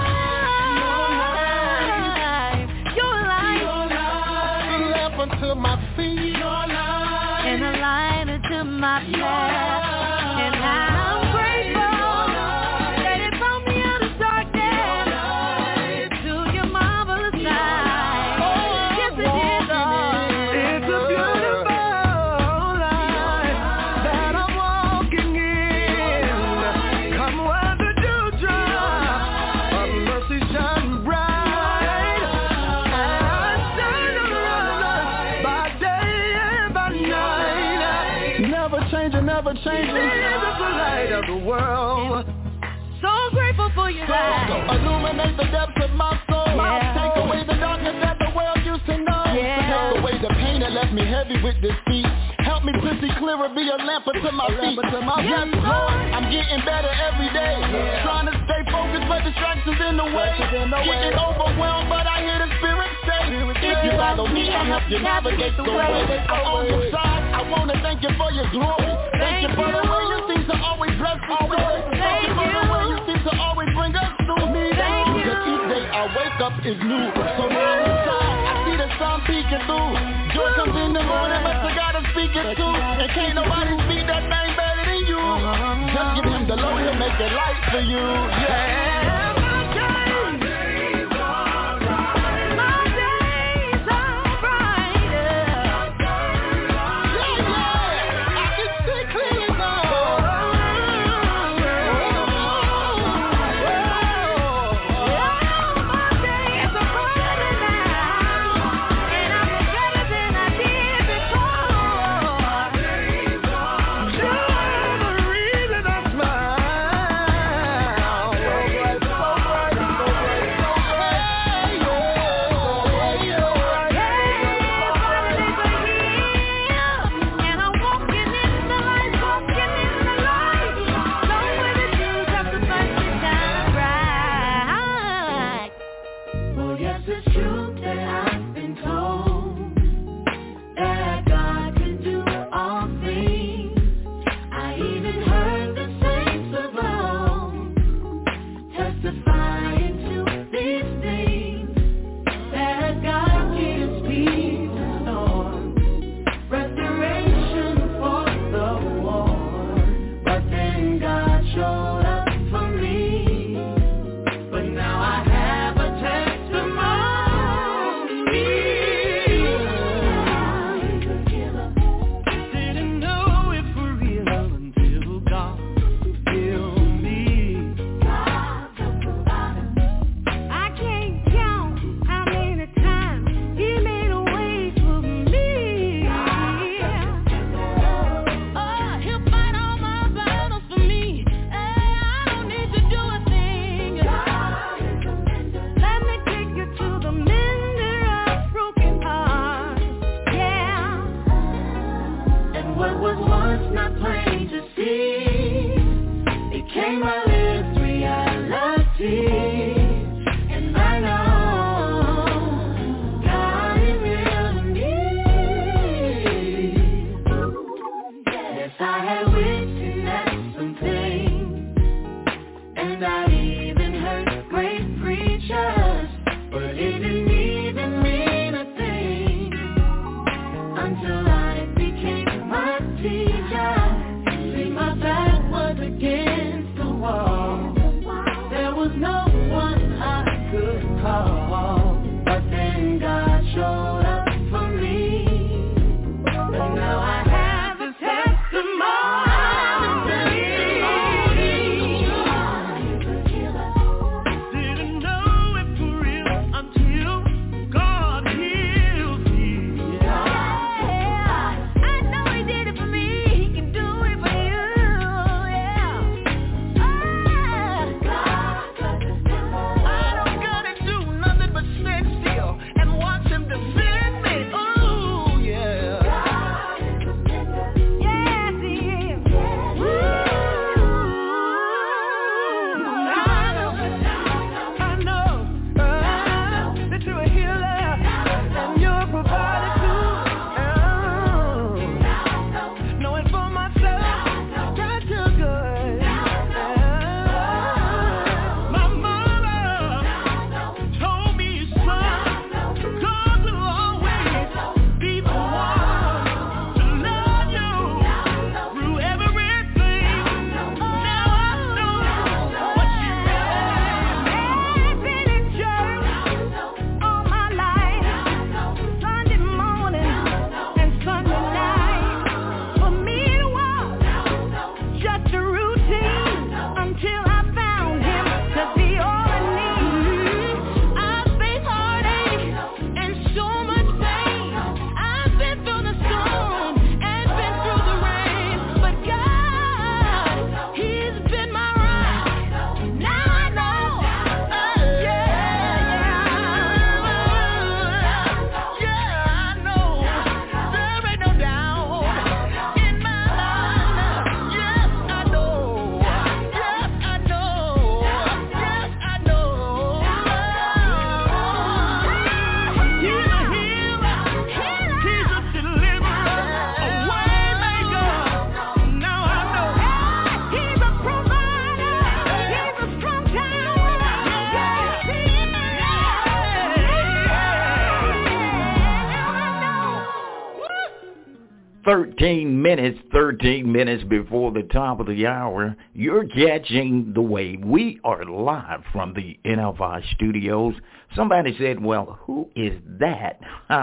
life. Your light, your light, a lamp unto my feet. Your light, and a light unto my path. And I'm grateful that it brought me out of darkness to your marvelous light. Oh, yes, it is. It's a beautiful life that I'm walking in. Come where the dewdrop of mercy shine bright. And I shine by day and by night. Never changing, never changing. Beautiful light of the world. So grateful for your light. Illuminate the depths of my soul. Yeah. Take away the darkness that the world used to know. Yeah. Take away the pain that left me heavy with defeat. Help me to see clearer, be a lamp unto my feet. Yes, Lord, I'm getting better every day. Yeah. Trying to stay focused, but distractions in the way. Getting overwhelmed, but I hear the Spirit say, if you follow me, I'll help you navigate the way. I'm on your side. I want to thank you for your glory. Thank you for the way you seem to always bless me. Thank you for the way you seem to always bring us through. Because each day I wake up is new. So now inside, I see the sun peak make it through. Joy comes in the morning, but you gotta speak it too. And can't nobody speak that thing better than you. Just give him the low, he'll make it light for you. Yeah. You're the reason I smile. thirteen minutes, thirteen minutes before the top of the hour. You're catching the wave. We are live from the N F I studios. Somebody said, well, who is that?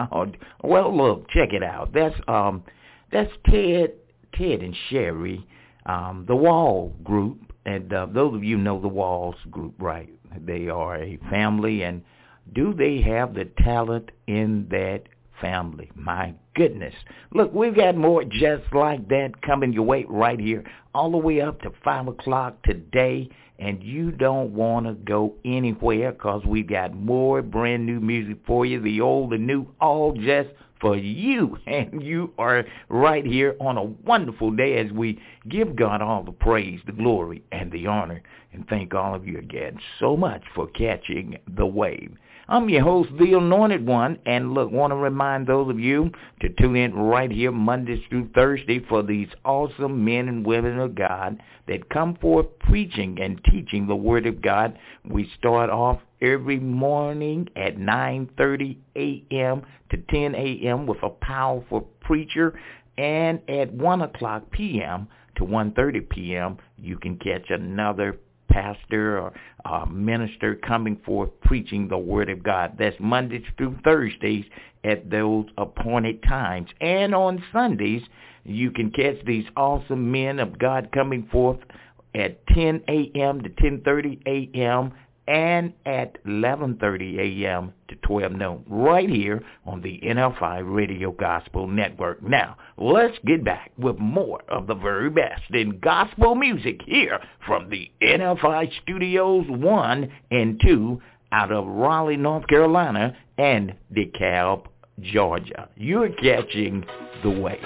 Well, look, check it out. That's um, that's Ted, Ted and Sherry, um, the Wall Group. And uh, those of you know the Walls Group, right? They are a family, and do they have the talent in that family? My goodness. Look, we've got more just like that coming your way right here, all the way up to five o'clock today, and you don't want to go anywhere because we've got more brand new music for you, the old and new, all just for you. And you are right here on a wonderful day as we give God all the praise, the glory, and the honor, and thank all of you again so much for catching the wave. I'm your host, the Anointed One, and look, want to remind those of you to tune in right here Mondays through Thursday for these awesome men and women of God that come forth preaching and teaching the Word of God. We start off every morning at nine thirty a.m. to ten a.m. with a powerful preacher, and at one o'clock p.m. to one thirty p.m. you can catch another pastor or uh, minister coming forth preaching the Word of God. That's Mondays through Thursdays at those appointed times. And on Sundays, you can catch these awesome men of God coming forth at ten a.m. to ten thirty a.m. and at eleven thirty a.m. to twelve noon, right here on the N F I Radio Gospel Network. Now, let's get back with more of the very best in gospel music here from the N F I Studios one and two out of Raleigh, North Carolina, and DeKalb, Georgia. You're catching the wave.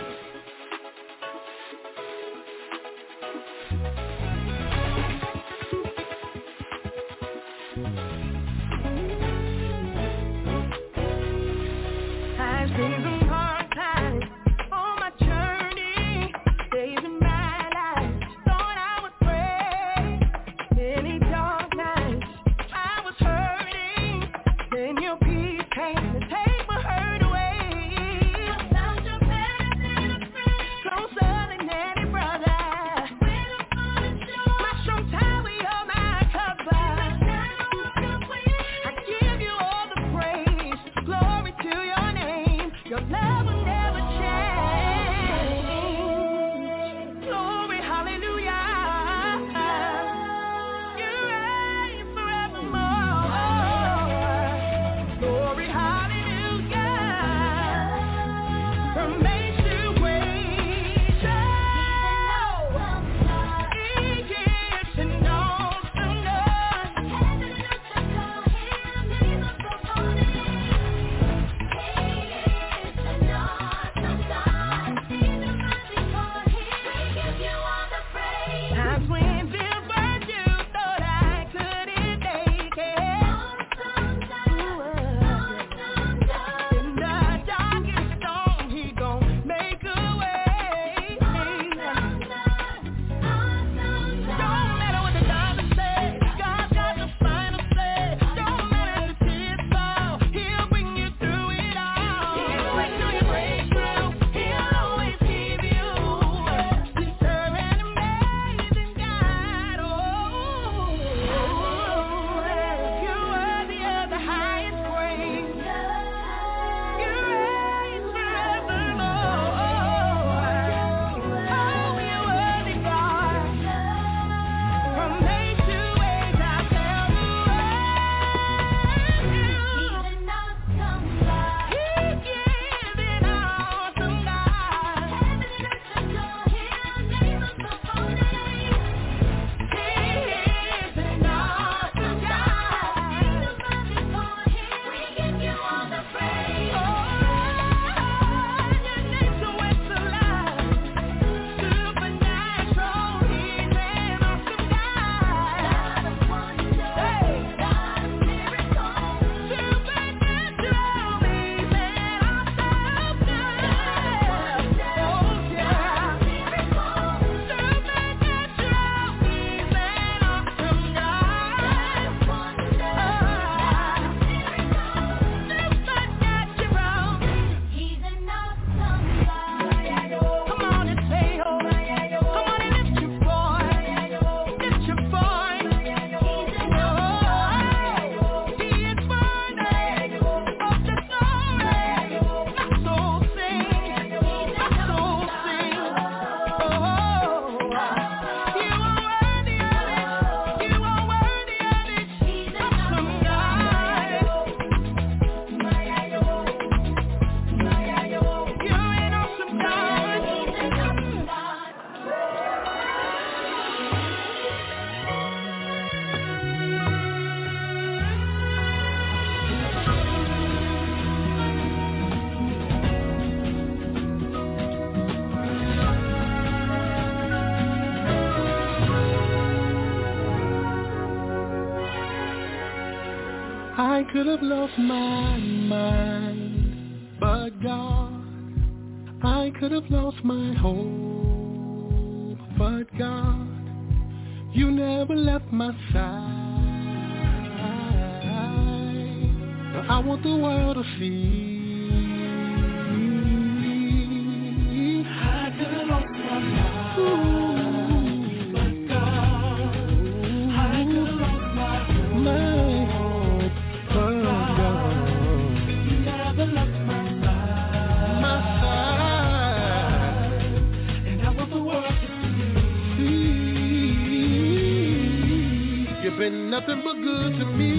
Take my hurt away. Without your presence. I could have lost my mind, but God, I could have lost my hope, but God, you never left my side. I want the world to see I could have lost my mind, but God, I could have lost my hope, but God, you never left my side, my side, and I want the world to see. You've been nothing but good to me.